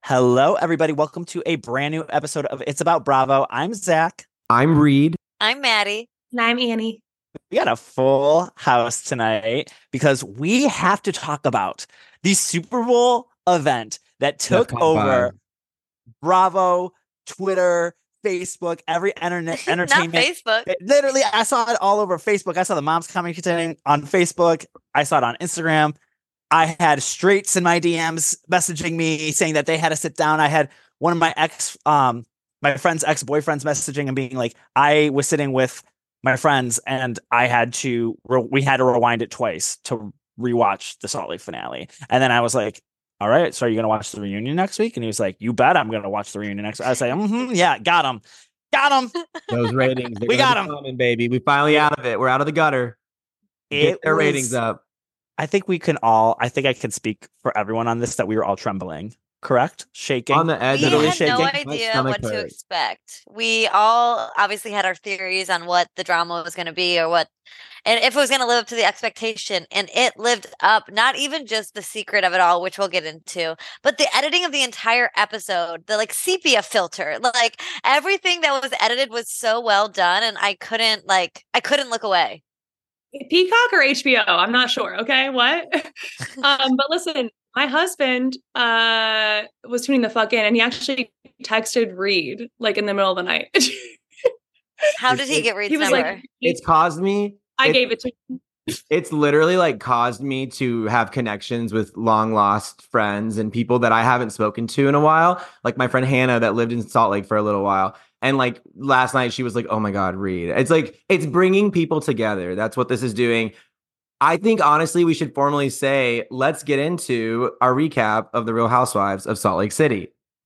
Hello, everybody. Welcome to a brand new episode of It's About Bravo. I'm Zach. I'm Reed. I'm Maddie. And I'm Annie. We got a full house tonight because we have to talk about the Super Bowl event that took over Bravo, Twitter, Facebook, every entertainment. Not Facebook. Literally, I saw it all over Facebook. I saw the moms commenting on Facebook. I saw it on Instagram. I had straights in my DMs messaging me saying that they had to sit down. I had one of my my friend's ex-boyfriends messaging and being like, I was sitting with my friends and we had to rewind it twice to rewatch the Salt Lake finale. And then I was like, all right, so are you going to watch the reunion next week? And he was like, you bet I'm going to watch the reunion next week. I was like, yeah, got him. Those ratings. We got them. Coming, baby. We finally out of it. We're out of the gutter. Get their ratings up. I think I can speak for everyone on this, that we were all trembling, correct? Shaking. On the edge. We literally had shaking. no idea what to expect. We all obviously had our theories on what the drama was going to be and if it was going to live up to the expectation. And it lived up, not even just the secret of it all, which we'll get into, but the editing of the entire episode, the sepia filter, everything that was edited was so well done. And I couldn't look away. Peacock or HBO? I'm not sure. Okay, what? But listen, my husband was tuning the fuck in, and he actually texted Reed in the middle of the night. How did he get Reed's he was number? like, it's caused me. I gave it to him. It's literally caused me to have connections with long lost friends and people that I haven't spoken to in a while. Like my friend Hannah that lived in Salt Lake for a little while. And last night she was like, oh my God, Reed. It's bringing people together. That's what this is doing. I think honestly, we should formally say, let's get into our recap of the Real Housewives of Salt Lake City.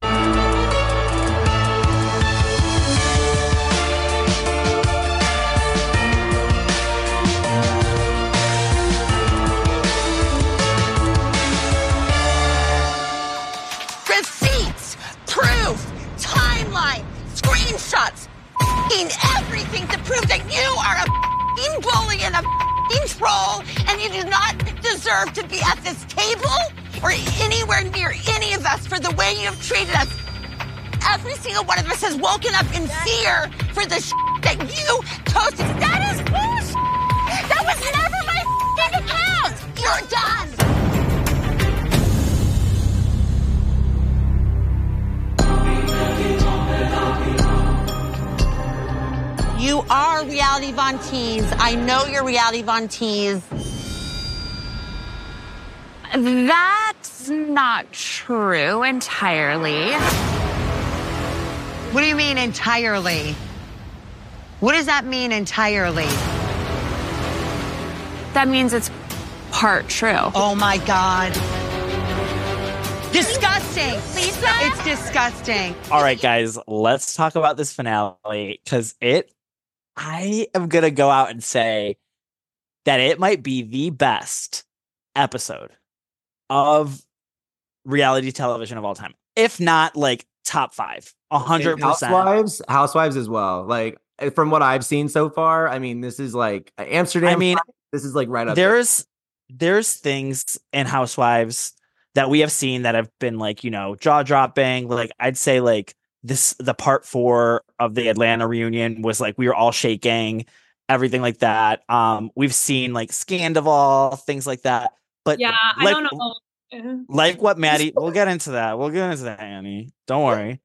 Screenshots, everything to prove that you are a bully and a troll, and you do not deserve to be at this table or anywhere near any of us for the way you have treated us. Every single one of us has woken up in fear for the that you posted. That is bullshit. That was never my account. You're done. You are Reality Von Tease. I know you're Reality Von Tease. That's not true entirely. What do you mean entirely? What does that mean entirely? That means it's part true. Oh my God. Disgusting. Lisa? It's disgusting. All right, guys, let's talk about this finale because I am going to go out and say that it might be the best episode of reality television of all time. If not top 5, 100%. Housewives as well. From what I've seen so far, I mean, this is Amsterdam. I mean, this is right up there. There's things in Housewives that we have seen that have been jaw dropping. I'd say the part 4 of the Atlanta reunion was we were all shaking, everything like that. We've seen Scandival, things like that. But yeah, I don't know. What Maddie, we'll get into that. Annie. Don't worry.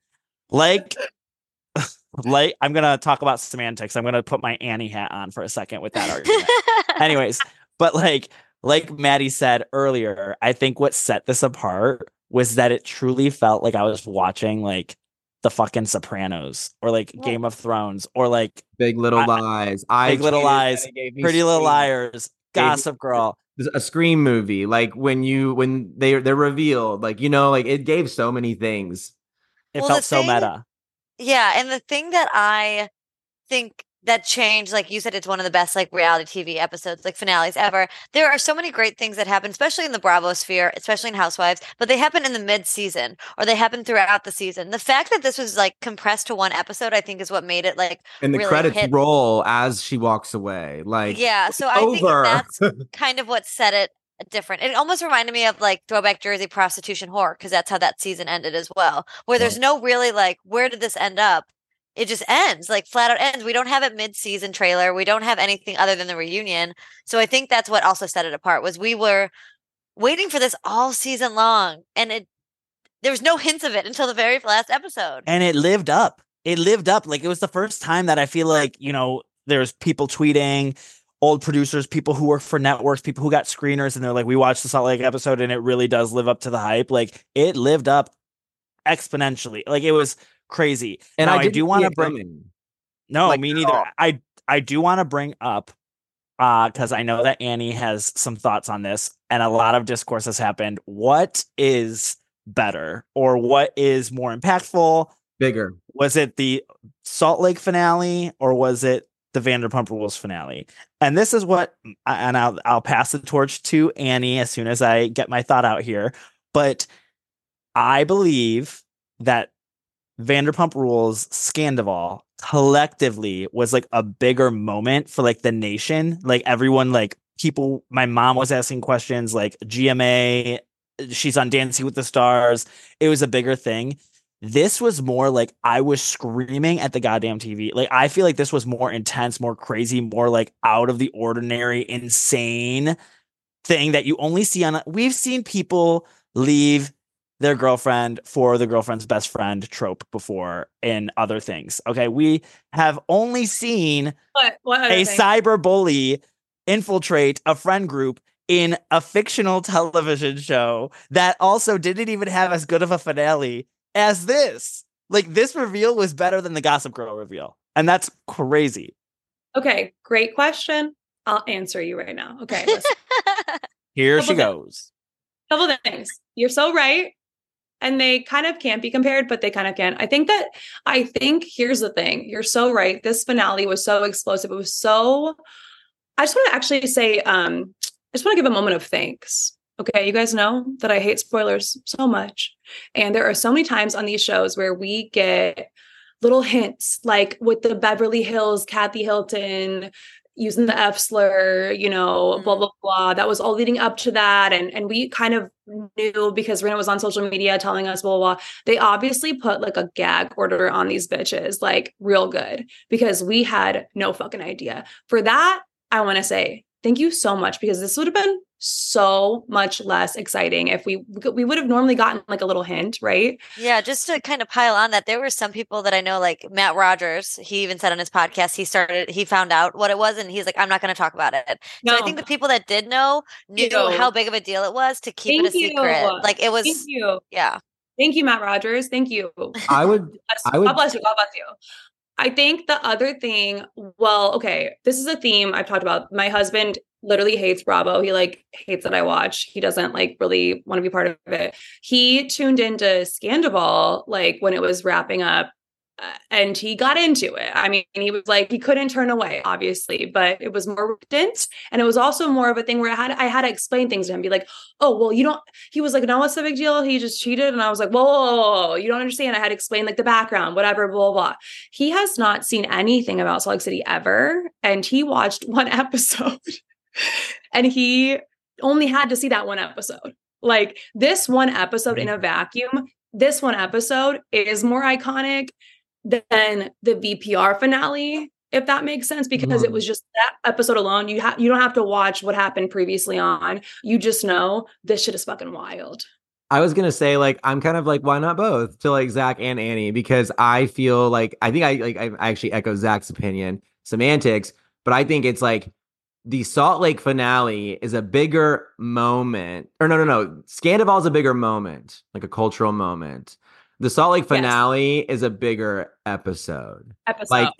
I'm gonna talk about semantics. I'm gonna put my Annie hat on for a second with that argument. Anyways, but like Maddie said earlier, I think what set this apart was that it truly felt like I was watching the fucking Sopranos or Game of Thrones or Big Little Lies, Big Little Lies, Pretty Little Liars, Gossip Girl, a Scream movie. When they're revealed, it gave so many things. It felt so meta. Yeah, and the thing that I think that changed, like you said, it's one of the best reality TV episodes, finales ever. There are so many great things that happen, especially in the Bravo sphere, especially in Housewives, but they happen in the mid-season or they happen throughout the season. The fact that this was compressed to one episode, I think is what made it and the really credits roll as she walks away. Yeah, so I think that's kind of what set it different. It almost reminded me of like Throwback Jersey prostitution whore, because that's how that season ended as well, where there's no really like, where did this end up? It just ends, like flat out ends. We don't have a mid-season trailer. We don't have anything other than the reunion. So I think that's what also set it apart, was we were waiting for this all season long, and there was no hints of it until the very last episode. And it lived up. It lived up. Like, it was the first time that I feel like, you know, there's people tweeting, old producers, people who work for networks, people who got screeners, and they're like, we watched the Salt Lake episode and it really does live up to the hype. Like, it lived up exponentially. Like, it was crazy. And now, I do want to bring coming. no, Like, me at neither. all. I do want to bring up, because I know that Annie has some thoughts on this, and a lot of discourse has happened. What is better, or what is more impactful? Bigger. Was it the Salt Lake finale, or was it the Vanderpump Rules finale? And this is what, and I'll pass the torch to Annie as soon as I get my thought out here. But I believe that Vanderpump Rules Scandival collectively was like a bigger moment for like the nation. Like, everyone, like people, my mom was asking questions, like GMA, she's on Dancing with the Stars. It was a bigger thing. This was more like I was screaming at the goddamn TV. Like, I feel like this was more intense, more crazy, more like out of the ordinary, insane thing that you only see on. We've seen people leave their girlfriend for the girlfriend's best friend trope before in other things. Okay. We have only seen What other a thing? cyber bully infiltrate a friend group in a fictional television show that also didn't even have as good of a finale as this. Like, this reveal was better than the Gossip Girl reveal. And that's crazy. Okay, great question. I'll answer you right now. Okay, listen. Here Couple she goes. Couple things. You're so right. And they kind of can't be compared, but they kind of can. I think here's the thing. You're so right. This finale was so explosive. It was so, I just want to actually say, I just want to give a moment of thanks. Okay, you guys know that I hate spoilers so much. And there are so many times on these shows where we get little hints, like with the Beverly Hills, Kathy Hilton using the F slur, you know, blah, blah, blah. That was all leading up to that. And we kind of knew, because Rena was on social media telling us, blah, blah, blah. They obviously put like a gag order on these bitches, like real good, because we had no fucking idea. For that, I want to say thank you so much, because this would have been so much less exciting if we would have normally gotten like a little hint, right? Yeah, just to kind of pile on that, there were some people that I know, like Matt Rogers, he even said on his podcast, he found out what it was, and he's like, I'm not going to talk about it. So I think the people that did know knew how big of a deal it was to keep it a secret. Like, it was, Thank you. Yeah. Thank you, Matt Rogers. Thank you. I would. God bless you. God bless you. I think the other thing, well, okay, this is a theme I've talked about. My husband literally hates Bravo. He like hates that I watch. He doesn't like really want to be part of it. He tuned into Scandival like when it was wrapping up, and he got into it. I mean, he was like, he couldn't turn away, obviously, but it was more dense. And it was also more of a thing where I had to explain things to him, be like, oh, well, you don't, he was like, no, what's the big deal? He just cheated. And I was like, whoa, you don't understand. I had to explain like the background, whatever, blah, blah, blah. He has not seen anything about Salt Lake City ever. And he watched one episode and he only had to see that one episode. Like, this one episode in a vacuum, this one episode is more iconic than the VPR finale, if that makes sense, because it was just that episode alone. You don't have to watch what happened previously on. You just know this shit is fucking wild. I was gonna say, like, I'm kind of like, why not both, to like Zach and Annie, because I feel like I actually echo Zach's opinion, semantics, but I think it's like the Salt Lake finale is a bigger moment, or no, Scandival is a bigger moment, like a cultural moment. The Salt Lake finale is a bigger episode. Like,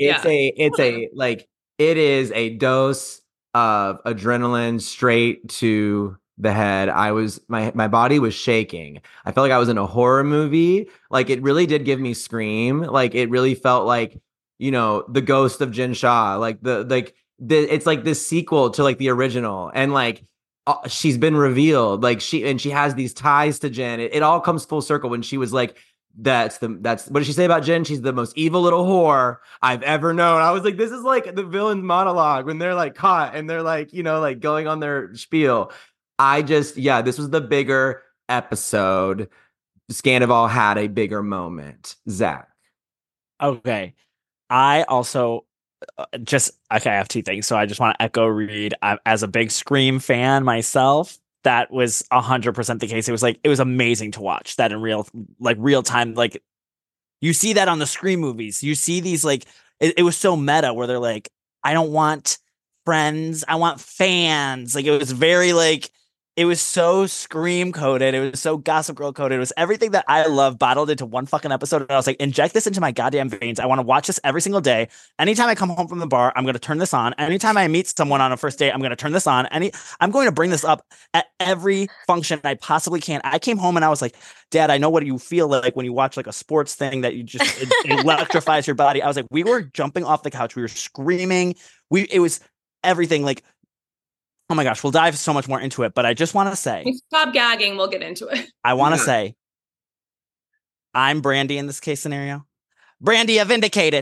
it is a dose of adrenaline straight to the head. My body was shaking. I felt like I was in a horror movie. Like, it really did give me Scream. Like, it really felt like, you know, the ghost of Jen Shah. Like it's like this sequel to like the original, and like she's been revealed. Like, she has these ties to Jen. It all comes full circle when she was like, that's what did she say about Jen? She's the most evil little whore I've ever known. I was like, this is like the villain's monologue when they're like caught and they're like, you know, like going on their spiel. This was the bigger episode. Scandival had a bigger moment. Zach. Okay. I also I have two things. So I just want to echo Reed. As a big Scream fan myself, that was 100% the case. It was amazing to watch that in real time. Like, you see that on the Scream movies. You see these, like, it was so meta where they're like, I don't want friends, I want fans. Like, it was very like, it was so Scream coded. It was so Gossip Girl coded. It was everything that I love bottled into one fucking episode. And I was like, inject this into my goddamn veins. I want to watch this every single day. Anytime I come home from the bar, I'm going to turn this on. Anytime I meet someone on a first date, I'm going to turn this on. I'm going to bring this up at every function I possibly can. I came home and I was like, Dad, I know what you feel like when you watch like a sports thing that you just it electrifies your body. I was like, we were jumping off the couch. We were screaming. It was everything. Like, oh my gosh, we'll dive so much more into it, but I just want to say, stop gagging. We'll get into it. I want to say, I'm Brandy in this case scenario. Brandy, you're vindicated.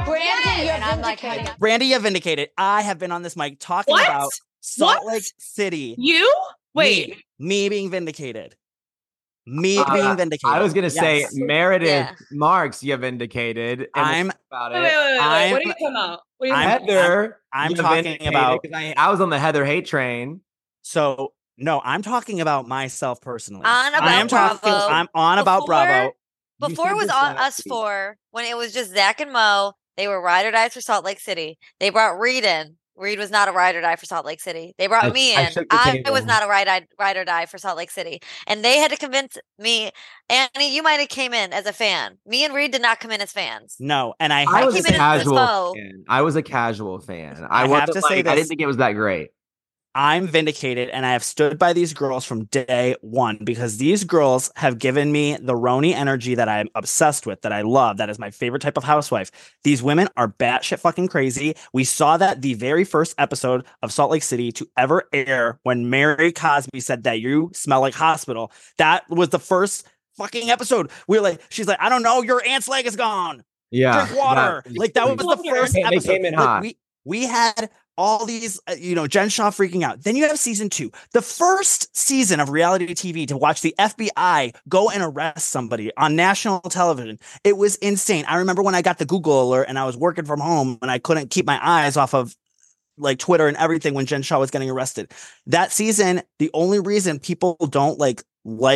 Brandy, you're vindicated. I have been on this mic talking about Salt Lake City. You? Wait. Me being vindicated. Being vindicated. I was gonna say Meredith Marks, you're vindicated. Wait. What are you talking about? Heather. I'm talking about. I was on the Heather hate train. So no, I'm talking about myself personally. I'm on about Bravo. Before it was on us four, when it was just Zach and Mo, they were ride or dies for Salt Lake City. They brought Reed in. Reed was not a ride or die for Salt Lake City. They brought me in. I was not a ride or die for Salt Lake City. And they had to convince me. Annie, you might have came in as a fan. Me and Reed did not come in as fans. No, and I was a casual fan. I was a casual fan. I didn't think it was that great. I'm vindicated, and I have stood by these girls from day one because these girls have given me the Roni energy that I'm obsessed with, that I love, that is my favorite type of housewife. These women are batshit fucking crazy. We saw that the very first episode of Salt Lake City to ever air when Mary Cosby said that you smell like hospital. That was the first fucking episode. We were like, she's like, I don't know, your aunt's leg is gone. Yeah. Drink water. That was the first episode. They came in hot. We had all these, Jen Shaw freaking out. Then you have season 2, the first season of reality TV to watch the FBI go and arrest somebody on national television. It was insane. I remember when I got the Google alert and I was working from home and I couldn't keep my eyes off of like Twitter and everything when Jen Shaw was getting arrested. That season, the only reason people don't like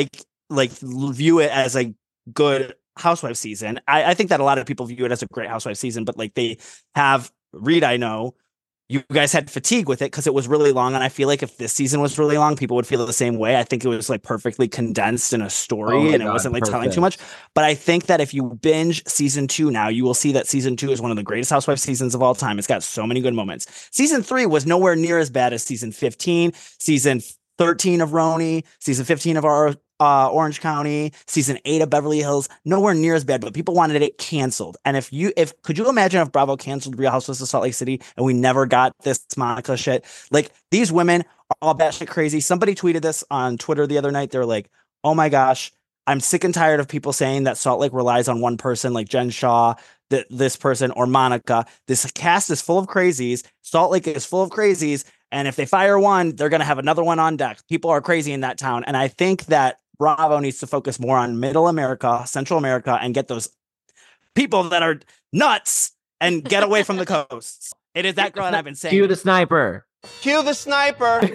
view it as a good housewife season. I think that a lot of people view it as a great housewife season, but like they have Reed, I know you guys had fatigue with it because it was really long. And I feel like if this season was really long, people would feel the same way. I think it was like perfectly condensed in a story and it wasn't like telling too much. But I think that if you binge season 2 now, you will see that season 2 is one of the greatest housewife seasons of all time. It's got so many good moments. Season 3 was nowhere near as bad as season 15, season 13 of Roni, season 15 of our Orange County, season 8 of Beverly Hills, nowhere near as bad, but people wanted it canceled. And could you imagine if Bravo canceled Real Housewives of Salt Lake City and we never got this Monica shit? Like, these women are all batshit crazy. Somebody tweeted this on Twitter the other night. They're like, oh my gosh, I'm sick and tired of people saying that Salt Lake relies on one person like Jen Shaw, this person, or Monica. This cast is full of crazies. Salt Lake is full of crazies. And if they fire one, they're going to have another one on deck. People are crazy in that town. And I think that Bravo needs to focus more on Middle America, Central America, and get those people that are nuts and get away from the coasts. It is that girl, and I've been saying. Cue the sniper. Cue the sniper.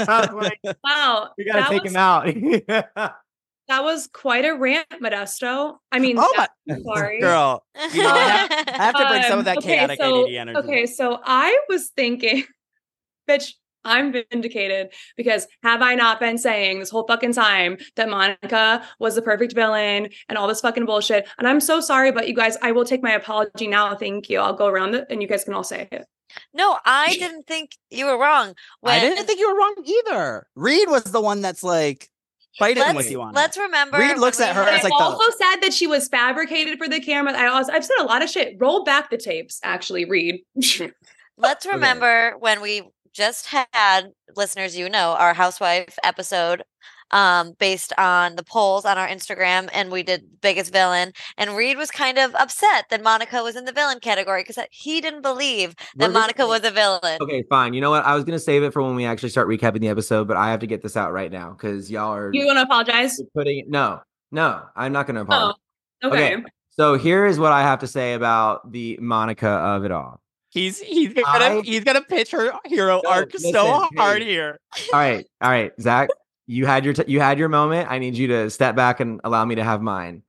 Wow. We got to take him out. That was quite a rant, Modesto. I mean, sorry. Girl. You know, I have to bring some of that chaotic ADD energy. Okay, so I was thinking, bitch, I'm vindicated because have I not been saying this whole fucking time that Monica was the perfect villain and all this fucking bullshit? And I'm so sorry, but you guys, I will take my apology now. Thank you. I'll go around it and you guys can all say it. No, I didn't think you were wrong. I didn't think you were wrong either. Reed was the one that's like fighting with you on Let's remember. Reed looks at her as like also said that she was fabricated for the camera. I've said a lot of shit. Roll back the tapes, actually, Reed. Let's remember when we just had, listeners, our housewife episode based on the polls on our Instagram, and we did biggest villain. And Reed was kind of upset that Monica was in the villain category because he didn't believe that Monica was a villain. Okay, fine. You know what? I was gonna save it for when we actually start recapping the episode, but I have to get this out right now because y'all are. You want to apologize? No, I'm not gonna apologize. Oh, okay. So here is what I have to say about the Monica of it all. He's gonna pitch her hero arc so hard here. All right, Zach, you had your moment. I need you to step back and allow me to have mine.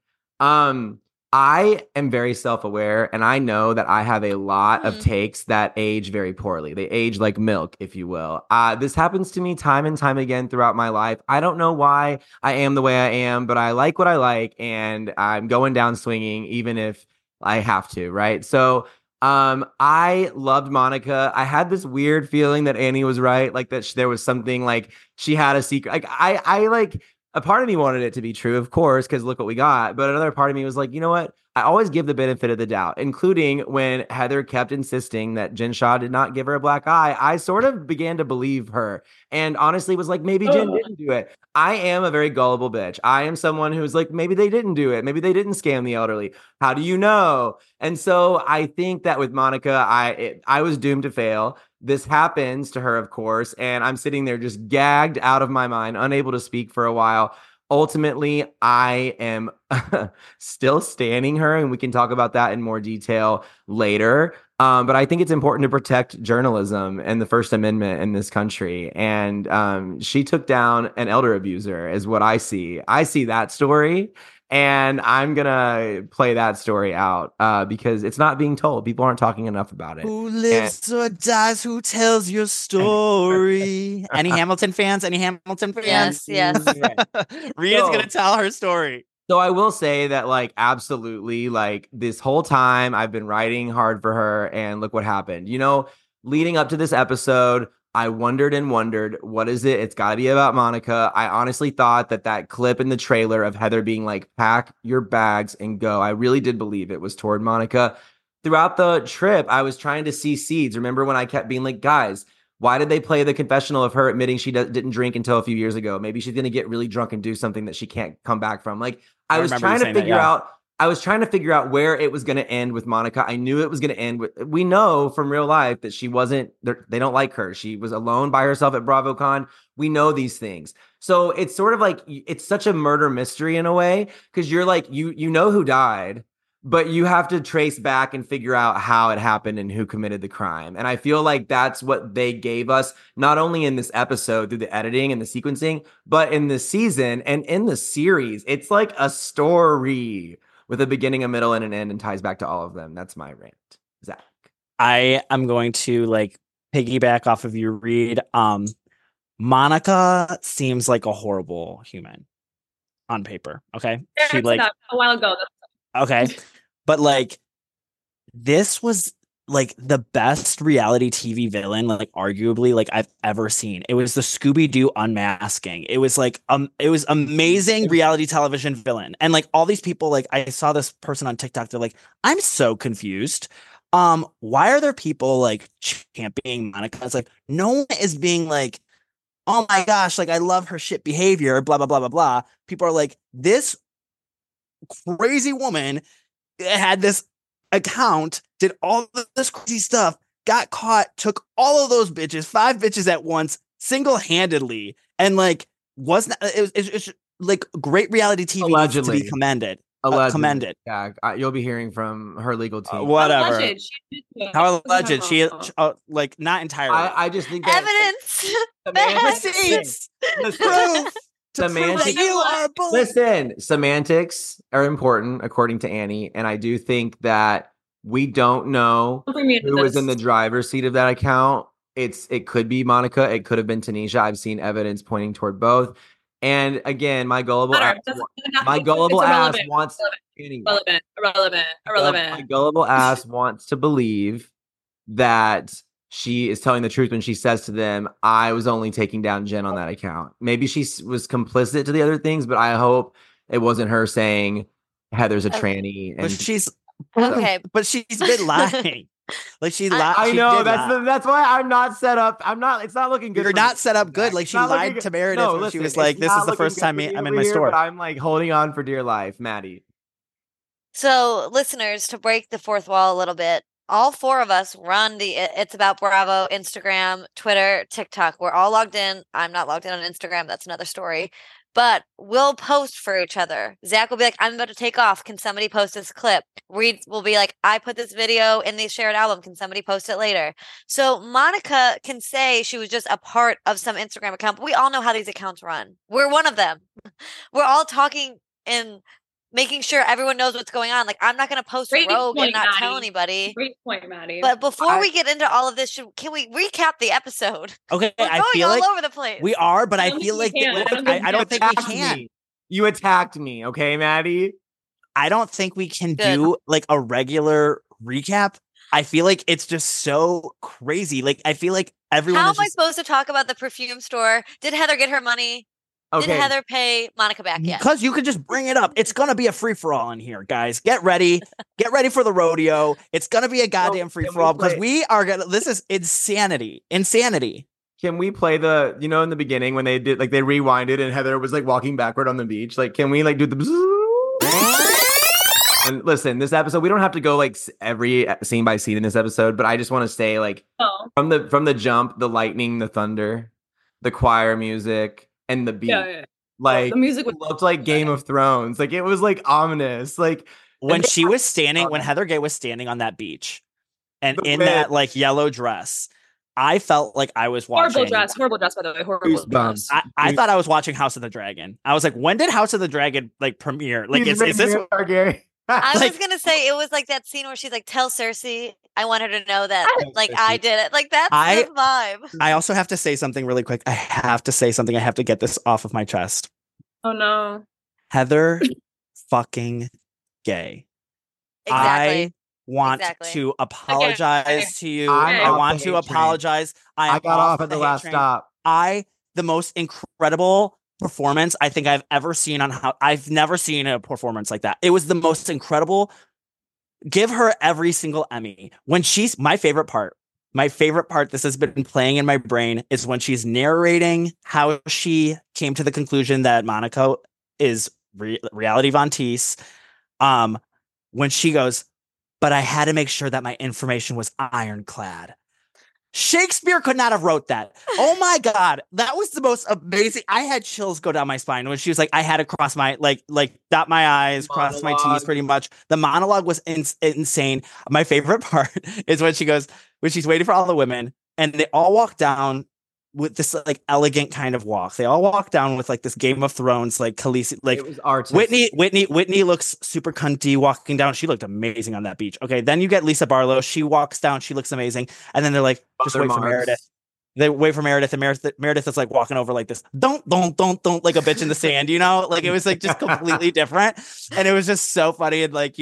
I am very self-aware, and I know that I have a lot of takes that age very poorly. They age like milk, if you will. This happens to me time and time again throughout my life. I don't know why I am the way I am, but I like what I like, and I'm going down swinging, even if I have to, right? So I loved Monica. I had this weird feeling that Annie was right, like that there was something, like she had a secret. Like I like, a part of me wanted it to be true, of course, because look what we got. But another part of me was like, you know what? I always give the benefit of the doubt, including when Heather kept insisting that Jen Shah did not give her a black eye. I sort of began to believe her, and honestly was like, maybe Jen didn't do it. I am a very gullible bitch. I am someone who's like, maybe they didn't do it. Maybe they didn't scam the elderly. How do you know? And so I think that with Monica, I was doomed to fail. This happens to her, of course, and I'm sitting there just gagged out of my mind, unable to speak for a while. Ultimately, I am still standing her, and we can talk about that in more detail later. But I think it's important to protect journalism and the First Amendment in this country. And she took down an elder abuser, is what I see. I see that story. And I'm going to play that story out because it's not being told. People aren't talking enough about it. Who lives or dies? Who tells your story? Any Hamilton fans? Yes. Rita's going to tell her story. So I will say that, like, absolutely, like, this whole time I've been writing hard for her, and look what happened. You know, leading up to this episode, I wondered and wondered, what is it? It's got to be about Monica. I honestly thought that clip in the trailer of Heather being like, pack your bags and go, I really did believe it was toward Monica. Throughout the trip, I was trying to see seeds. Remember when I kept being like, guys, why did they play the confessional of her admitting she didn't drink until a few years ago? Maybe she's going to get really drunk and do something that she can't come back from. Like, I was trying to figure out. I was trying to figure out where it was going to end with Monica. I knew it was going to end with, we know from real life that she wasn't, they don't like her. She was alone by herself at BravoCon. We know these things. So it's sort of like, it's such a murder mystery in a way, because you're like, you know who died, but you have to trace back and figure out how it happened and who committed the crime. And I feel like that's what they gave us, not only in this episode through the editing and the sequencing, but in the season and in the series. It's like a story with a beginning, a middle, and an end, and ties back to all of them. That's my rant. Zach. I am going to piggyback off of you, Reed. Monica seems like a horrible human on paper. Okay. She a while ago. Okay. But this was the best reality TV villain, arguably I've ever seen. It was the Scooby-Doo unmasking. It was it was amazing reality television villain. And all these people, I saw this person on TikTok, they're like, I'm so confused. Why are there people championing Monica? It's no one is being oh my gosh, I love her shit behavior, blah, blah, blah, blah, blah. People are like, this crazy woman had this account, did all this crazy stuff, got caught, took all of those bitches, 5 bitches at once, single-handedly, and wasn't it's great reality TV allegedly needs to be commended. Commended. Yeah, you'll be hearing from her legal team. Whatever. How alleged? She not entirely. I just think that evidence, receipts, proof. Semantics are important according to Annie, and I do think that we don't know who was in the driver's seat of that account. It could be Monica, it could have been Tanisha. I've seen evidence pointing toward both. And again, my gullible ass wants irrelevant. My gullible ass wants to believe that she is telling the truth when she says to them, I was only taking down Jen on that account. Maybe she was complicit to the other things, but I hope it wasn't her saying Heather's a tranny. But she's okay. But she's been lying. Like she I she know did lie. that's why I'm not set up. It's not looking good. You're for me. not set up good. Like It's she not lied looking to good. Meredith No, when she listen, was it's like, "This not is the looking first good time for me I'm in over my here, store." but I'm like holding on for dear life, Maddie. So, listeners, to break the fourth wall a little bit, all four of us run the It's About Bravo Instagram, Twitter, TikTok. We're all logged in. I'm not logged in on Instagram. That's another story. But we'll post for each other. Zach will be like, I'm about to take off. Can somebody post this clip? Reed will be like, I put this video in the shared album. Can somebody post it later? So Monica can say she was just a part of some Instagram account, but we all know how these accounts run. We're one of them. We're all talking and making sure everyone knows what's going on. Like, I'm not going to post Great rogue and point, not tell Maddie. anybody. Great point, Maddie. But before we get into all of this, can we recap the episode? Okay, We're I going feel all like over the place. we are, but I don't feel think like we can. I don't think we attacked can. me. You attacked me, okay, Maddie? I don't think we can Good. do like a regular recap. I feel like it's just so crazy. Like I feel like everyone How is am I just, supposed to talk about the perfume store? Did Heather get her money? Did Okay. Heather pay Monica back yet? because you could just bring it up. It's gonna be a free for all in here, guys. Get ready. Get ready for the rodeo. It's gonna be a goddamn free for all because we are gonna. This is insanity. Insanity. Can we play the, in the beginning when they did, like, they rewinded and Heather was like walking backward on the beach? Like, can we like do the and listen, this episode, we don't have to go like every scene by scene in this episode, but I just want to say, like, from the jump, the lightning, the thunder, the choir music, and the beat. Yeah. Like, the music looked like Game of Thrones. Like, it was like ominous. Like, When she was standing, when Heather Gay was standing on that beach, and The in wind. that like yellow dress, I felt like I was watching. horrible dress, by the way. Horrible Goosebumps. dress. I thought I was watching House of the Dragon. I was like, when did House of the Dragon like premiere? Like, is this? I Like- was going to say, it was like that scene where she's like, tell Cersei, I want her to know that, like, Cersei. I did it. Like, that's the vibe. I also have to say something really quick. I have to say something. I have to get this off of my chest. Oh no. Heather fucking Gay. Exactly. I want Exactly. to apologize to you. I'm I off want the to hate train. apologize. I I got off at the hate last train. stop. The most incredible performance I think I've ever seen on how I've never seen a performance like that. It was the most incredible. Give her every single Emmy. When she's my favorite part, this has been playing in my brain, is when she's narrating how she came to the conclusion that Monica is Reality Von Teese. When she goes, but I had to make sure that my information was ironclad. Shakespeare could not have wrote that. Oh my God. That was the most amazing. I had chills go down my spine when she was like, I had to cross my, like dot my I's, cross my T's pretty much. The monologue was insane. My favorite part is when she's waiting for all the women and they all walk down with this like elegant kind of walk. They all walk down with like this Game of Thrones, like Khaleesi, like It was artistic. Whitney looks super cunty walking down. She looked amazing on that beach. Okay, then you get Lisa Barlow. She walks down. She looks amazing. And then they're like, just Mother wait for Mars. Meredith. They wait for Meredith, and Meredith is like walking over like this. Don't, like a bitch in the sand. Like it was like just completely different. And it was just so funny. And like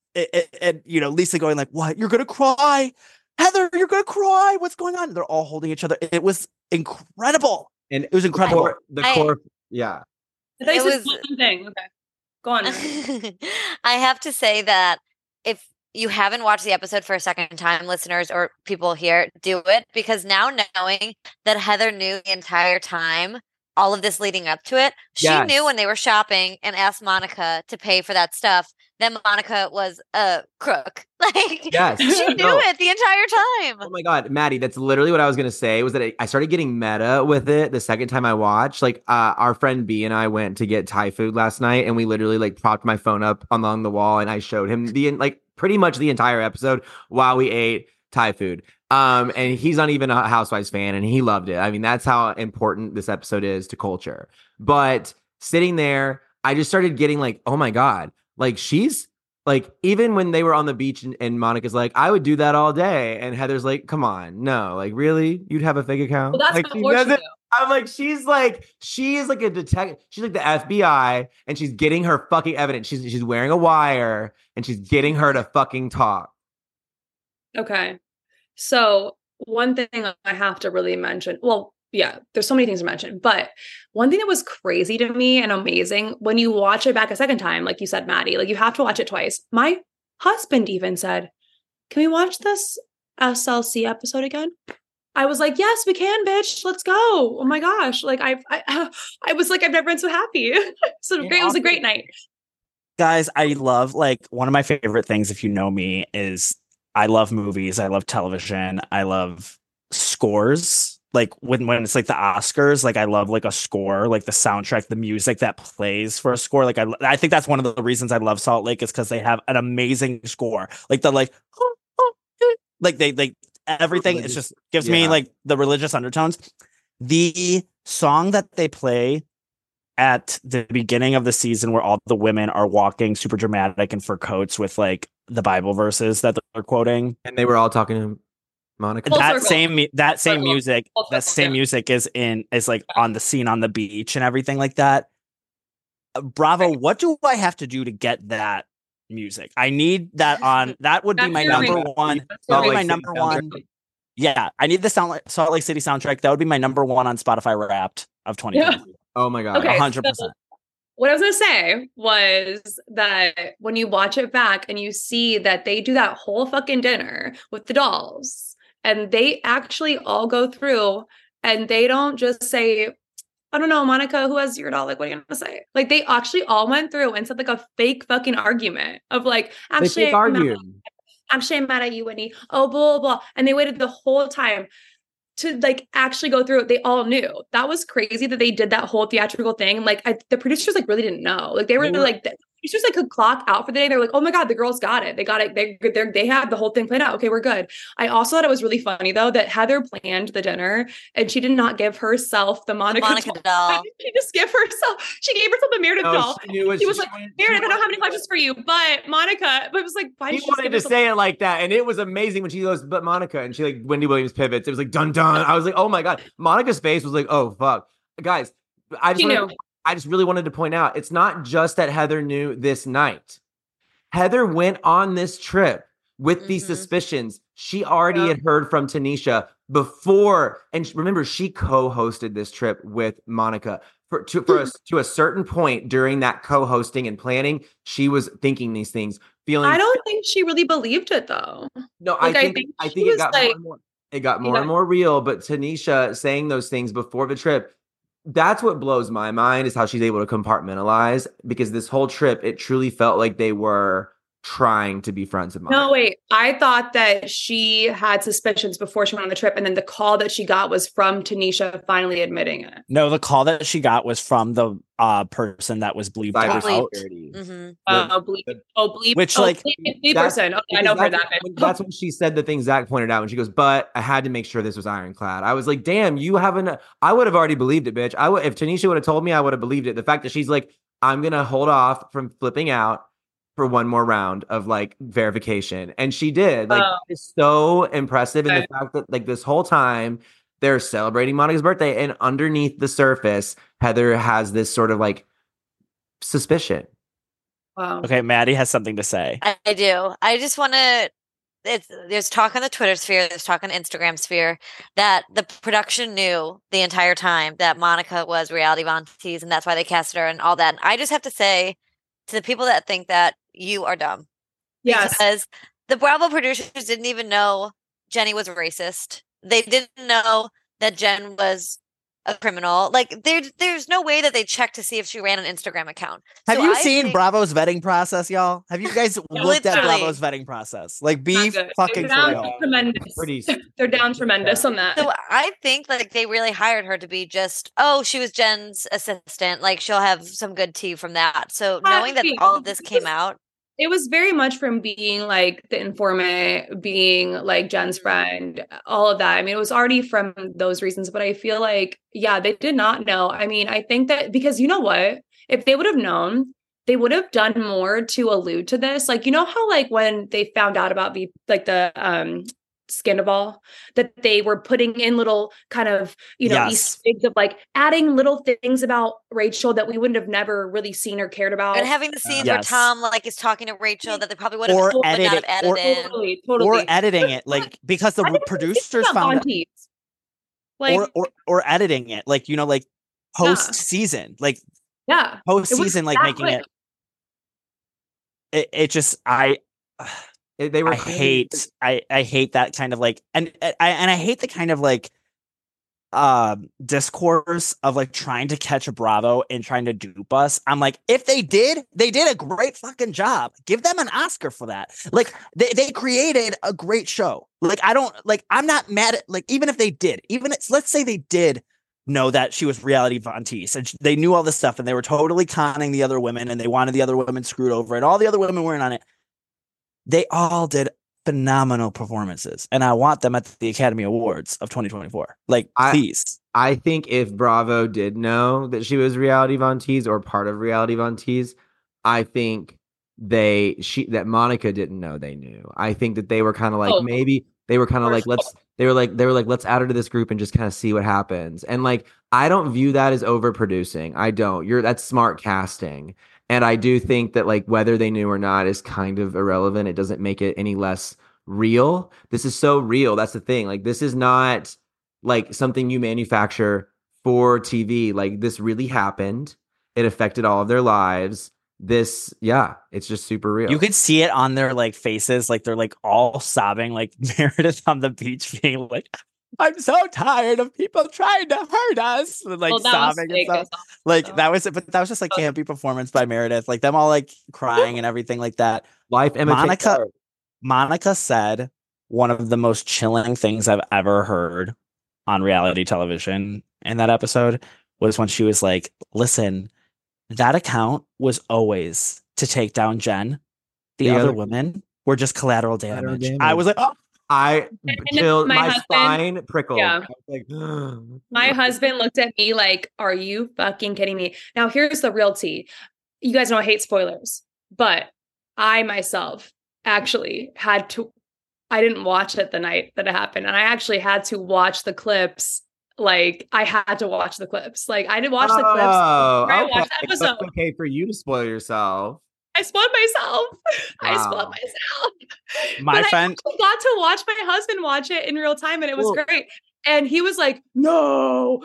Lisa going like, "What? You're gonna cry, Heather? You're gonna cry? What's going on?" They're all holding each other. It was incredible. And It was incredible. Yeah. I thought you It said was- one thing. Okay. Go on. I have to say that if you haven't watched the episode for a second time, listeners or people here, do it, because now knowing that Heather knew the entire time, all of this leading up to it, she Yes. knew when they were shopping and asked Monica to pay for that stuff, then Monica was a crook. Like, Yes. she knew No. it the entire time. Oh my God, Maddie, that's literally what I was going to say, was that I started getting meta with it the second time I watched. Like, our friend B and I went to get Thai food last night, and we literally like propped my phone up along the wall, and I showed him pretty much the entire episode while we ate Thai food. And he's not even a Housewives fan, and he loved it. I mean, that's how important this episode is to culture. But sitting there, I just started getting like, oh my God, like she's like, even when they were on the beach and Monica's like, I would do that all day. And Heather's like, come on, no, like really? You'd have a fake account? Well, that's like, what she fortune doesn't- do. I'm like, she is like a detective. She's like the FBI, and she's getting her fucking evidence. She's wearing a wire, and she's getting her to fucking talk. Okay. So one thing I have to really mention, well, yeah, there's so many things to mention, but one thing that was crazy to me and amazing when you watch it back a second time, like you said, Maddie, like you have to watch it twice. My husband even said, can we watch this SLC episode again? I was like, yes, we can, bitch. Let's go. Oh my gosh. Like I was like, I've never been so happy. So great. It was a great night. Guys, I love, like, one of my favorite things, if you know me, is I love movies. I love television. I love scores. Like when it's like the Oscars, like I love like a score, like the soundtrack, the music that plays for a score. Like I think that's one of the reasons I love Salt Lake is because they have an amazing score. Like the like they everything. It just gives me like the religious undertones. The song that they play at the beginning of the season where all the women are walking super dramatic in fur coats with like the Bible verses that they're quoting. And they were all talking to Monica. That same music is like on the scene on the beach and everything like that. Bravo, what do I have to do to get that music? I need that on. That would be my number one. That would be my number one. Yeah, I need the Salt Lake City soundtrack. That would be my number one on Spotify Wrapped of 2020. Oh my god, Okay, 100%. so what I was going to say was that when you watch it back and you see that they do that whole fucking dinner with the dolls and they actually all go through and they don't just say, I don't know, Monica, who has your doll? Like, what are you going to say? Like, they actually all went through and said like a fake fucking argument of like, actually, I'm mad at you, Whitney. Oh, blah, blah, blah. And they waited the whole time to like actually go through it. They all knew. That was crazy that they did that whole theatrical thing. Like the producers like really didn't know. Like they were like the producers like could clock out for the day. They're like, oh my god, the girls got it. They got it. They had the whole thing planned out. Okay, we're good. I also thought it was really funny though that Heather planned the dinner and she did not give herself the Monica doll. She just gave herself. She gave herself the Meredith doll. She was like, Meredith, I don't have any questions for you, but Monica. But it was like, why did she wanted to say it like that? And it was amazing when she goes, but Monica, and she like Wendy Williams pivots. It was like dun dun. I was like, oh my god. Monica's face was like, oh fuck, guys. I just really wanted to point out, it's not just that Heather knew this night. Heather went on this trip with these suspicions. She already had heard from Tanisha before, and remember, she co-hosted this trip with Monica. To a certain point during that co-hosting and planning, she was thinking these things, feeling. I don't think she really believed it though. No, like, I think it got like, more and more. It got more and more real. But Tanisha saying those things before the trip, that's what blows my mind is how she's able to compartmentalize, because this whole trip, it truly felt like they were trying to be friends of mine. No, wait. I thought that she had suspicions before she went on the trip, and then the call that she got was from Tanisha finally admitting it. No, the call that she got was from the person that was bleeped out. Bleep. Which bleep person. Okay, I know her that. That's when she said the thing Zach pointed out when she goes, but I had to make sure this was ironclad. I was like, damn, you haven't. I would have already believed it, bitch. If Tanisha would have told me, I would have believed it. The fact that she's like, I'm gonna hold off from flipping out for one more round of like verification. And she did. Like, it's so impressive. And the fact that like this whole time they're celebrating Monica's birthday, and underneath the surface, Heather has this sort of like suspicion. Wow. Okay, Maddie has something to say. I do. I just want to. There's talk on the Twitter sphere, there's talk on the Instagram sphere that the production knew the entire time that Monica was reality Von Teese, and that's why they casted her and all that. And I just have to say to the people that think that, you are dumb. Yes. Because the Bravo producers didn't even know Jenny was racist. They didn't know that Jen was a criminal. Like there's no way that they checked to see if she ran an Instagram account. Have you seen Bravo's vetting process, y'all? Have you guys looked at Bravo's vetting process? Like, be fucking for real. Tremendous. They're down tremendous on that. So I think like they really hired her to be just, she was Jen's assistant. Like she'll have some good tea from that. So knowing that all of this came out. It was very much from being like the informant, being like Jen's friend, all of that. I mean, it was already from those reasons, but I feel like, yeah, they did not know. I mean, I think that because you know what, if they would have known, they would have done more to allude to this. Like, you know how like when they found out about the Scandival, that they were putting in little kind of, Easter eggs of like adding little things about Rachel that we wouldn't have never really seen or cared about. And having the scenes where Tom like is talking to Rachel that they probably would have edited in. Or editing it, like, because the producers found it. Like, or editing it, like, like post season, like post season, like making it just They were. I hate that kind of like, and I hate the kind of like discourse of like trying to catch a Bravo and trying to dupe us. I'm like, if they did a great fucking job. Give them an Oscar for that. Like they created a great show. Like I'm not mad at, like, even if they did, let's say they did know that she was reality Von Teese and they knew all this stuff and they were totally conning the other women and they wanted the other women screwed over and all the other women weren't on it. They all did phenomenal performances, and I want them at the Academy Awards of 2024. Like, please. I think if Bravo did know that she was reality Von Teese or part of reality Von Teese, I think that Monica didn't know they knew. I think that they were kind of like, maybe they were kind of like, let's add her to this group and just kind of see what happens. And like, I don't view that as overproducing. I don't. That's smart casting. And I do think that like whether they knew or not is kind of irrelevant. It doesn't make it any less real. This is so real. That's the thing. Like, this is not like something you manufacture for TV. Like, this really happened. It affected all of their lives. It's just super real. You could see it on their like faces. Like, they're like all sobbing, like Meredith on the beach being like, I'm so tired of people trying to hurt us. And, like, sobbing and stuff. Like, that was it. But that was just like campy performance by Meredith. Like, them all like crying and everything like that. Life imitates art. Monica said one of the most chilling things I've ever heard on reality television in that episode was when she was like, listen, that account was always to take down Jen. The other women were just collateral damage. I was like, oh. I chilled, my spine prickled. Yeah. I was like, my husband looked at me like, are you fucking kidding me? Now, here's the real tea. You guys know I hate spoilers, but I myself actually I didn't watch it the night that it happened. And I actually had to watch the clips. Like, I had to watch the clips. Like, I didn't watch the clips. I watched the episode. It's okay for you to spoil yourself. I spoiled myself. Wow. I spoiled myself. My friend I got to watch my husband watch it in real time, and it was great. And he was like, no.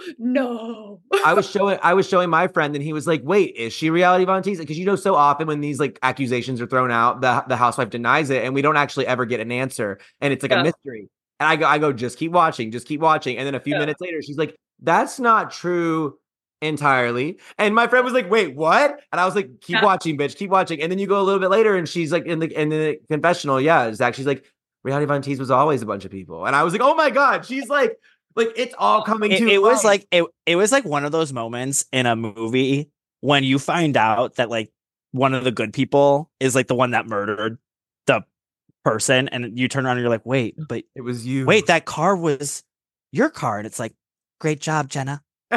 I was showing my friend, and he was like, wait, is she reality Von Teese? Because so often when these like accusations are thrown out, the housewife denies it, and we don't actually ever get an answer, and it's like a mystery. And I go, just keep watching. And then a few minutes later, she's like, that's not true entirely. And my friend was like, wait, what? And I was like, keep watching, bitch, keep watching. And then you go a little bit later, and she's like in the confessional, she's like, reality Von Teese was always a bunch of people. And I was like, oh my God, she's like it's all coming to it was like it was like one of those moments in a movie when you find out that like one of the good people is like the one that murdered the person, and you turn around and you're like, wait, but it was you. Wait, that car was your car. And it's like, great job, Jenna.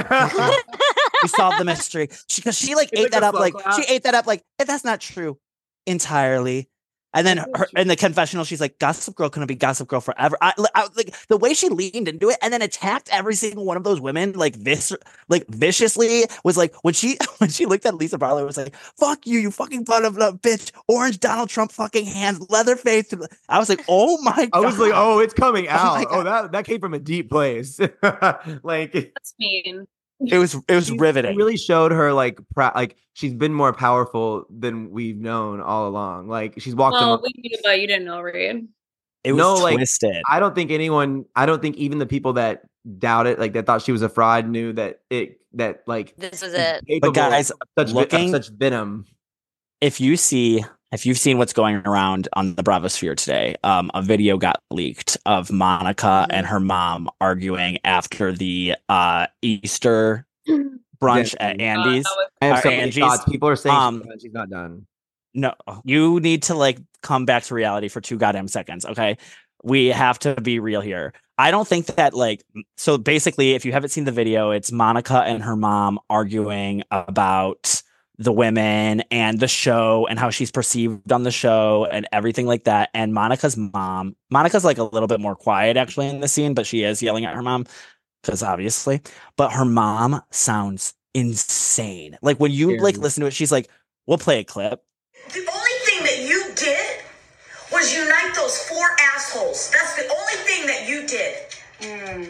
We solved the mystery. Because she like ate that up like that's not true entirely. And then in the confessional, she's like, Gossip Girl couldn't be Gossip Girl forever. I like the way she leaned into it and then attacked every single one of those women like this, like viciously, was like when she looked at Lisa Barlow, it was like, fuck you fucking butt of a bitch, orange Donald Trump fucking hands, Leatherface. I was like, oh my God. I was like, oh, it's coming out. Oh, that came from a deep place. Like, that's mean. It was riveting. It really showed her like she's been more powerful than we've known all along. Like, she's walked. Well, we knew, but you didn't know, Reed. It was twisted. I don't think even the people that doubt it, like that thought she was a fraud, knew that this was it. But guys, such venom. If you've seen what's going around on the Bravosphere today, a video got leaked of Monica and her mom arguing after the Easter brunch at Andy's. I have so many thoughts. People are saying she's not done. No, you need to like come back to reality for 2 goddamn seconds. Okay. We have to be real here. I don't think that so basically, if you haven't seen the video, it's Monica and her mom arguing about the women and the show and how she's perceived on the show and everything like that. And Monica's like a little bit more quiet actually in the scene, but she is yelling at her mom because obviously, but her mom sounds insane. Like when you like listen to it, she's like, we'll play a clip. The only thing that you did was unite those 4 assholes. That's the only thing that you did.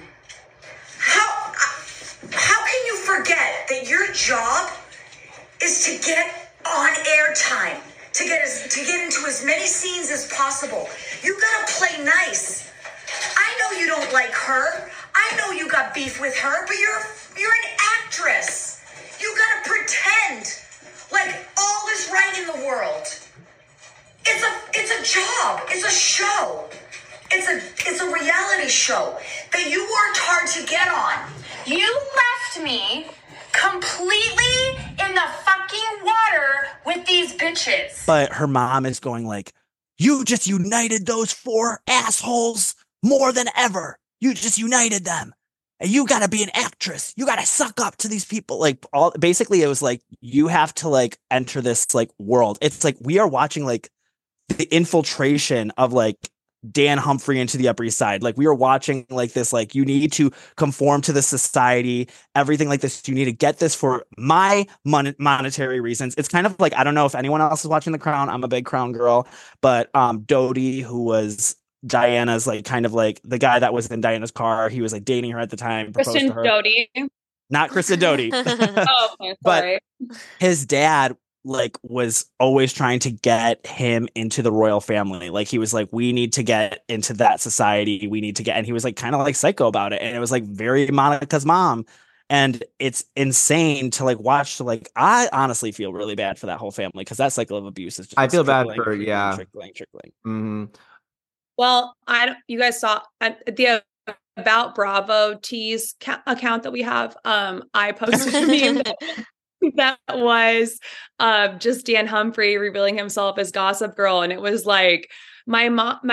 How can you forget that your job is to get on air time, to get into as many scenes as possible. You gotta play nice. I know you don't like her. I know you got beef with her, but you're an actress. You gotta pretend like all is right in the world. It's a job. It's a show. It's a reality show that you worked hard to get on. You left me completely in the fucking water with these bitches. But her mom is going like, you just united those 4 assholes more than ever. You just united them. And you got to be an actress. You got to suck up to these people. Like basically it was like, you have to like enter this like world. It's like, we are watching like the infiltration of like Dan Humphrey into the Upper East Side. Like we are watching like this, like you need to conform to the society, everything like this. You need to get this for my monetary reasons. It's kind of like, I don't know if anyone else is watching The Crown. I'm a big Crown girl, but Dodie, who was Diana's like kind of like the guy that was in Diana's car. He was like dating her at the time. Kristen Doty. Not Kristen Doty. Oh, okay, but his dad like was always trying to get him into the royal family. Like he was like, we need to get into that society. We need to get, and he was like kind of like psycho about it. And it was like very Monica's mom. And it's insane to like watch. To like, I honestly feel really bad for that whole family because that cycle of abuse is just I feel bad for trickling. Mm-hmm. Well, you guys saw at the About Bravo Tease account that we have. I posted a meme that was just Dan Humphrey revealing himself as Gossip Girl, and it was like my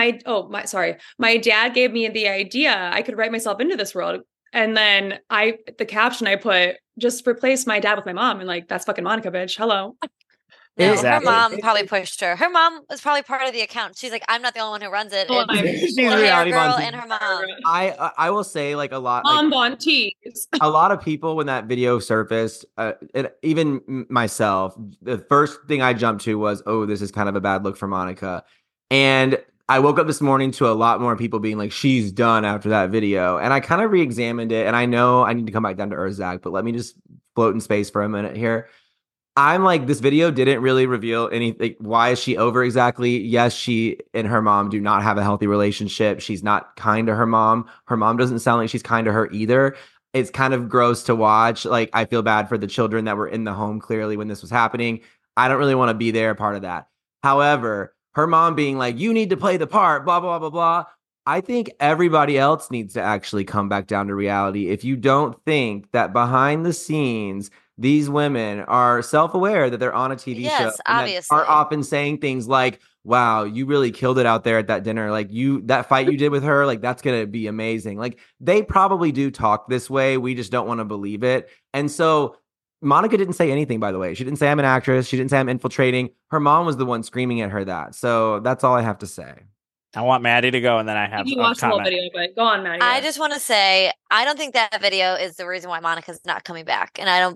dad gave me the idea I could write myself into this world, and then the caption I put, just replace my dad with my mom, and like that's fucking Monica, bitch. Hello. No, Exactly. Her mom probably pushed her. Her mom was probably part of the account. She's like, I'm not the only one who runs it. She's The hair reality girl Von and her mom. I will say like a lot. On Like, Von Tease. a lot of people when that video surfaced, even myself, the first thing I jumped to was, oh, this is kind of a bad look for Monica. And I woke up this morning to a lot more people being like, she's done after that video. And I kind of re-examined it. And I know I need to come back down to earth, Zach, but let me just float in space for a minute here. I'm like, this video didn't really reveal anything. Why is she over exactly? Yes, she and her mom do not have a healthy relationship. She's not kind to her mom. Her mom doesn't sound like she's kind to her either. It's kind of gross to watch. Like, I feel bad for the children that were in the home clearly when this was happening. I don't really want to be there, part of that. However, her mom being like, you need to play the part, blah, blah, blah, blah. I think everybody else needs to actually come back down to reality. If you don't think that behind the scenes, these women are self-aware that they're on a TV show. Yes, obviously. Are often saying things like, wow, you really killed it out there at that dinner. Like that fight you did with her, like that's going to be amazing. Like they probably do talk this way. We just don't want to believe it. And so Monica didn't say anything, by the way. She didn't say I'm an actress. She didn't say I'm infiltrating. Her mom was the one screaming at her that. So that's all I have to say. I want Maddie to go, and then I have You a watched the whole comment. video, but go on, Maddie. I just want to say, I don't think that video is the reason why Monica's not coming back. And I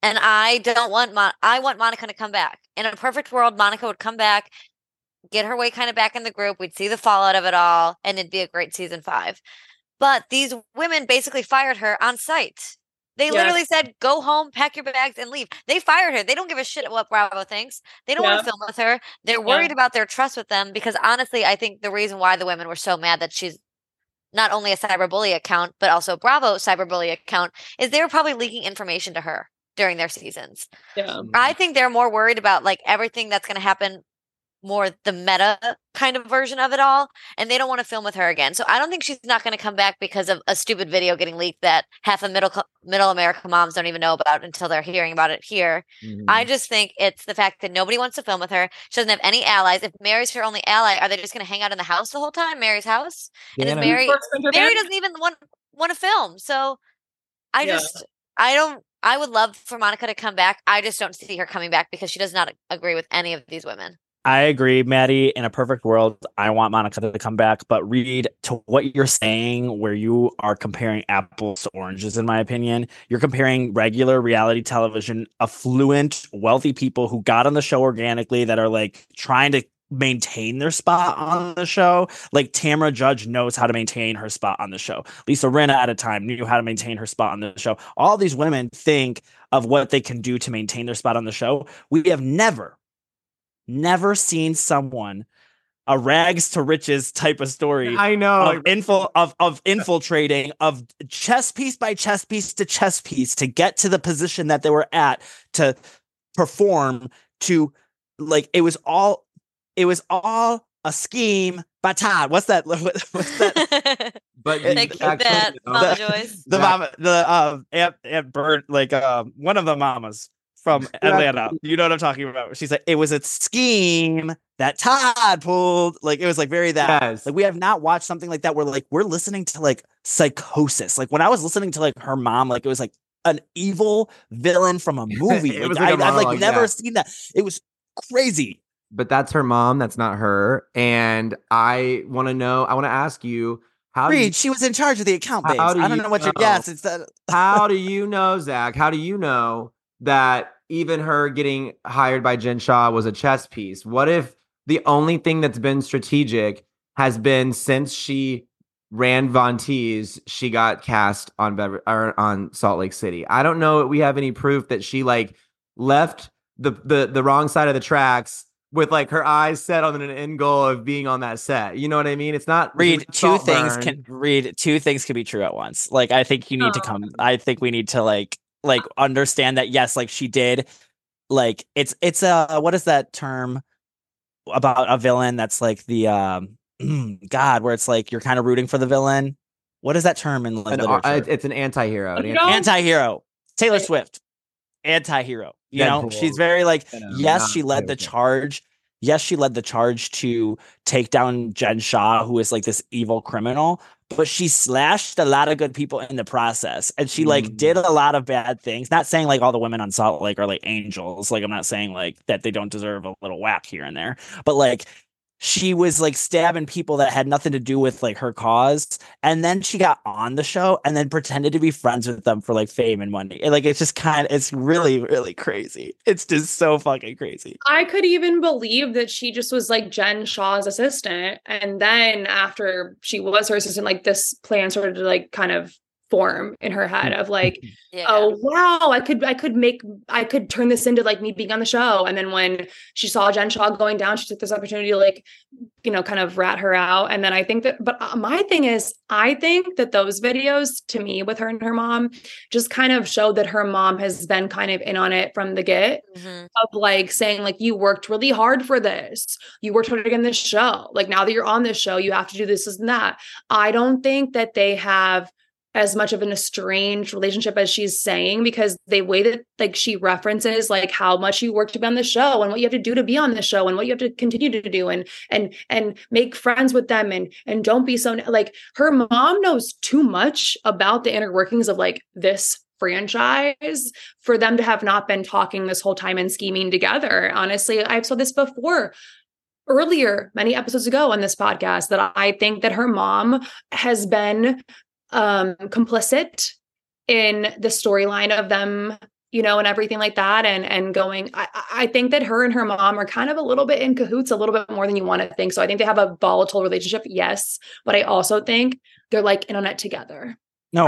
want Monica to come back. In a perfect world, Monica would come back, get her way kind of back in the group. We'd see the fallout of it all, and it'd be a great season 5. But these women basically fired her on site. They literally said, go home, pack your bags, and leave. They fired her. They don't give a shit what Bravo thinks. They don't want to film with her. They're worried about their trust with them because honestly, I think the reason why the women were so mad that she's not only a cyberbully account, but also Bravo cyberbully account, is they were probably leaking information to her during their seasons. Yeah. I think they're more worried about like everything that's going to happen, more the meta kind of version of it all, and they don't want to film with her again. So I don't think she's not going to come back because of a stupid video getting leaked that half of middle America moms don't even know about until they're hearing about it here. Mm-hmm. I just think it's the fact that nobody wants to film with her. She doesn't have any allies. If Mary's her only ally, are they just going to hang out in the house the whole time, Mary's house? And is Mary doesn't even want to film. So I would love for Monica to come back. I just don't see her coming back because she does not agree with any of these women. I agree, Maddie. In a perfect world, I want Monica to come back. But Reed, to what you're saying, where you are comparing apples to oranges, in my opinion, you're comparing regular reality television, affluent, wealthy people who got on the show organically that are like trying to maintain their spot on the show. Like Tamra Judge knows how to maintain her spot on the show. Lisa Rinna at a time knew how to maintain her spot on the show. All these women think of what they can do to maintain their spot on the show. We have never never seen someone a rags to riches type of story. I know of infiltrating, of chess piece by chess piece to chess piece to get to the position that they were at, to perform, to like it was all a scheme. Batad, what's that? What's that? But Thank you, that Mama Joyce. The mama, the Aunt Bert, like one of the mamas from Atlanta. You know what I'm talking about? She's like, it was a scheme that Todd pulled. Like it was like very that. Yes. Like we have not watched something like that where like we're listening to like Psychosis. Like when I was listening to like her mom, like it was like an evil villain from a movie. It was like, like a I've like monologue, never seen that. It was crazy. But that's her mom. That's not her. And I want to ask you, Reed, she was in charge of the account base. I don't know what your guess. It's that. How do you know, Zach? How do you know that even her getting hired by Jen Shah was a chess piece? What if the only thing that's been strategic has been since she ran Von Teese, she got cast on Salt Lake City? I don't know. We have any proof that she like left the wrong side of the tracks with like her eyes set on an end goal of being on that set. You know what I mean? It's not Reed. Two things can be true at once. Like I think you need to come. I think we need to like understand that. Yes, like she did. Like it's what is that term about a villain? That's like the God, where it's like you're kind of rooting for the villain. What is that term in literature? It's an anti-hero. Anti-hero. Taylor Swift. Anti-hero. You know, she's very like, yes, she led the charge. Yes, she led the charge to take down Jen Shah, who is like this evil criminal, but she slashed a lot of good people in the process. And she like did a lot of bad things. Not saying like all the women on Salt Lake are like angels. Like I'm not saying like that they don't deserve a little whack here and there, but like she was like stabbing people that had nothing to do with like her cause. And then she got on the show and then pretended to be friends with them for like fame and money. And like, it's just it's really, really crazy. It's just so fucking crazy. I could even believe that she just was like Jen Shah's assistant. And then after she was her assistant, like this plan started to like kind of form in her head of like, oh wow, I could turn this into like me being on the show. And then when she saw Jen Shah going down, she took this opportunity to like, you know, kind of rat her out. And then I think that, but my thing is, I think that those videos to me with her and her mom just kind of showed that her mom has been kind of in on it from the get of like saying like, you worked really hard for this. You worked hard to get in this show. Like now that you're on this show, you have to do this and that. I don't think that they have as much of an estranged relationship as she's saying, because the way that like she references like how much you work to be on the show and what you have to do to be on the show and what you have to continue to do and make friends with them and don't be so like her mom knows too much about the inner workings of like this franchise for them to have not been talking this whole time and scheming together. Honestly, I've said this before earlier, many episodes ago on this podcast, that I think that her mom has been complicit in the storyline of them, you know, and everything like that. And going, I think that her and her mom are kind of a little bit in cahoots, a little bit more than you want to think. So I think they have a volatile relationship. Yes. But I also think they're like in on it together. No,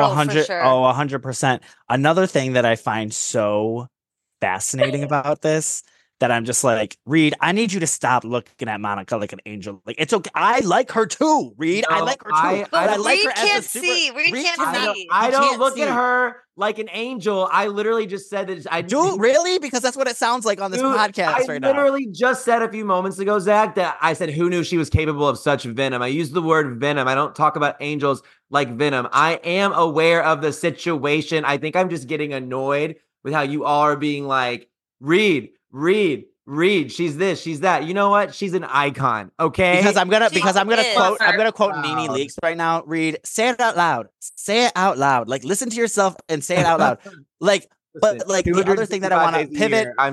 100%. Another thing that I find so fascinating about this, that I'm just like, Reed, I need you to stop looking at Monica like an angel. Like, it's okay. I like her too, Reed. I like her too. I like Reed her can't as a super, see. Reed can't see. I don't look at her like an angel. I literally just said that. I do really, because that's what it sounds like on this podcast right now. I literally just said a few moments ago, Zach, that I said, who knew she was capable of such venom? I used the word venom. I don't talk about angels like venom. I am aware of the situation. I think I'm just getting annoyed with how you all are being like, Reed, she's this, she's that. You know what? She's an icon. Okay. Because I'm gonna quote Nene Leakes right now. Reed, say it out loud. Say it out loud. Like, listen to yourself and say it out loud. Like, but like the other thing that I want to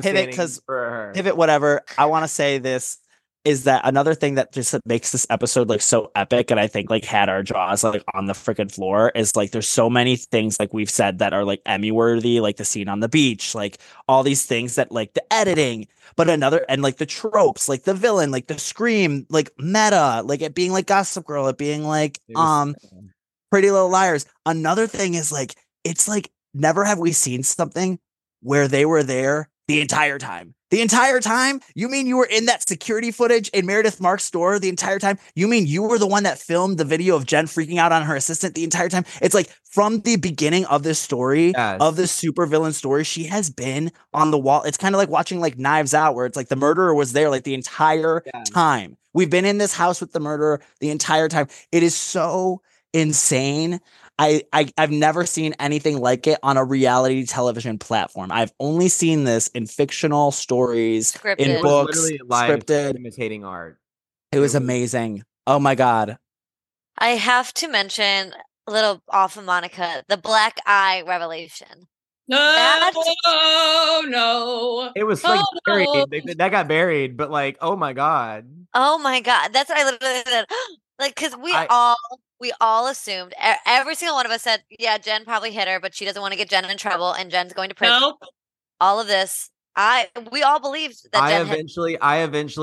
pivot, whatever. I want to say this is that another thing that just makes this episode like so epic, and I think like had our jaws like on the freaking floor, is like there's so many things like we've said that are like Emmy worthy, like the scene on the beach, like all these things that like the editing, but another, and like the tropes, like the villain, like the scream, like meta, like it being like Gossip Girl, it being like Pretty Little Liars. Another thing is like, it's like never have we seen something where they were there The entire time. The entire time? You mean you were in that security footage in Meredith Mark's store the entire time? You mean you were the one that filmed the video of Jen freaking out on her assistant the entire time? It's like from the beginning of this story, of the supervillain story, she has been on the wall. It's kind of like watching like Knives Out, where it's like the murderer was there like the entire time. We've been in this house with the murderer the entire time. It is so insane. I've never seen anything like it on a reality television platform. I've only seen this in fictional stories, in books, scripted, imitating art. It was amazing. Oh my God. I have to mention a little off of Monica, the black eye revelation. No. It was like buried. That got buried, but like, oh my God. Oh my God. That's what I literally said. Like, because we all assumed, every single one of us said, yeah, Jen probably hit her, but she doesn't want to get Jen in trouble, and Jen's going to prison. Nope. All of this, we all believed that Jen I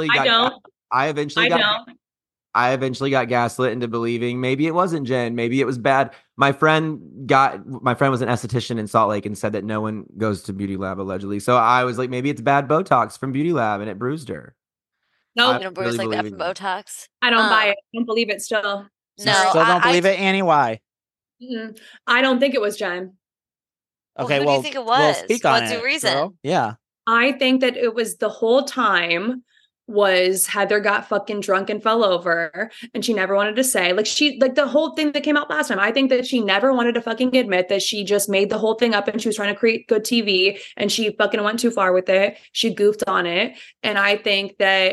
eventually got gaslit into believing maybe it wasn't Jen, maybe it was bad. My friend was an esthetician in Salt Lake and said that no one goes to Beauty Lab allegedly. So I was like, maybe it's bad Botox from Beauty Lab and it bruised her. No, you know, bruise like that from Botox. I don't buy it. I don't believe it still. No, still don't believe it, Annie. Why? I don't think it was Jen. Okay, who do you think it was? Speak on What's it, the reason? girl. Yeah. I think that it was the whole time was Heather got fucking drunk and fell over, and she never wanted to say, like the whole thing that came out last time. I think that she never wanted to fucking admit that she just made the whole thing up and she was trying to create good TV and she fucking went too far with it. She goofed on it. And I think that,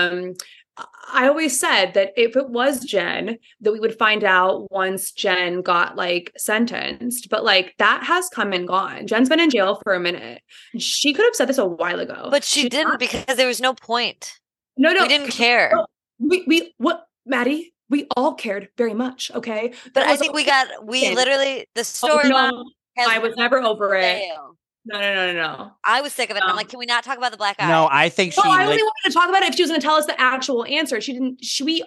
I always said that if it was Jen, that we would find out once Jen got like sentenced, but like that has come and gone. Jen's been in jail for a minute. She could have said this a while ago, but she didn't because there was no point. No, we didn't care. Maddie? We all cared very much. Okay, but I think literally the story. I was never over it. No. I was sick of it. I'm like, can we not talk about the black eye? No, I think she. I only wanted to talk about it if she was going to tell us the actual answer. She didn't.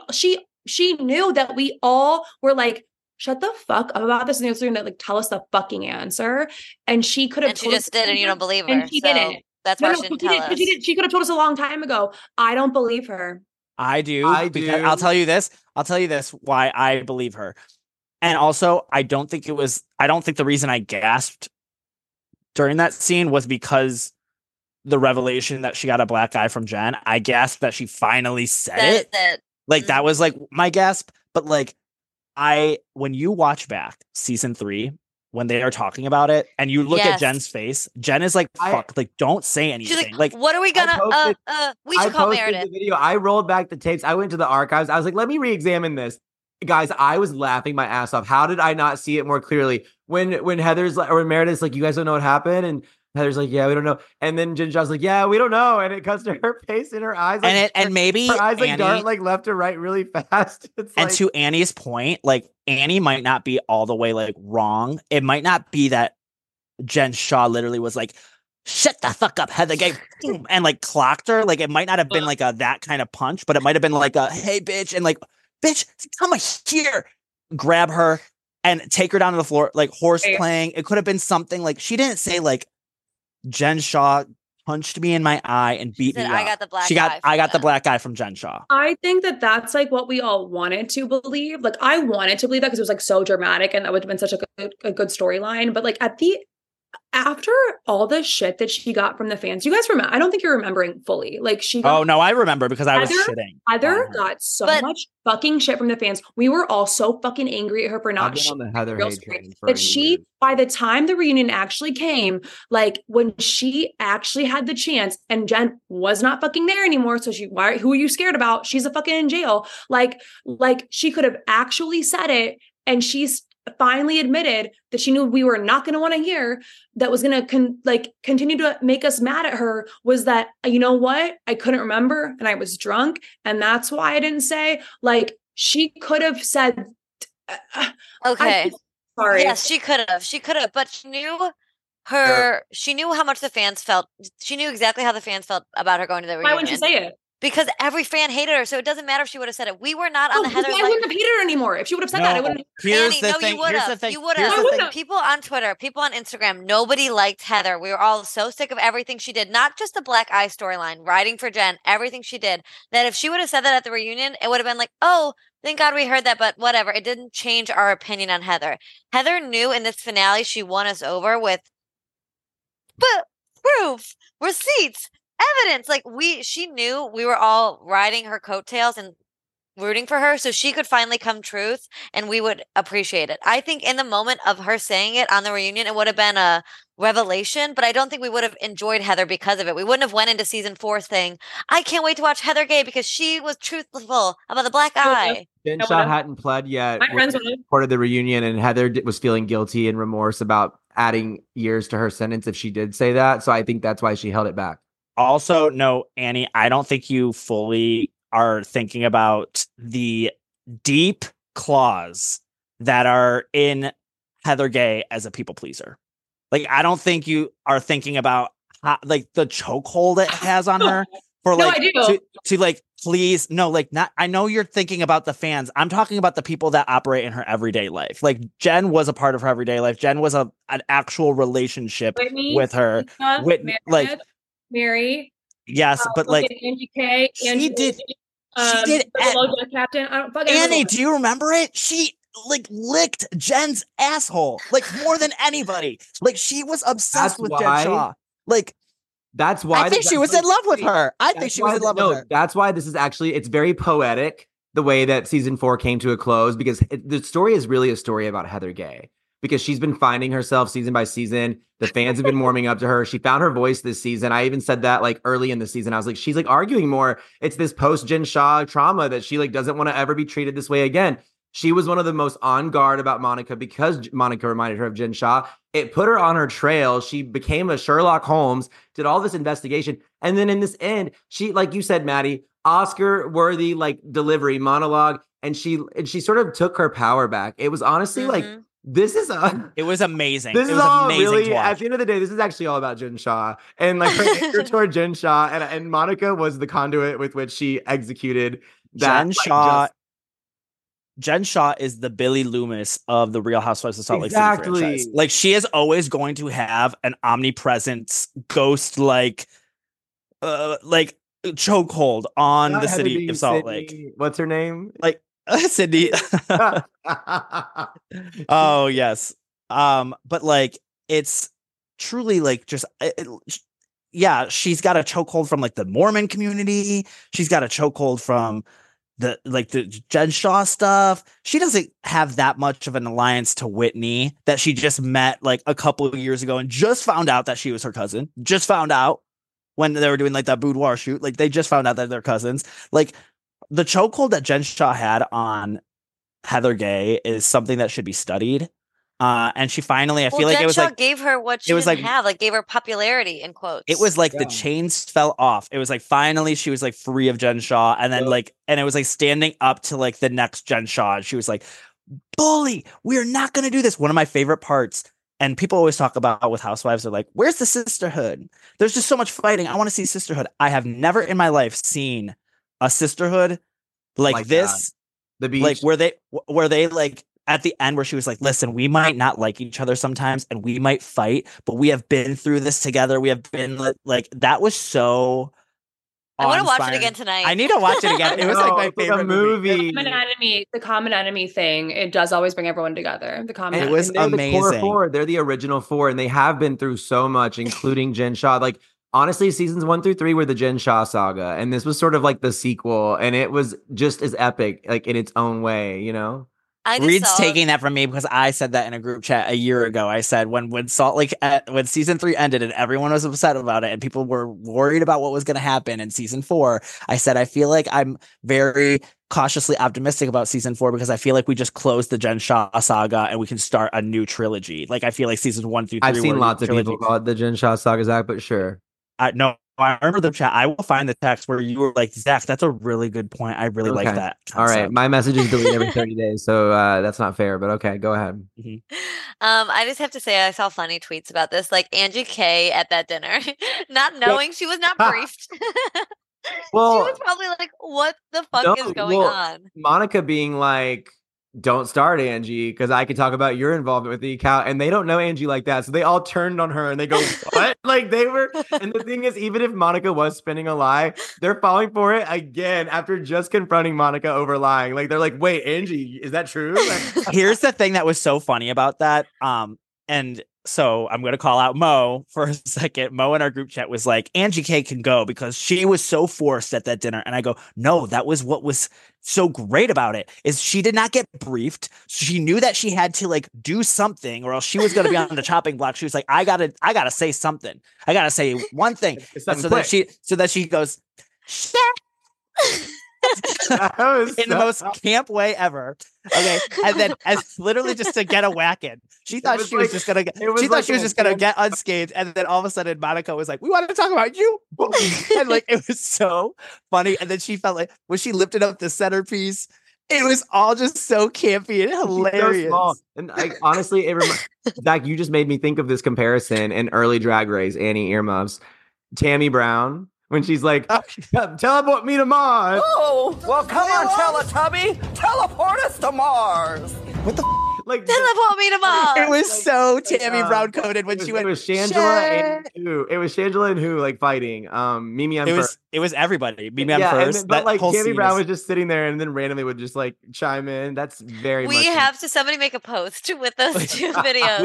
She knew that we all were like, shut the fuck up about this, and they were going to like tell us the fucking answer. And she could have. And she just did, and you don't believe her. And she didn't. That's why she didn't tell us. She could have told us a long time ago. I don't believe her. I do. I'll tell you this. Why I believe her. And also, I don't think the reason I gasped during that scene was because the revelation that she got a black eye from Jen. I gasped that she finally said it. Like that was like my gasp. But like when you watch back season 3, when they are talking about it and you look at Jen's face, Jen is like, fuck, like don't say anything. She's like, what are we gonna we should call Meredith. The video. I rolled back the tapes. I went to the archives. I was like, let me re-examine this. Guys, I was laughing my ass off. How did I not see it more clearly? When Heather's like, or Meredith's like, you guys don't know what happened? And Heather's like, yeah, we don't know. And then Jen Shah's like, yeah, we don't know. And it cuts to her face and her eyes. Like, and maybe her eyes like Annie, dart like left to right really fast. It's and like, to Annie's point, like Annie might not be all the way like wrong. It might not be that Jen Shah literally was like, shut the fuck up, Heather gave and like clocked her. Like it might not have been like that kind of punch, but it might have been like a hey bitch, and like, bitch, come here, grab her and take her down to the floor, like horse playing. It could have been something like she didn't say like Jen Shah punched me in my eye and beat me up. I got the black eye. I got the black eye from Jen Shah. I think that that's like what we all wanted to believe. Like I wanted to believe that because it was like so dramatic and that would have been such a good storyline. But like after all the shit that she got from the fans, you guys remember? I don't think you're remembering fully. Like she got, oh no, I remember because I was shitting. Heather got so much fucking shit from the fans. We were all so fucking angry at her for not on the Heather hate train for that she, by the time the reunion actually came, like when she actually had the chance and Jen was not fucking there anymore. So who are you scared about? She's a fucking in jail. Like she could have actually said it, and she's finally admitted that she knew we were not going to want to hear, that was going to continue to make us mad at her, was that, you know what? I couldn't remember and I was drunk. And that's why I didn't say. Like she could have said, okay. Sorry. Yes, she could have, but she knew she knew how much the fans felt. She knew exactly how the fans felt about her going to the reunion. Why wouldn't she say it? because every fan hated her. So it doesn't matter if she would have said it. We were not on the Heather. I wouldn't have hated her anymore. If she would have said that, I wouldn't. Here's Annie, the no, thing. you would Here's the have. thing. You would Here's have. the thing. People on Twitter, people on Instagram, nobody liked Heather. We were all so sick of everything she did. Not just the Black Eye storyline, riding for Jen, everything she did. That if she would have said that at the reunion, it would have been like, oh, thank God we heard that, but whatever. It didn't change our opinion on Heather. Heather knew in this finale she won us over with proof, receipts, evidence. Like she knew we were all riding her coattails and rooting for her so she could finally come truth and we would appreciate it. I think in the moment of her saying it on the reunion, it would have been a revelation, but I don't think we would have enjoyed Heather because of it. We wouldn't have went into season 4 saying, I can't wait to watch Heather Gay because she was truthful about the Black Eye. Jen Shaw hadn't pled yet. My friends would have. Part of the reunion, and Heather was feeling guilty and remorse about adding years to her sentence if she did say that. So I think that's why she held it back. Also, no, Annie, I don't think you fully are thinking about the deep claws that are in Heather Gay as a people pleaser. Like, I don't think you are thinking about like the chokehold it has on her for like to like please not. I know you're thinking about the fans. I'm talking about the people that operate in her everyday life. Like Jen was a part of her everyday life. Jen was an actual relationship Whitney, with her. Whitney, like Mary. Yes, but like Angie K. She did. The captain. I don't fucking Annie, do you remember it? She like licked Jen's asshole like more than anybody. Like she was obsessed with Jen Shaw. Like that's why I think she was in love with her. I think she was in love with her. That's why this is actually, it's very poetic the way that season 4 came to a close, because the story is really a story about Heather Gay, because she's been finding herself season by season. The fans have been warming up to her. She found her voice this season. I even said that like early in the season. I was like, she's like arguing more. It's this post Jen Shaw trauma that she like doesn't want to ever be treated this way again. She was one of the most on guard about Monica because Monica reminded her of Jen Shaw. It put her on her trail. She became a Sherlock Holmes, did all this investigation. And then in this end, she, like you said, Maddie, Oscar-worthy like delivery monologue. And she sort of took her power back. It was honestly like, it was amazing. This is all amazing really, at the end of the day, this is actually all about Jen Shaw and like her anger toward Jen Shaw. And Monica was the conduit with which she executed that. Jen Shaw is the Billy Loomis of the Real Housewives of Salt Lake City franchise. Like she is always going to have an omnipresent ghost like chokehold on the city of Salt Lake. What's her name? Like Sydney. Oh yes. But like it's truly like just yeah, she's got a chokehold from like the Mormon community. She's got a chokehold from the Jen Shaw stuff. She doesn't have that much of an alliance to Whitney that she just met like a couple of years ago and just found out that she was her cousin. Just found out when they were doing like that boudoir shoot. Like they just found out that they're cousins. Like the chokehold that Jen Shaw had on Heather Gay is something that should be studied. And she finally, I feel like Jen it was Shaw like gave her what she didn't have, like gave her popularity in quotes. It was like the chains fell off. It was like finally she was like free of Jen Shaw, and then and it was like standing up to like the next Jen Shaw. And she was like, "Bully, we're not gonna do this." One of my favorite parts, and people always talk about with Housewives, they're like, "Where's the sisterhood? There's just so much fighting. I want to see sisterhood." I have never in my life seen a sisterhood like this. The beach, like where they like. At the end where she was like, listen, we might not like each other sometimes and we might fight, but we have been through this together. We have been like, that was so I want to watch it again tonight. I need to watch it again. It was like my favorite movie. The common enemy thing. It does always bring everyone together. The common enemy. It was amazing. The core four. They're the original 4 and they have been through so much, including Jen Shaw. Like, honestly, seasons 1 through 3 were the Jen Shaw saga. And this was sort of like the sequel. And it was just as epic, like in its own way, you know? Reed's taking that from me because I said that in a group chat a year ago. I said when Salt Lake when season 3 ended and everyone was upset about it and people were worried about what was going to happen in season 4, I said I feel like I'm very cautiously optimistic about season 4 because I feel like we just closed the Jen Shaw saga and we can start a new trilogy. Like I feel like seasons 1 through 3. I've seen lots of people call it the Jen Shaw saga, Zach, but sure. No, I remember the chat. I will find the text where you were like, Zach, that's a really good point. I really like that concept. All right. My message is deleted every 30 days. So that's not fair, but okay, go ahead. Mm-hmm. I just have to say I saw funny tweets about this, like Angie K at that dinner, not knowing she was not briefed. Well, she was probably like, "What the fuck no, is going well, on?" Monica being like, don't start Angie because I can talk about your involvement with the account, and they don't know Angie like that, so they all turned on her and they go, "What?" Like they were. And the thing is, even if Monica was spinning a lie, they're falling for it again after just confronting Monica over lying. Like they're like, "Wait, Angie, is that true?" Like, Here's the thing that was so funny about that. And so I'm going to call out Mo for a second. Mo in our group chat was like, Angie K can go because she was so forced at that dinner. And I go, no, that was what was so great about it is she did not get briefed. She knew that she had to like do something or else she was going to be on the chopping block. She was like, I gotta say something. I gotta say one thing. So that she goes, shit. In the most camp way ever. Okay. And then literally just to get a whack in. She thought she was just gonna get unscathed. And then all of a sudden Monica was like, we want to talk about you. And like it was so funny. And then she felt like when she lifted up the centerpiece, it was all just so campy and hilarious. So and honestly, Zach, you just made me think of this comparison in early Drag Race, Annie Earmuffs, Tammy Brown. When she's like, teleport me to Mars. Oh, well, come on, Teletubby. Teleport us to Mars. What the like teleport me to Mars. It was so Tammy Brown coded when she went. It was Shangela and who? It was Shangela and who like fighting. Mimi on first. It was everybody. Mimi on first. But like Tammy Brown was just sitting there and then randomly would just like chime in. That's very. We have to somebody make a post with those two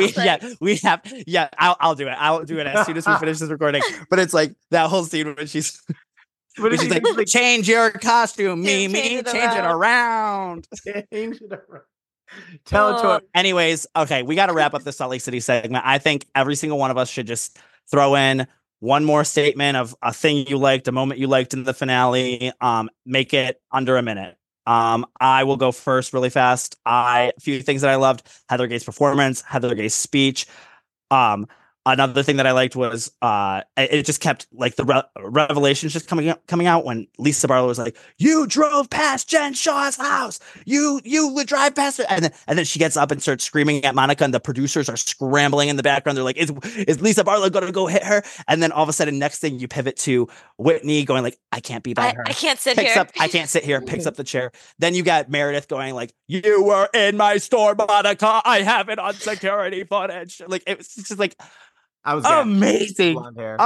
videos. I'll do it. I'll do it as soon as we finish this recording. But it's like that whole scene when she's. She's like, change your costume, Mimi. Change it around. Change it around. Anyways, okay, we got to wrap up the Salt Lake City segment. I think every single one of us should just throw in one more statement of a thing you liked, a moment you liked in the finale. Make it under a minute. I will go first really fast. A few things that I loved: Heather Gay's performance, Heather Gay's speech. Another thing that I liked was it just kept like the revelations just coming out when Lisa Barlow was like, "You drove past Jen Shaw's house. You would drive past her," and then she gets up and starts screaming at Monica, and the producers are scrambling in the background. They're like, "Is Lisa Barlow going to go hit her?" And then all of a sudden, next thing you pivot to Whitney going like, "I can't be by her. I can't sit here. I can't sit here." Picks up the chair. Then you got Meredith going like, "You were in my store, Monica. I have it on security footage." Like it was just like. I was amazing.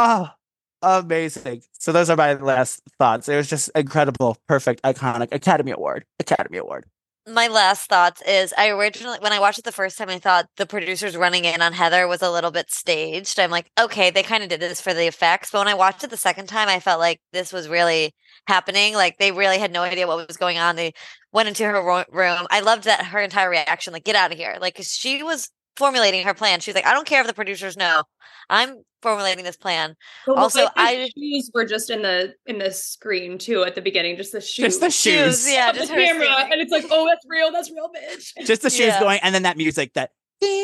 Amazing. So those are my last thoughts. It was just incredible, perfect, iconic. Academy Award. My last thoughts is when I watched it the first time, I thought the producers running in on Heather was a little bit staged. I'm like, okay, they kind of did this for the effects. But when I watched it the second time, I felt like this was really happening. Like they really had no idea what was going on. They went into her room. I loved that her entire reaction, like, get out of here. Like, 'cause she was formulating her plan. She was like, I don't care if the producers know. I'm formulating this plan. But also, shoes were just in the screen too at the beginning. Just the shoes. Just the shoes. Yeah, just the camera, and it's like, oh, that's real, bitch. Just the shoes going, and then that music that.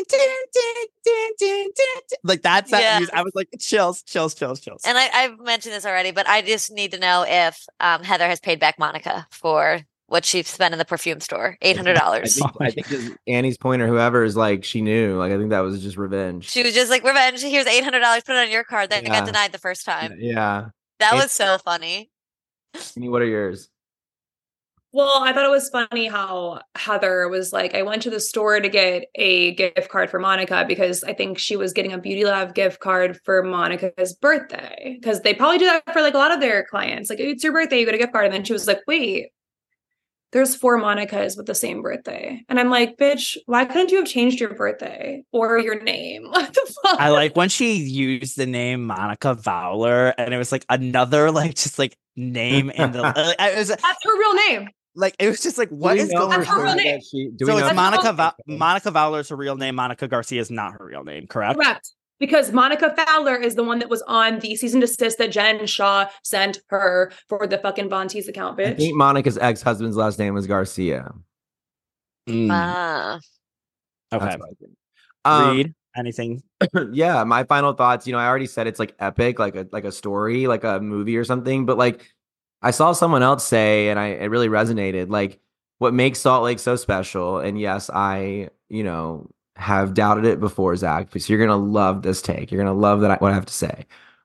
Like that's that music. I was like, chills. And I've mentioned this already, but I just need to know if Heather has paid back Monica for what she spent in the perfume store, $800. I think Annie's point or whoever is like, she knew. Like, I think that was just revenge. She was just like, revenge. Here's $800. Put it on your card. Then you got denied the first time. Yeah. That was so funny. Annie, what are yours? Well, I thought it was funny how Heather was like, I went to the store to get a gift card for Monica because I think she was getting a Beauty Lab gift card for Monica's birthday. Because they probably do that for like a lot of their clients. Like, it's your birthday, you get a gift card. And then she was like, wait. There's 4 Monicas with the same birthday. And I'm like, bitch, why couldn't you have changed your birthday or your name? What the fuck? I like when she used the name Monica Fowler and it was like another like just like name in the that's her real name. Like it was just like what is going on? That's her real name. So it's Monica Fowler is her real name. Monica Garcia is not her real name, correct? Correct. Because Monica Fowler is the one that was on the cease and desist that Jen Shaw sent her for the fucking Von Teese account, bitch. I think Monica's ex-husband's last name was Garcia. Okay. Read anything? Yeah, my final thoughts. I already said it's like epic, like a story, like a movie or something. But like, I saw someone else say, and it really resonated. Like, what makes Salt Lake so special? And yes, I have doubted it before, Zach, because you're gonna love this take. You're gonna love what I have to say.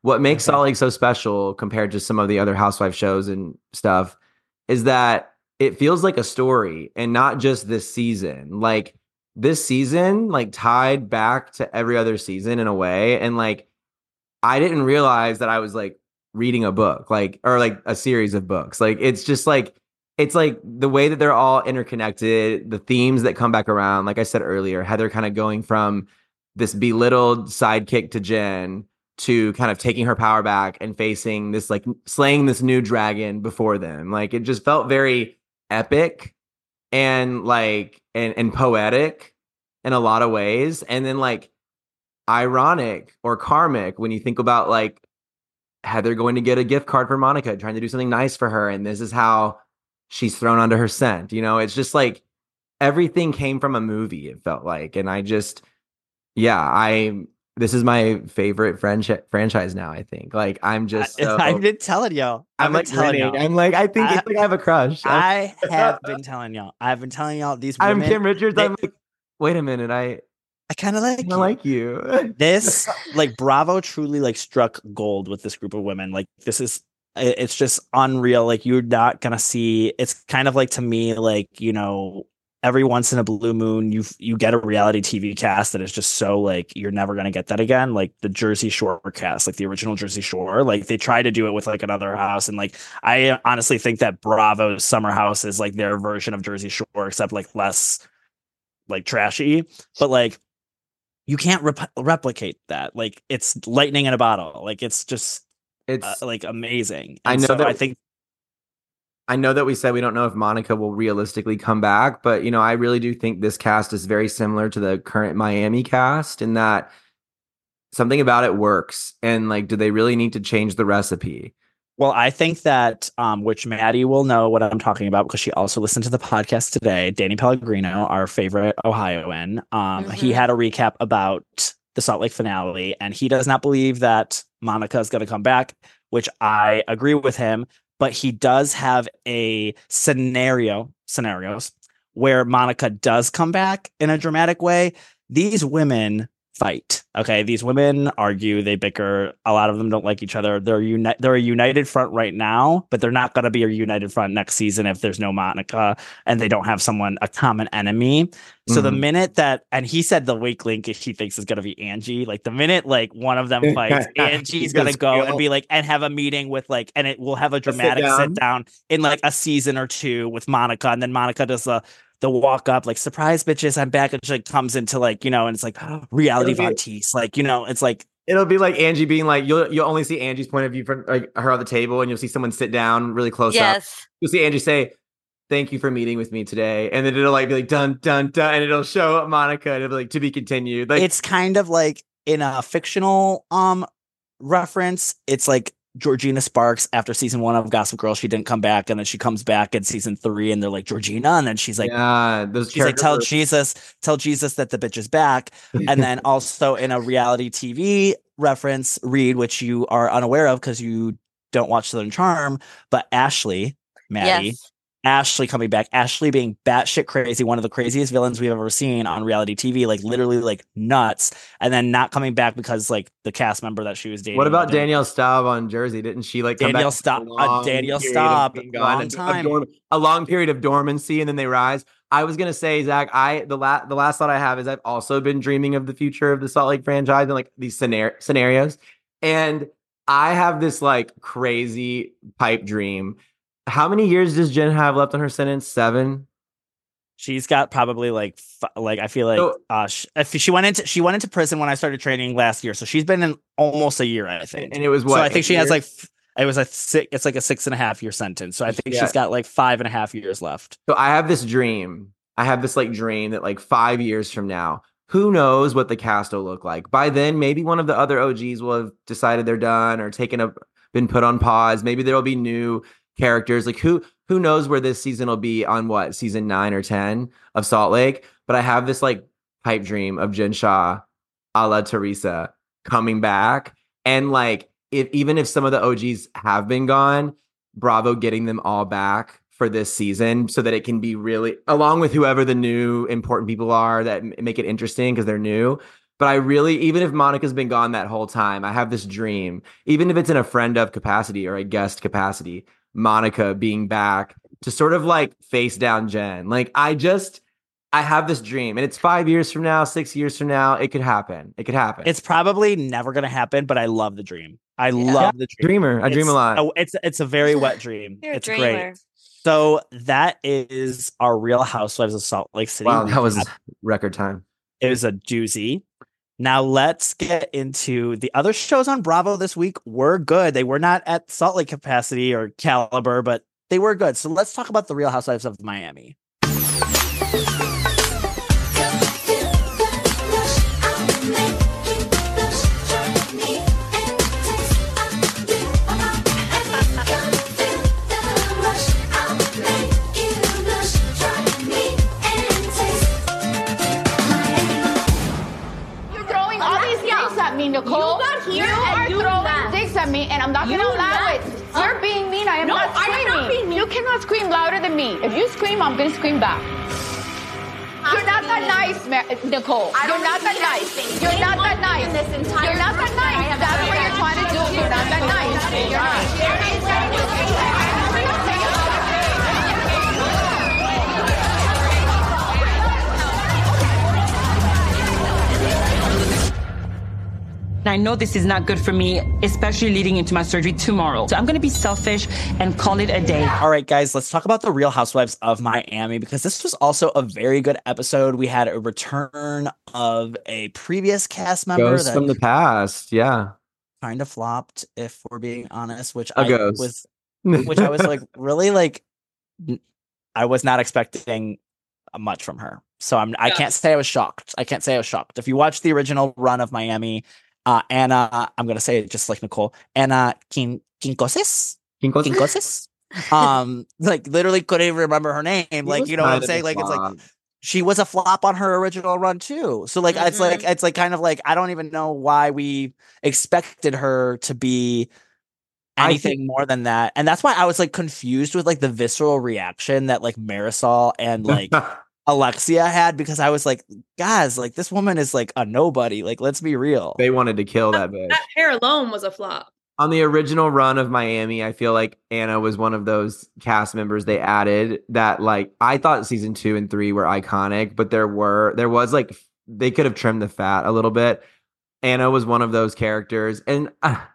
what makes Salt Lake so special compared to some of the other housewife shows and stuff is that it feels like a story and not just this season. Like this season, like tied back to every other season in a way. And like, I didn't realize that I was like reading a book, like, or like a series of books. Like, it's just like, it's like the way that they're all interconnected, the themes that come back around. Like I said earlier, Heather kind of going from this belittled sidekick to Jen to kind of taking her power back and facing this, like slaying this new dragon before them. Like, it just felt very epic and like, and poetic in a lot of ways. And then like ironic or karmic when you think about like Heather going to get a gift card for Monica, trying to do something nice for her. And this is how she's thrown under her scent. You know, it's just like everything came from a movie, it felt like. And I just, this is my favorite franchise now, I think. Like, I'm just I've been telling y'all. I'm like telling y'all. I'm like, I think it's like I have a crush. I have been telling y'all. I've been telling y'all these women. I'm Kim Richards. I'm like, wait a minute. I kind of like you. This, like, Bravo truly like struck gold with this group of women. Like, it's just unreal. Like, you're not gonna see. It's kind of like, to me, like, you know, every once in a blue moon, you get a reality TV cast that is just so like you're never gonna get that again. Like the Jersey Shore cast, like the original Jersey Shore. Like they try to do it with like another house, and like I honestly think that Bravo's Summer House is like their version of Jersey Shore, except like less like trashy. But like you can't replicate that. Like it's lightning in a bottle. Like it's just like amazing. And I know that we said we don't know if Monica will realistically come back, but, you know, I really do think this cast is very similar to the current Miami cast in that something about it works. And like, do they really need to change the recipe? Well, I think that, which Maddie will know what I'm talking about because she also listened to the podcast today. Danny Pellegrino, our favorite Ohioan, he had a recap about the Salt Lake finale, and he does not believe that Monica is going to come back, which I agree with him. But he does have a scenarios where Monica does come back in a dramatic way. These women fight. Okay. These women argue, they bicker. A lot of them don't like each other. They're a united front right now, but they're not going to be a united front next season if there's no Monica and they don't have a common enemy. So the minute that, and he said the weak link he thinks is going to be Angie, like the minute like one of them fights, Angie's going to go and be like, and have a meeting with like, and it will have a dramatic sit down in like a season or two with Monica. And then Monica does the walk up, like, surprise bitches, I'm back. And she like comes into like, you know, and it's like reality Von Teese. Like, you know, it's like, it'll be like Angie being like, you'll only see Angie's point of view from like her on the table, and you'll see someone sit down really close up. You'll see Angie say, thank you for meeting with me today. And then it'll like be like dun dun dun, and it'll show up Monica and it'll be like to be continued. Like it's kind of like in a fictional reference, it's like Georgina Sparks after season 1 of Gossip Girl, she didn't come back, and then she comes back in season 3, and they're like Georgina, and then she's like, she's like, tell Jesus that the bitch is back. And then also in a reality TV reference, Reed, which you are unaware of because you don't watch Southern Charm, but Ashley, Maddie. Ashley coming back, Ashley being batshit crazy, one of the craziest villains we've ever seen on reality TV, like literally like nuts, and then not coming back because like the cast member that she was dating. What about Danielle Staub on Jersey? Didn't she like Danielle Staub? Danielle Staub, long time, a long period of dormancy, and then they rise. I was gonna say, Zach, the last thought I have is I've also been dreaming of the future of the Salt Lake franchise and like these scenarios, and I have this like crazy pipe dream. How many years does Jen have left on her sentence? 7. She's got probably like I feel like she went into prison when I started training last year, so she's been in almost a year, I think. And it was what? So I think she has like it was it's like a 6.5 year sentence. So I think she's got like 5.5 years left. So I have this dream. I have this like dream that like 5 years from now, who knows what the cast will look like. By then, maybe one of the other OGs will have decided they're done or been put on pause. Maybe there will be new characters. Like who knows where this season will be on season 9 or 10 of Salt Lake. But I have this like pipe dream of Jen Shah a la Teresa coming back, and like even if some of the OGs have been gone, Bravo getting them all back for this season so that it can be really, along with whoever the new important people are that make it interesting because they're new. But I really, even if Monica's been gone that whole time, I have this dream, even if it's in a friend of capacity or a guest capacity, Monica being back to sort of like face down Jen. Like I have this dream, and it's 5 years from now, 6 years from now. It could happen. It could happen. It's probably never going to happen, but I love the dream. I love the dream. Dreamer. I dream a lot. Oh, it's a very wet dream. You're a it's dreamer. great. So that is our Real Housewives of Salt Lake City. Wow, that was recap. record time. It was a doozy. Now let's get into the other shows on Bravo this week. Were good. They were not at Salt Lake capacity or caliber, but they were good. So let's talk about the Real Housewives of Miami. Nicole, you are throwing dicks at me, and I'm not gonna allow it. You're being mean. I am not screaming. You cannot scream louder than me. If you scream, I'm gonna scream back. You're not that nice, Nicole. You're not that nice. You're not that nice. You're not that nice. That's what you're trying to do. You're not that nice. You're not. I know this is not good for me, especially leading into my surgery tomorrow. So I'm going to be selfish and call it a day. All right, guys, let's talk about the Real Housewives of Miami, because this was also a very good episode. We had a return of a previous cast member Ghost that from the past. Yeah. kind of flopped, if we're being honest, which A I ghost. was like, really, like, I was not expecting much from her. So I can't say I was shocked. I can't say I was shocked. If you watch the original run of Miami, Anna, I'm gonna say it just like Nicole, Anna Quincoces, like literally couldn't even remember her name. Like, you know what I'm saying? Like, it's like she was a flop on her original run too. So like, it's like kind of like, I don't even know why we expected her to be anything more than that. And that's why I was like confused with like the visceral reaction that like Marisol and like Alexia had, because I was like, guys, like this woman is like a nobody. Like, let's be real. They wanted to kill that bitch. That hair alone was a flop. On the original run of Miami, I feel like Anna was one of those cast members they added that, like, I thought season 2 and 3 were iconic, but there was like, they could have trimmed the fat a little bit. Anna was one of those characters. And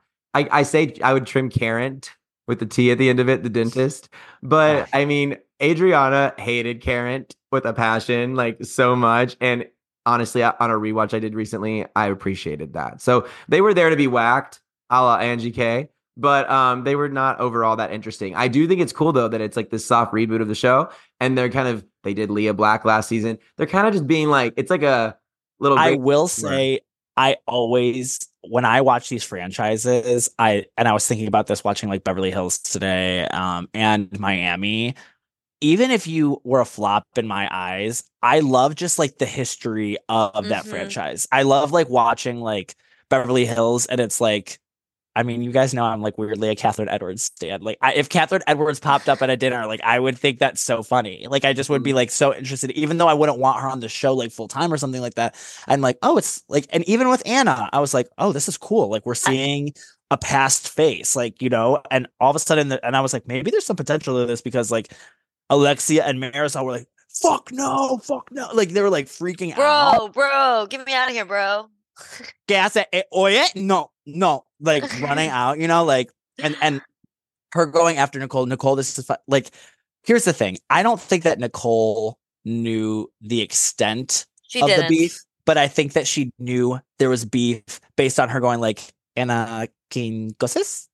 I say I would trim Karen with the T at the end of it, the dentist. But I mean, Adriana hated Karen with a passion, like so much. And honestly, on a rewatch I did recently, I appreciated that. So they were there to be whacked, a la Angie K, but they were not overall that interesting. I do think it's cool though that it's like this soft reboot of the show, and they did Leah Black last season. They're kind of just being like, it's like a little. I will say, I always, when I watch these franchises, I was thinking about this watching like Beverly Hills today, and Miami. Even if you were a flop in my eyes, I love just like the history of that franchise. I love like watching like Beverly Hills, and it's like, I mean, you guys know I'm like weirdly a Catherine Edwards stan. Like, if Catherine Edwards popped up at a dinner, like I would think that's so funny. Like, I just would be like so interested, even though I wouldn't want her on the show like full time or something like that. I'm like, oh, it's like, and even with Anna, I was like, oh, this is cool. Like, we're seeing a past face, like, you know, and all of a sudden, and I was like, maybe there's some potential to this, because like Alexia and Marisol were like, fuck no. Like, they were like freaking out. Bro, get me out of here, bro. Gas at oye, no, like running out, you know, like, and her going after Nicole. This is like, here's the thing. I don't think that Nicole knew the extent of the beef, but I think that she knew there was beef based on her going like, Anna Quincoces.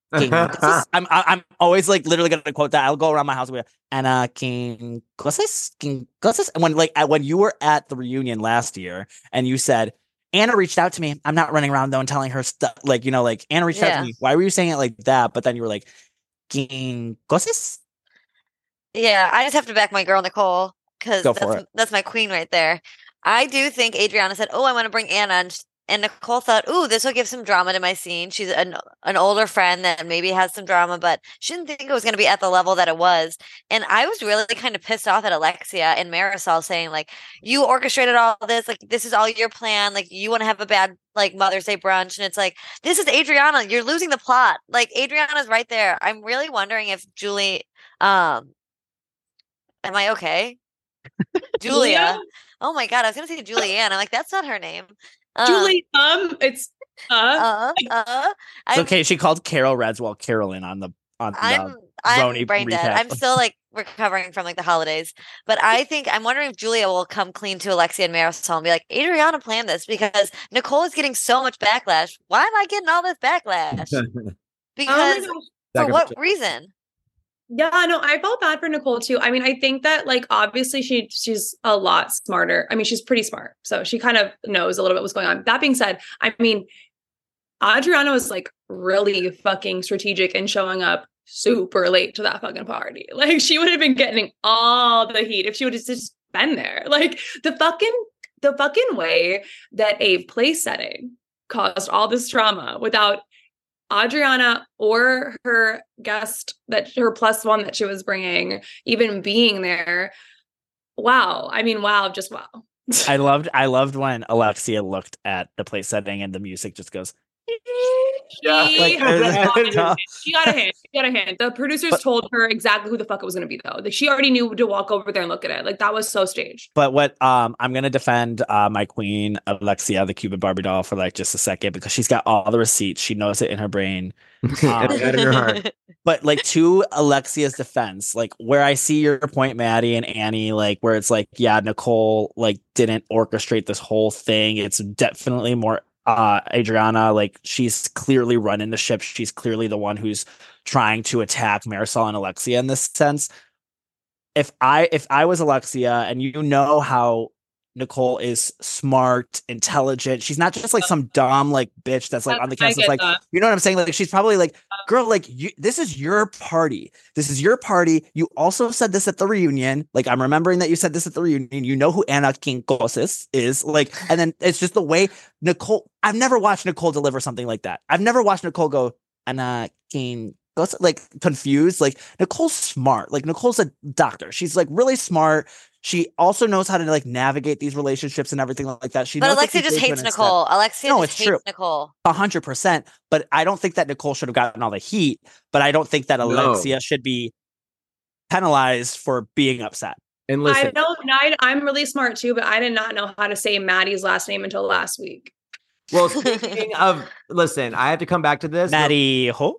I'm always like literally gonna quote that. I'll go around my house with Anna Quincoces. And when you were at the reunion last year and you said, Anna reached out to me. I'm not running around though and telling her stuff. Like, you know, like Anna reached out to me. Why were you saying it like that? But then you were like, Quincoces? Yeah, I just have to back my girl Nicole, because that's my queen right there. I do think Adriana said, "Oh, I want to bring Anna," And Nicole thought, ooh, this will give some drama to my scene. She's an older friend that maybe has some drama, but she didn't think it was going to be at the level that it was. And I was really kind of pissed off at Alexia and Marisol saying, like, you orchestrated all this. Like, this is all your plan. Like, you want to have a bad, like, Mother's Day brunch. And it's like, this is Adriana. You're losing the plot. Like, Adriana's right there. I'm really wondering if Julie, am I okay? Julia. Oh my God. I was going to say Julianne. I'm like, that's not her name. Julie, it's It's okay. She called Carol Radswell Carolyn on the I'm Roni brain dead. recap. I'm still like recovering from like the holidays, but I'm wondering if Julia will come clean to Alexia and Marisol and be like, Adriana planned this because Nicole is getting so much backlash. Why am I getting all this backlash? Because for what reason? Yeah, no, I felt bad for Nicole too. I mean, I think that like obviously she's a lot smarter. I mean, she's pretty smart. So she kind of knows a little bit what's going on. That being said, I mean, Adriana was like really fucking strategic in showing up super late to that fucking party. Like she would have been getting all the heat if she would have just been there. Like the fucking way that a place setting caused all this drama without Adriana or her guest, that her plus one that she was bringing, even being there. Wow. I mean, wow, just wow. I loved when Alexia looked at the place setting and the music just goes. Yeah, she got a hint. The producers told her exactly who the fuck it was going to be, though. Like, she already knew to walk over there and look at it. Like that was so staged. But what I'm gonna defend my queen Alexia, the Cuban Barbie doll, for like just a second because she's got all the receipts. She knows it in her brain, and in her heart. But like to Alexia's defense, like where I see your point, Maddie and Annie, like where it's like, yeah, Nicole like didn't orchestrate this whole thing. It's definitely more. Adriana, like she's clearly running the ship. She's clearly the one who's trying to attack Marisol and Alexia in this sense. If I was Alexia, and you know how Nicole is smart, intelligent. She's not just like some dumb like bitch that's like on the campus. Like, you know what I'm saying? Like she's probably like, girl, like this is your party. This is your party. You also said this at the reunion. Like I'm remembering that you said this at the reunion. You know who Ana Quincoces is. Like, and then it's just the way Nicole. I've never watched Nicole deliver something like that. I've never watched Nicole go Ana Quincoces, like confused. Like Nicole's smart. Like Nicole's a doctor. She's like really smart. She also knows how to like navigate these relationships and everything like that. But Alexia just hates Nicole. Alexia just hates Nicole. 100%. But I don't think that Nicole should have gotten all the heat. But I don't think that Alexia should be penalized for being upset. And listen, I'm really smart too, but I did not know how to say Maddie's last name until last week. Well, speaking of, listen, I have to come back to this. Maddie Host.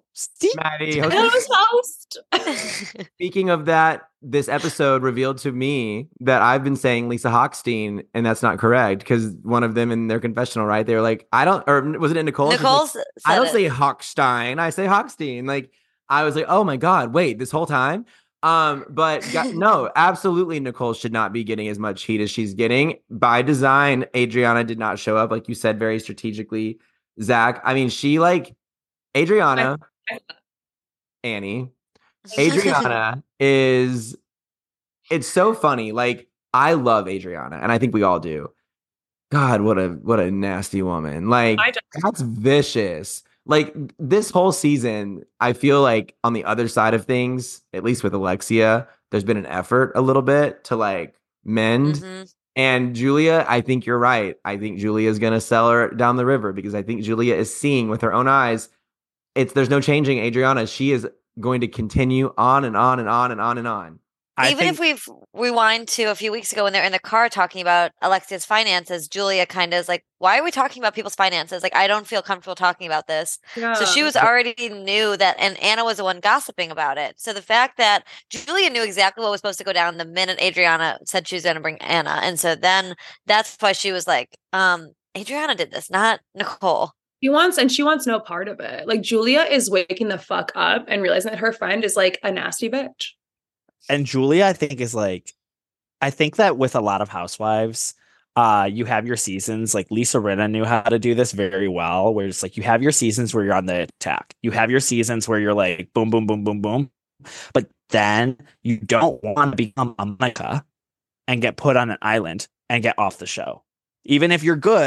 Speaking of that, this episode revealed to me that I've been saying Lisa Hochstein, and that's not correct because one of them in their confessional, right? They were like, was it Nicole? Nicole's like, I don't say Hochstein, I say Hochstein. Like, I was like, oh my God, wait, this whole time? But no, absolutely, Nicole should not be getting as much heat as she's getting. By design, Adriana did not show up, like you said, very strategically, Zach. I mean, she like Adriana, Annie. Adriana is. It's so funny. Like I love Adriana, and I think we all do. God, what a nasty woman. Like that's vicious. Like this whole season, I feel like on the other side of things, at least with Alexia, there's been an effort a little bit to like mend. Mm-hmm. And Julia, I think you're right. I think Julia is going to sell her down the river because I think Julia is seeing with her own eyes. There's no changing Adriana. She is going to continue on and on and on and on and on. Even if we rewind to a few weeks ago when they're in the car talking about Alexia's finances, Julia kind of is like, why are we talking about people's finances? Like, I don't feel comfortable talking about this. Yeah. So she was already knew that, and Anna was the one gossiping about it. So the fact that Julia knew exactly what was supposed to go down the minute Adriana said she was going to bring Anna. And so then that's why she was like, Adriana did this, not Nicole. She wants no part of it. Like Julia is waking the fuck up and realizing that her friend is like a nasty bitch. And Julia, I think, is like, I think that with a lot of housewives, you have your seasons. Like Lisa Rinna knew how to do this very well, where it's like you have your seasons where you're on the attack. You have your seasons where you're like boom, boom, boom, boom, boom. But then you don't want to become a Monica and get put on an island and get off the show. Even if you're good,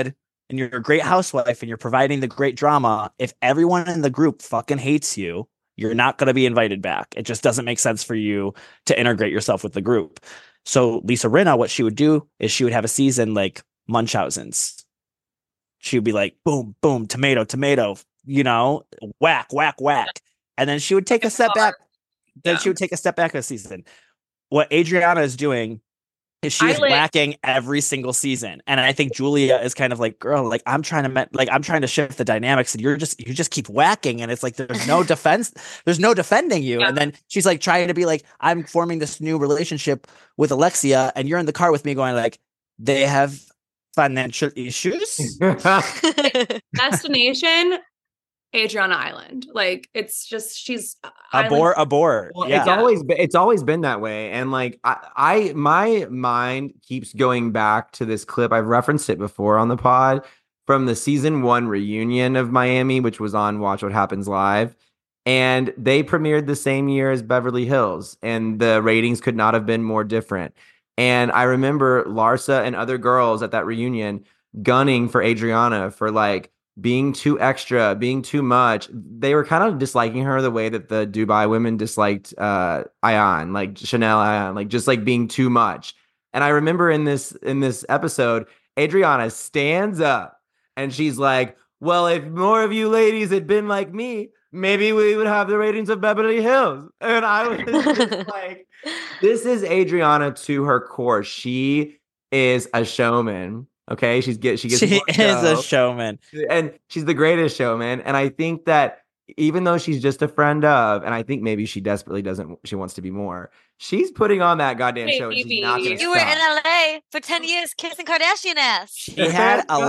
and you're a great housewife and you're providing the great drama, if everyone in the group fucking hates you, you're not going to be invited back. It just doesn't make sense for you to integrate yourself with the group. So Lisa Rinna, what she would do is she would have a season like Munchausen's. She would be like, boom, boom, tomato, tomato, you know, whack, whack, whack. And then she would take a step back. Then she would take a step back a season. What Adriana is doing is she's whacking every single season. And I think Julia is kind of like, girl, like I'm trying to shift the dynamics and you just keep whacking. And it's like, there's no defense. There's no defending you. Yeah. And then she's like trying to be like, I'm forming this new relationship with Alexia. And you're in the car with me going like, they have financial issues. Destination Adriana Island. Like it's just she's abort. Well, yeah. It's always been that way. And like my mind keeps going back to this clip. I've referenced it before on the pod from the season 1 reunion of Miami, which was on Watch What Happens Live. And they premiered the same year as Beverly Hills, and the ratings could not have been more different. And I remember Larsa and other girls at that reunion gunning for Adriana for like being too extra, being too much. They were kind of disliking her the way that the Dubai women disliked Ayan, like Chanel Ayan, like just like being too much. And I remember in this episode, Adriana stands up and she's like, well, if more of you ladies had been like me, maybe we would have the ratings of Beverly Hills. And I was just like, this is Adriana to her core. She is a showman. Okay, she is a showman, and she's the greatest showman. And I think that even though she's just a friend of, and I think maybe she desperately she wants to be more. She's putting on that goddamn show. And she's not you were in LA for 10 years kissing Kardashian ass. She had a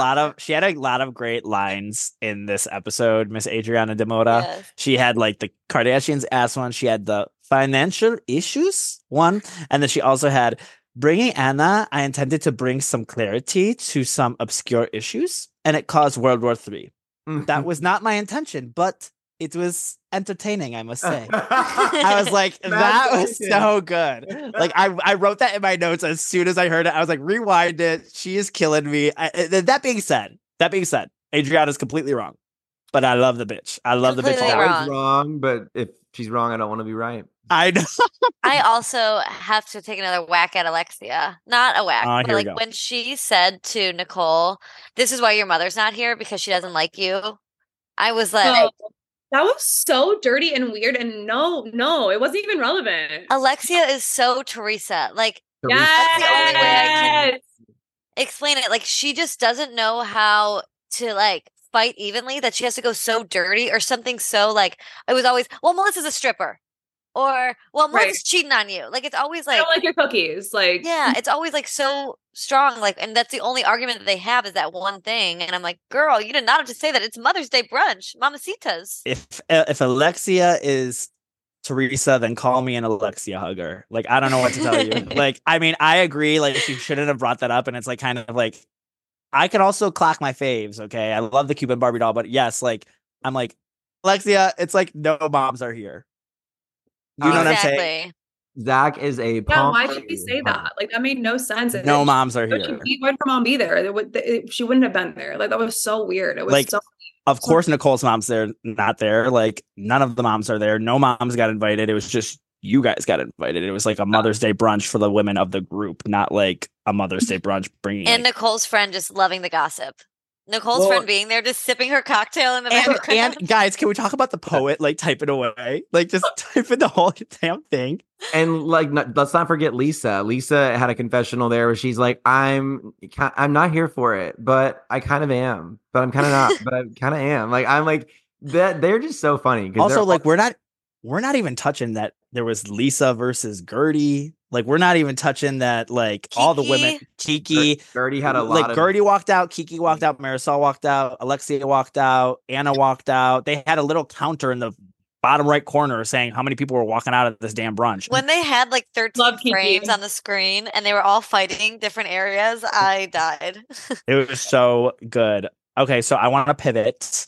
lot of great lines in this episode, Miss Adriana DeMotta. Yes. She had like the Kardashians ass one. She had the financial issues one, and then she also had. Bringing Anna, I intended to bring some clarity to some obscure issues, and it caused World War III. That was not my intention, but it was entertaining, I must say. I was like, that was so good. Like, I wrote that in my notes as soon as I heard it. I was like, rewind it. She is killing me. That being said, Adriana's completely wrong. But I love the bitch. I love completely the bitch. I was wrong, but if she's wrong, I don't want to be right. I know. I also have to take another whack at Alexia. Not a whack, but like when she said to Nicole, "This is why your mother's not here because she doesn't like you." I was like, that was so dirty and weird. And no, it wasn't even relevant. Alexia is so Teresa. Like, that's the only way I can explain it. Like, she just doesn't know how to like fight evenly. That she has to go so dirty or something. So like, it was always, well, Melissa's a stripper. Or, well, Melissa's cheating on you. Like, it's always like... I don't like your cookies. Like... Yeah, it's always, like, so strong. Like, and that's the only argument that they have is that one thing. And I'm like, girl, you did not have to say that. It's Mother's Day brunch. Mamacitas. If Alexia is Teresa, then call me an Alexia hugger. Like, I don't know what to tell you. Like, I mean, I agree. Like, she shouldn't have brought that up. And it's, like, kind of, like... I could also clock my faves, okay? I love the Cuban Barbie doll. But, yes, like, I'm like, Alexia, it's like, no moms are here. You know what I'm saying? Zach is a yeah. Why did you say that? Like that made no sense. No moms are here. Why would her mom be there? She wouldn't have been there. Like that was so weird. It was like, so. Of course, Nicole's mom's there, not there. Like none of the moms are there. No moms got invited. It was just you guys got invited. It was like a Mother's Day brunch for the women of the group, not like a Mother's Day brunch bringing. And Nicole's friend just loving the gossip. Nicole's friend being there, just sipping her cocktail in the background. And guys, can we talk about the poet like typing away? Like just typing the whole damn thing. And like, let's not forget Lisa. Lisa had a confessional there where she's like, I'm not here for it, but I kind of am. But I'm kind of not, but I kind of am. Like, I'm like, that they're just so funny. Also, like, we're not even touching that there was Lisa versus Gertie. Like, we're not even touching that, like, Kiki. All the women. Kiki. Gertie had a lot like, Gertie walked out. Kiki walked out. Marisol walked out. Alexia walked out. Anna walked out. They had a little counter in the bottom right corner saying how many people were walking out of this damn brunch. When they had, like, 13 frames on the screen and they were all fighting different areas, I died. It was so good. Okay, so I want to pivot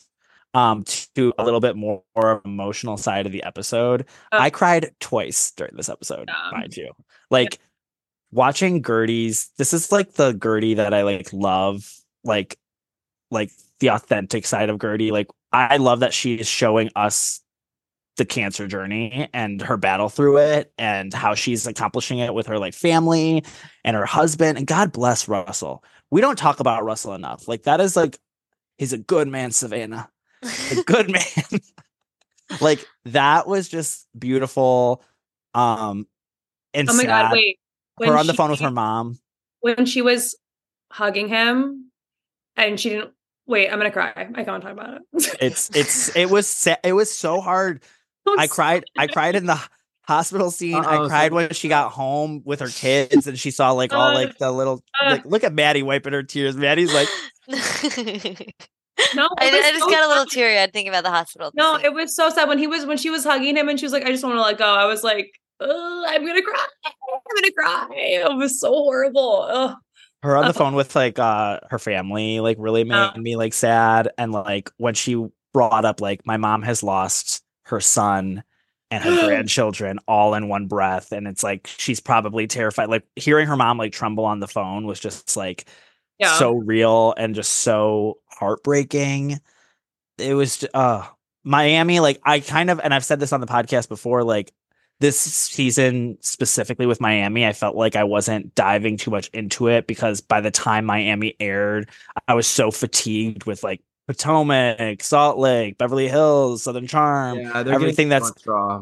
to a little bit more emotional side of the episode. I cried twice during this episode, mind you. Like watching Gertie's, this is like the Gertie that I like love. Like like the authentic side of Gertie. Like I love that she is showing us the cancer journey and her battle through it and how she's accomplishing it with her like family and her husband. And God bless Russell. We don't talk about Russell enough. Like that is like, he's a good man, Savannah. A good man. Like that was just beautiful. And oh my God, wait. Her on the phone with her mom. When she was hugging him and she didn't wait, I'm gonna cry. I can't talk about it. It was so hard. I cried in the hospital scene. I cried when she got home with her kids and she saw like all like the little like, look at Maddie wiping her tears. Maddie's like no, I just got a little teary. I'd think about the hospital. No, it was so sad when she was hugging him and she was like, I just want to let go. I was like, I'm gonna cry. It was so horrible. Ugh. Her on the phone with like her family like really made me like sad. And like when she brought up like my mom has lost her son and her grandchildren all in one breath, and it's like she's probably terrified. Like hearing her mom like tremble on the phone was just like so real and just so heartbreaking. It was Miami, like I kind of, and I've said this on the podcast before, like this season specifically with Miami, I felt like I wasn't diving too much into it because by the time Miami aired, I was so fatigued with like Potomac, Salt Lake, Beverly Hills, Southern Charm, everything that's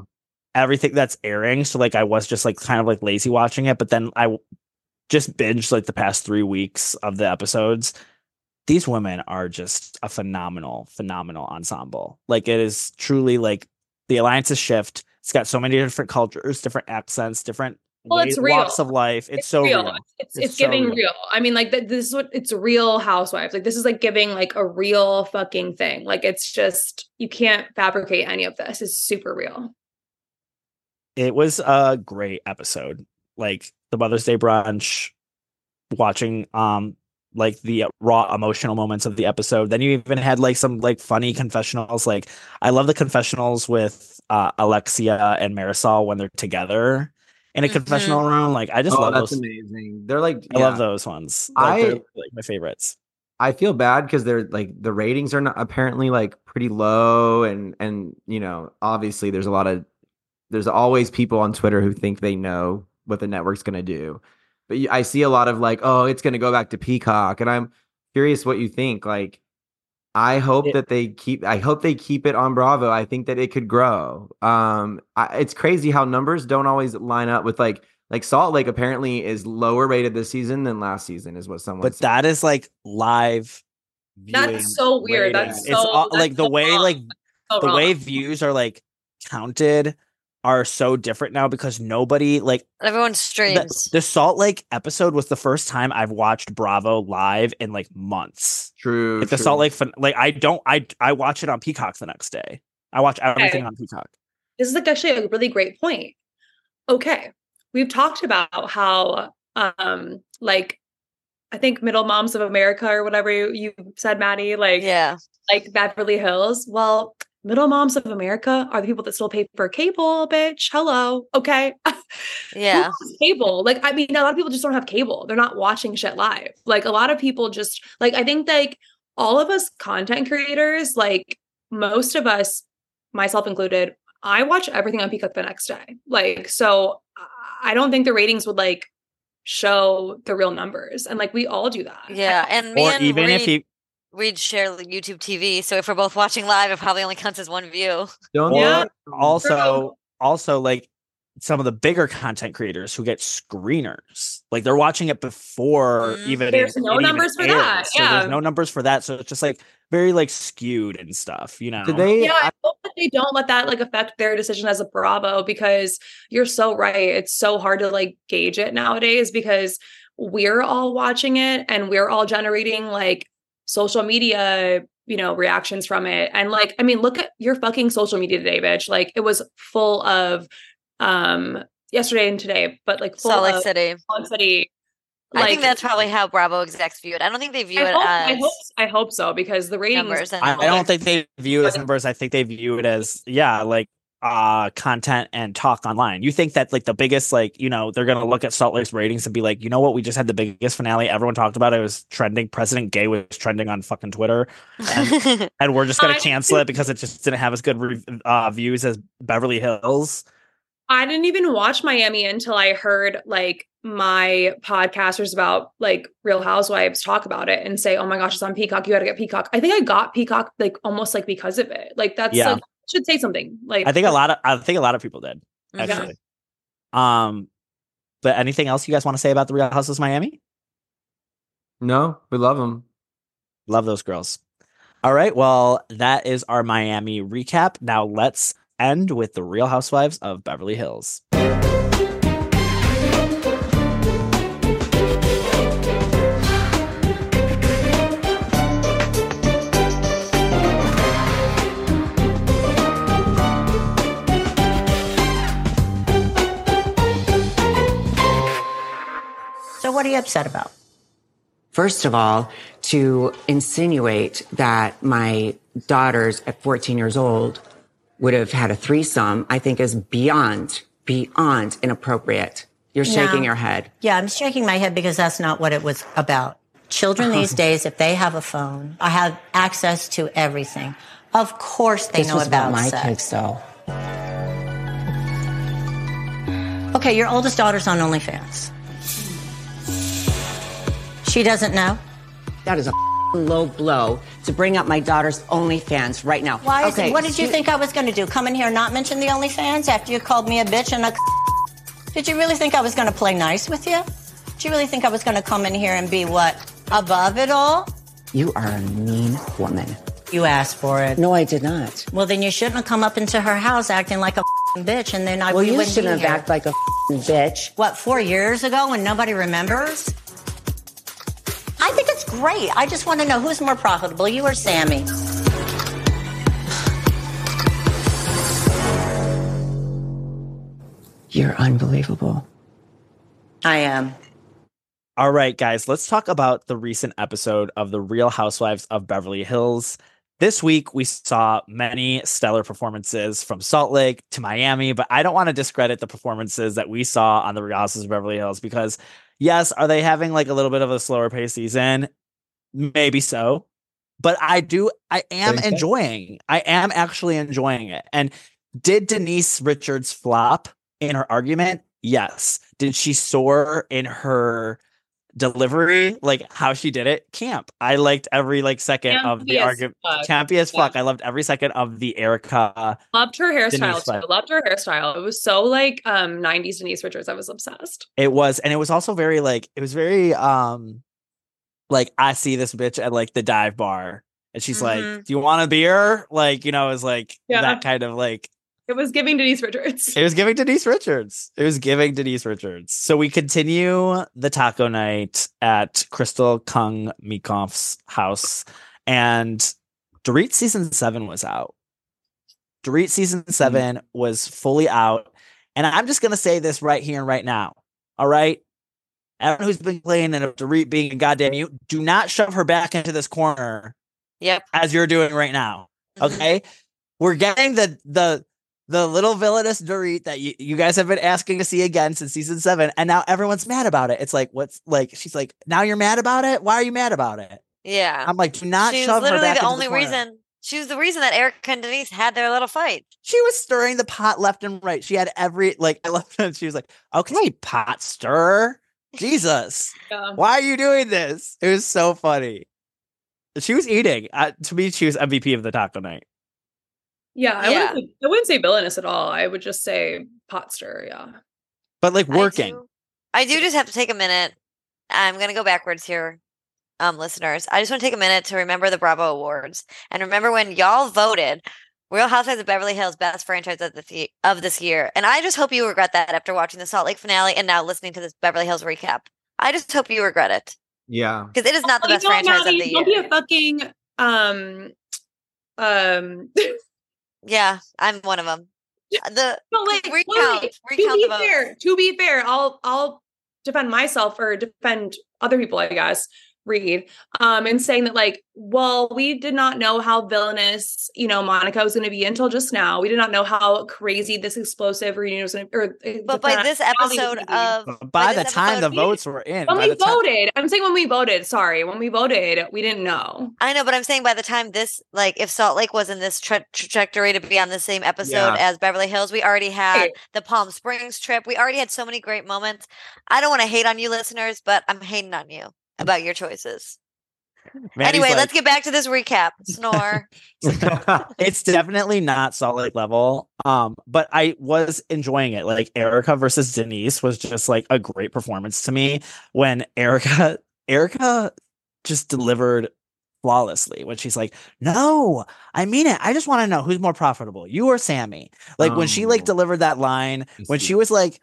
airing. So like I was just like kind of like lazy watching it, but then I just binged like the past 3 weeks of the episodes. These women are just a phenomenal ensemble. Like it is truly like the Alliances shift. It's got so many different cultures, different accents, different walks of life. It's so real. It's giving so real. I mean, like this is what it's real housewives. Like this is like giving like a real fucking thing. Like it's just, you can't fabricate any of this. It's super real. It was a great episode. Like the Mother's Day brunch, watching like the raw emotional moments of the episode. Then you even had like some like funny confessionals. Like I love the confessionals with Alexia and Marisol when they're together in a confessional room. Like I just love that's those. Amazing. They're like I love those ones. Like, they're like my favorites. I feel bad because they're like the ratings are not apparently like pretty low, and you know obviously there's always people on Twitter who think they know what the network's gonna do. But I see a lot of like, oh, it's going to go back to Peacock. And I'm curious what you think. Like, I hope they keep it on Bravo. I think that it could grow. It's crazy how numbers don't always line up with like Salt Lake apparently is lower rated this season than last season is what someone said. That is like live viewing. That's so weird. That's so, it's all, that's like the so way wrong. like so the wrong. way views are like counted are so different now because nobody like everyone streams. The Salt Lake episode was the first time I've watched Bravo live in like months. True. Like the Salt Lake, like I watch it on Peacock the next day. I watch everything on Peacock. This is like actually a really great point. Okay, we've talked about how like I think Middle Moms of America or whatever you said, Maddie, like like Beverly Hills. Well, Middle Moms of America are the people that still pay for cable, bitch. Hello. Okay. Yeah. Cable. Like, I mean, a lot of people just don't have cable. They're not watching shit live. Like a lot of people just like, I think like all of us content creators, like most of us, myself included, I watch everything on Peacock the next day. Like, so I don't think the ratings would like show the real numbers. And like, we all do that. Yeah. And me or and even Reed, if you we'd share YouTube TV. So if we're both watching live, it probably only counts as one view. Also like some of the bigger content creators who get screeners, like they're watching it before even there's no numbers for that. So there's no numbers for that. So it's just like very like skewed and stuff, you know. I hope that they don't let that like affect their decision as a Bravo, because you're so right. It's so hard to like gauge it nowadays because we're all watching it and we're all generating like social media, you know, reactions from it. And like, I mean, look at your fucking social media today, bitch. Like it was full of yesterday and today, but like full Salt Lake of City. Salt Lake City. I Like, think that's probably how Bravo execs view it. I don't think they view it as I hope so, because the ratings numbers. I don't think they view it as numbers. I think they view it as like content and talk online. You think that like the biggest, like, you know, they're going to look at Salt Lake's ratings and be like, you know what? We just had the biggest finale. Everyone talked about it. It was trending. President Gay was trending on fucking Twitter. And we're just going to cancel it because it just didn't have as good views as Beverly Hills. I didn't even watch Miami until I heard like my podcasters about like Real Housewives talk about it and say, oh my gosh, it's on Peacock. You got to get Peacock. I think I got Peacock like almost like because of it. Like that's like, should say something. Like I think a lot of people did actually. But anything else you guys want to say about the Real Housewives of Miami? No, we love them. Love those girls. All right. Well, that is our Miami recap. Now let's end with the Real Housewives of Beverly Hills. So what are you upset about? First of all, to insinuate that my daughters at 14 years old would have had a threesome, I think is beyond inappropriate. You're shaking your head. Yeah, I'm shaking my head because that's not what it was about. Children these days, if they have a phone, I have access to everything. Of course they know about my sex. kids, though. Okay, your oldest daughter's on OnlyFans. She doesn't know? That is a low blow to bring up my daughter's OnlyFans right now. Why? What did you think I was going to do? Come in here and not mention the OnlyFans after you called me a bitch and a... Did you really think I was going to play nice with you? Did you really think I was going to come in here and be what? Above it all? You are a mean woman. You asked for it. No, I did not. Well, then you shouldn't have come up into her house acting like a bitch, and then you shouldn't have acted like a bitch. What, 4 years ago when nobody remembers? I think it's great. I just want to know who's more profitable, you or Sammy? You're unbelievable. I am. All right, guys, let's talk about the recent episode of The Real Housewives of Beverly Hills. This week, we saw many stellar performances from Salt Lake to Miami, but I don't want to discredit the performances that we saw on The Real Housewives of Beverly Hills because, yes, are they having like a little bit of a slower pace season? Maybe so. But I am actually enjoying it. And did Denise Richards flop in her argument? Yes. Did she soar in her delivery, like how she did it? Camp. I liked every second of the argument. Campy as fuck. I loved every second of the Erica. Loved her hairstyle too. Loved her hairstyle. It was so 90s Denise Richards. I was obsessed. It was, and it was also very I see this bitch at the dive bar, and she's like, "Do you want a beer?" That kind of It was giving Denise Richards. It was giving Denise Richards. So we continue the taco night at Crystal Kung Mikoff's house. And Dorit season 7 was out. Dorit season 7 was fully out. And I'm just going to say this right here and right now. All right? Everyone who's been playing and Dorit being a goddamn mute, do not shove her back into this corner. Yep. As you're doing right now. Okay? We're getting the little villainous Dorit that you guys have been asking to see again since season 7, and now everyone's mad about it. It's she's like, now you're mad about it? Why are you mad about it? Yeah. I'm like, do not She shove was her literally back the into only the corner. reason. She was the reason that Erica and Denise had their little fight. She was stirring the pot left and right. She had every I love that she was like, okay, pot stirrer. Jesus. Yeah. Why are you doing this? It was so funny. She was eating. To me, she was MVP of the taco night. Yeah, I wouldn't say villainous at all. I would just say pot stir, yeah. But working. I do just have to take a minute. I'm going to go backwards here, listeners. I just want to take a minute to remember the Bravo Awards. And remember when y'all voted Real Housewives of Beverly Hills best franchise of this year. And I just hope you regret that after watching the Salt Lake finale and now listening to this Beverly Hills recap. I just hope you regret it. Yeah. Because it is not the best franchise of the year. Don't be a fucking Yeah, I'm one of them. Recount to be fair, I'll defend myself or defend other people, I guess. Reed, and saying that like, well, we did not know how villainous, Monica was going to be until just now. We did not know how crazy this explosive reunion was going to. But by this episode by the time the votes were in, when we voted, I'm saying when we voted. Sorry, when we voted, we didn't know. I know, but I'm saying by the time this, like, if Salt Lake was in this trajectory to be on the same episode as Beverly Hills, we already had the Palm Springs trip. We already had so many great moments. I don't want to hate on you, listeners, but I'm hating on you about your choices. Anyway, let's get back to this recap. Snore. It's definitely not Salt Lake level, but I was enjoying it. Like Erica versus Denise was just like a great performance to me when Erica just delivered flawlessly when she's like, no, I mean it. I just want to know who's more profitable, you or Sammy. Like when she like delivered that line, when she was like,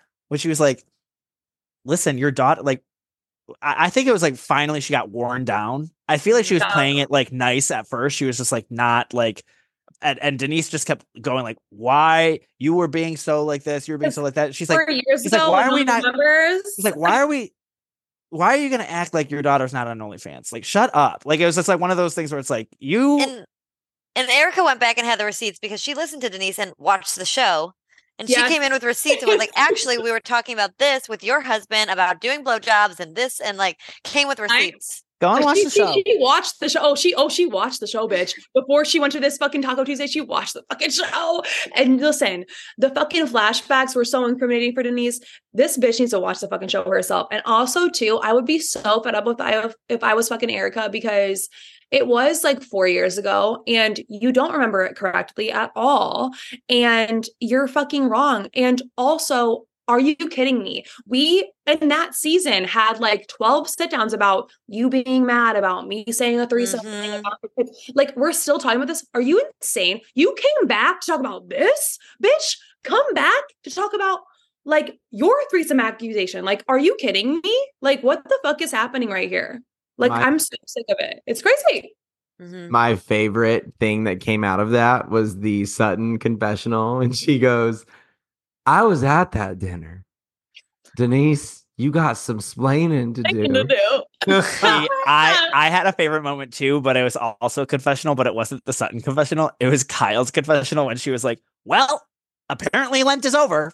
listen, your daughter, like, I think it was like finally she got worn down. I feel like she was playing it like nice at first. She was just like not like, and Denise just kept going like, why you were being so like this, you were being so like that. She's like, why are we not? She's like, why are you gonna act like your daughter's not on OnlyFans? Like, shut up. Like it was just like one of those things where it's like you. And Erica went back and had the receipts because she listened to Denise and watched the show. And she came in with receipts and was like, actually, we were talking about this with your husband about doing blowjobs and this, and like came with receipts. Go and watch the show. She watched the show. She watched the show, bitch. Before she went to this fucking Taco Tuesday, she watched the fucking show. And listen, the fucking flashbacks were so incriminating for Denise. This bitch needs to watch the fucking show herself. And also, too, I would be so fed up if I was fucking Erica, because it was like 4 years ago and you don't remember it correctly at all. And you're fucking wrong. And also, are you kidding me? We, in that season, had like 12 sit downs about you being mad about me saying a threesome thing about like, we're still talking about this. Are you insane? You came back to talk about this, bitch. Come back to talk about like your threesome accusation. Like, are you kidding me? Like, what the fuck is happening right here? Like, I'm so sick of it. It's crazy. My favorite thing that came out of that was the Sutton confessional. And she goes, I was at that dinner. Denise, you got some splaining to do. I had a favorite moment too, but it was also a confessional, but it wasn't the Sutton confessional. It was Kyle's confessional when she was like, well, apparently Lent is over.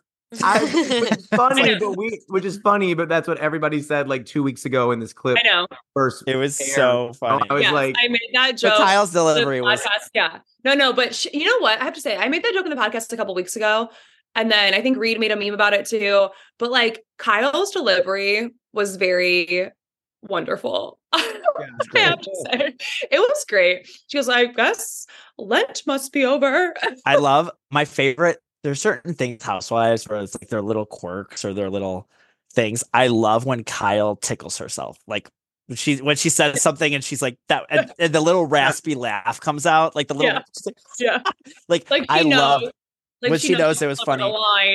Which is funny, but that's what everybody said like 2 weeks ago in this clip. I know. First, it was so funny. I was like, I made that joke. Kyle's delivery was, no, but you know what? I have to say, I made that joke in the podcast a couple weeks ago, and then I think Reed made a meme about it too. But like Kyle's delivery was very wonderful. I have to say, it was great. She goes, I guess Lent must be over. I love my favorite. There's certain things, housewives, where it's like their little quirks or their little things. I love when Kyle tickles herself. Like when she says something and she's like that, and the little raspy laugh comes out. Like the little, like I love when she knows it was funny.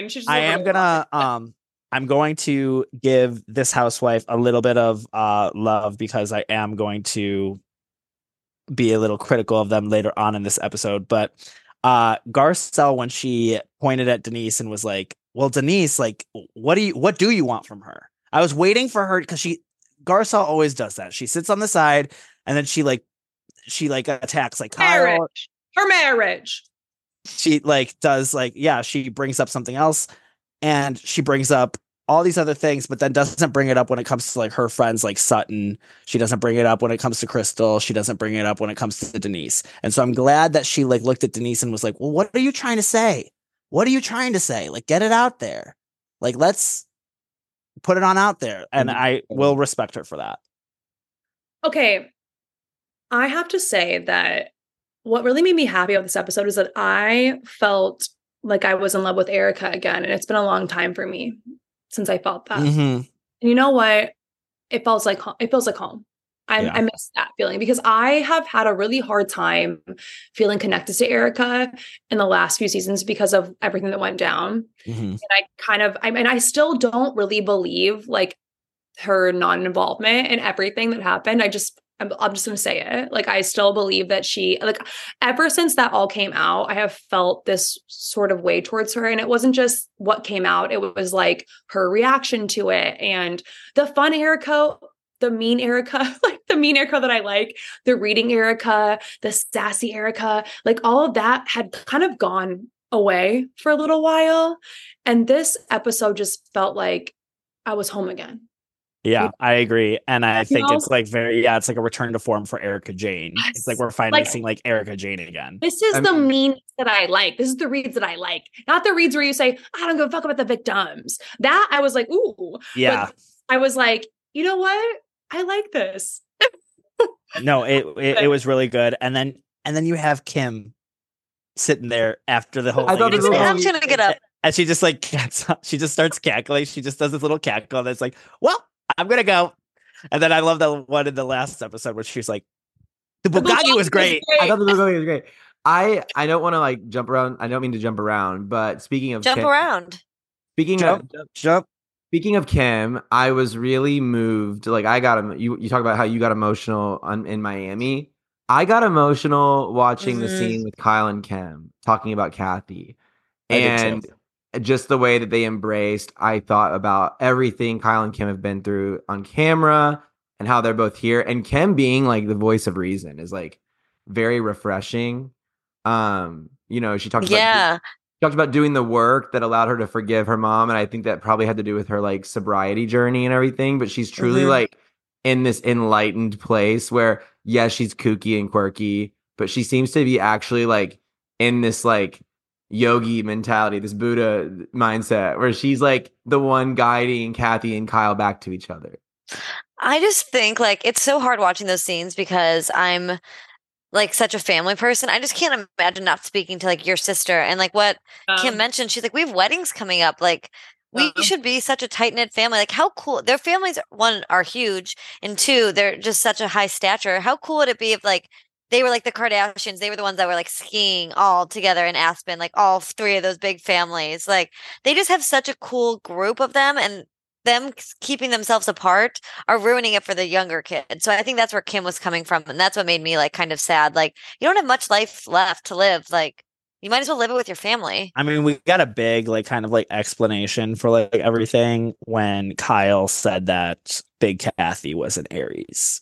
I'm going to give this housewife a little bit of love because I am going to be a little critical of them later on in this episode, but. Garcelle, when she pointed at Denise and was like, well, Denise, like, what do you want from her? I was waiting for her because Garcelle always does that. She sits on the side and then she attacks like Kyle. Her marriage. She like does like, she brings up something else and she brings up all these other things, but then doesn't bring it up when it comes to like her friends like Sutton. She doesn't bring it up when it comes to Crystal. She doesn't bring it up when it comes to Denise. And so I'm glad that she like looked at Denise and was like, well, what are you trying to say? What are you trying to say? Like, get it out there. Like, let's put it on out there. And I will respect her for that. Okay. I have to say that what really made me happy about this episode is that I felt like I was in love with Erica again. And it's been a long time for me since I felt that. And you know what? It feels like home. I miss that feeling because I have had a really hard time feeling connected to Erica in the last few seasons because of everything that went down. And I still don't really believe like her non-involvement in everything that happened. I'm just going to say it. Like, I still believe that she, like, ever since that all came out, I have felt this sort of way towards her. And it wasn't just what came out. It was like her reaction to it and the fun Erica the mean Erica, like the mean Erica that I like, the reading Erica, the sassy Erica, like all of that had kind of gone away for a little while. And this episode just felt like I was home again. Yeah, I agree. And I think know? it's like it's like a return to form for Erica Jane. It's like we're finally seeing like Erica Jane again. This is the mean that I like. This is the reads that I like. Not the reads where you say, I don't give a fuck about the victims. That I was like, ooh. Yeah. But I was like, you know what? I like this. No, it was really good. And then you have Kim sitting there after the whole I'm gonna get up. And she just like she just starts cackling. She just does this little cackle and it's like, well, I'm gonna go. And then I love the one in the last episode where she's like, the Bulgogi was great. I thought the Bulgogi was great. I don't want to like jump around. I don't mean to jump around, but speaking of jump around. Speaking of Kim, I was really moved. Like you talk about how you got emotional in Miami. I got emotional watching the scene with Kyle and Kim talking about Kathy. And just the way that they embraced, I thought about everything Kyle and Kim have been through on camera and how they're both here. And Kim being like the voice of reason is like very refreshing. She talked about doing the work that allowed her to forgive her mom. And I think that probably had to do with her like sobriety journey and everything. But she's truly like in this enlightened place where, yes, she's kooky and quirky, but she seems to be actually like in this like yogi mentality, this Buddha mindset where she's like the one guiding Kathy and Kyle back to each other. I just think like it's so hard watching those scenes because I'm like such a family person. I just can't imagine not speaking to like your sister and like what Kim mentioned. She's like, we have weddings coming up. Like we should be such a tight knit family. Like how cool their families, one, are huge, and two, they're just such a high stature. How cool would it be if like they were like the Kardashians? They were the ones that were like skiing all together in Aspen, like all three of those big families. Like they just have such a cool group of them, and them keeping themselves apart are ruining it for the younger kids. So I think that's where Kim was coming from. And that's what made me like kind of sad. Like you don't have much life left to live. Like you might as well live it with your family. I mean, we got a big like kind of like explanation for like everything when Kyle said that Big Kathy was an Aries.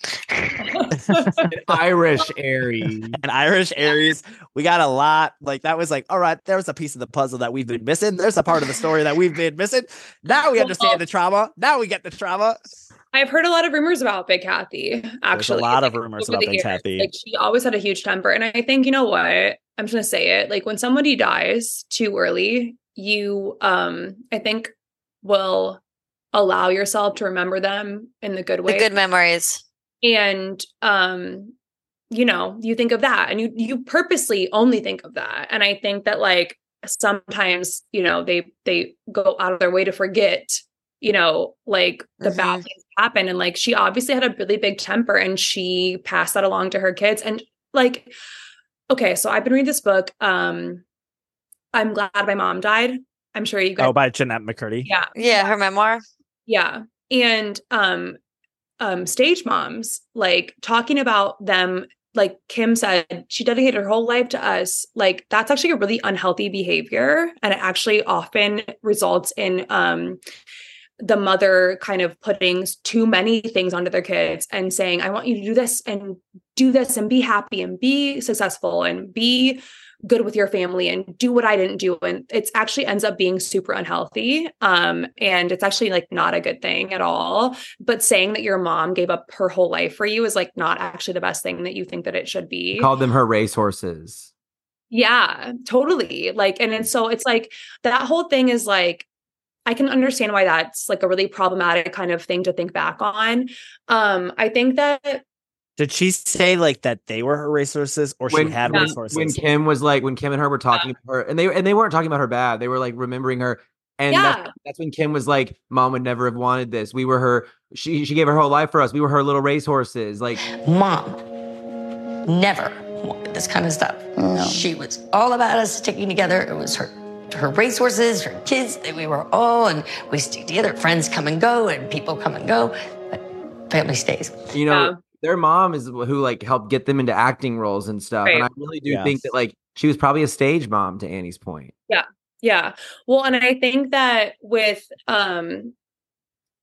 An Irish Aries. We got a lot. Like that was like, all right, there's a piece of the puzzle that we've been missing. There's a part of the story that we've been missing. Now we understand the trauma. Now we get the trauma. I've heard a lot of rumors about Big Kathy. Actually, there's a lot of rumors about Big Kathy. Like she always had a huge temper, and I think, you know what? I'm just gonna say it. Like when somebody dies too early, you I think will allow yourself to remember them in the good way, the good memories. And, you think of that and you purposely only think of that. And I think that like sometimes, they go out of their way to forget, like the bad things happen. And like, she obviously had a really big temper and she passed that along to her kids. And like, okay, so I've been reading this book. I'm Glad My Mom Died. I'm sure you guys. Oh, by Jeanette McCurdy. Yeah. Yeah. Her memoir. Yeah. And, stage moms, like talking about them, like Kim said, she dedicated her whole life to us. Like that's actually a really unhealthy behavior. And it actually often results in the mother kind of putting too many things onto their kids and saying, I want you to do this and be happy and be successful and be good with your family and do what I didn't do. And it actually ends up being super unhealthy. And it's actually like not a good thing at all. But saying that your mom gave up her whole life for you is like not actually the best thing that you think that it should be. Called them her racehorses. Yeah, totally. Like, and it's like that whole thing is like, I can understand why that's like a really problematic kind of thing to think back on. I think that. Did she say like that they were her racehorses or she had racehorses? When Kim and her were talking about her, and they weren't talking about her bad. They were like remembering her. And that's when Kim was like, Mom would never have wanted this. We were her. She gave her whole life for us. We were her little racehorses. Like Mom never wanted this kind of stuff. No. She was all about us sticking together. It was her racehorses, her kids. We were all, and we stick together. Friends come and go, and people come and go, but family stays. Their mom is who like helped get them into acting roles and stuff. Right. And I really do think that like she was probably a stage mom, to Annie's point. Yeah. Yeah. Well, and I think that with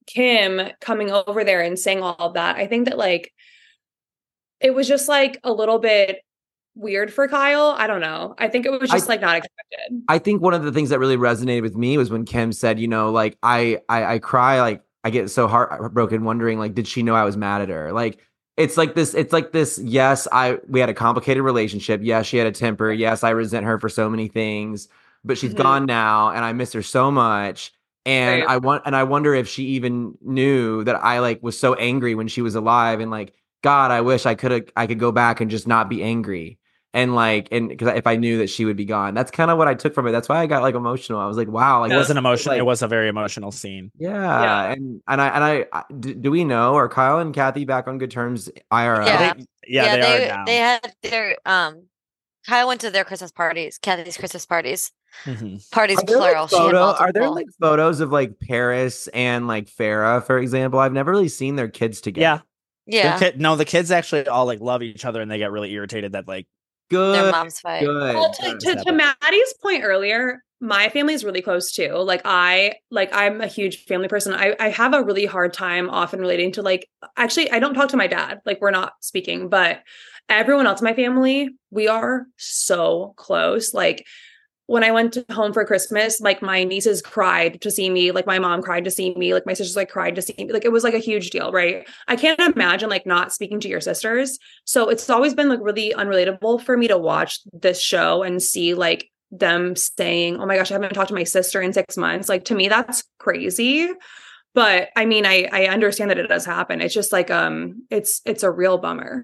Kim coming over there and saying all of that, I think that like it was just like a little bit weird for Kyle. I don't know. I think it was just like not expected. I think one of the things that really resonated with me was when Kim said, you know, like I cry, like I get so heartbroken wondering, like, did she know I was mad at her? Like it's like this, yes, we had a complicated relationship. Yes, she had a temper. Yes, I resent her for so many things, but she's gone now and I miss her so much. And I wonder if she even knew that I like was so angry when she was alive, and like, God, I wish I could go back and just not be angry. And like, and because if I knew that she would be gone, that's kind of what I took from it. That's why I got like emotional. I was like, wow, like it was an emotional. Like, it was a very emotional scene. Yeah. And I do we know, are Kyle and Kathy back on good terms IRL? Yeah, they had their Kyle went to their Christmas parties, Kathy's Christmas parties. Parties plural. Are there like photos of like Paris and like Farrah, for example? I've never really seen their kids together. Yeah. The kids actually all like love each other, and they get really irritated that like their moms fight. Well, to Maddie's point earlier, my family is really close too. I'm a huge family person. I have a really hard time often relating to like, actually, I don't talk to my dad. Like we're not speaking, but everyone else in my family, we are so close. Like when I went home for Christmas, like my nieces cried to see me, like my mom cried to see me, like my sisters like cried to see me. Like it was like a huge deal, right? I can't imagine like not speaking to your sisters. So it's always been like really unrelatable for me to watch this show and see like them saying, oh my gosh, I haven't talked to my sister in 6 months. Like to me, that's crazy. But I mean, I understand that it does happen. It's just like, it's a real bummer.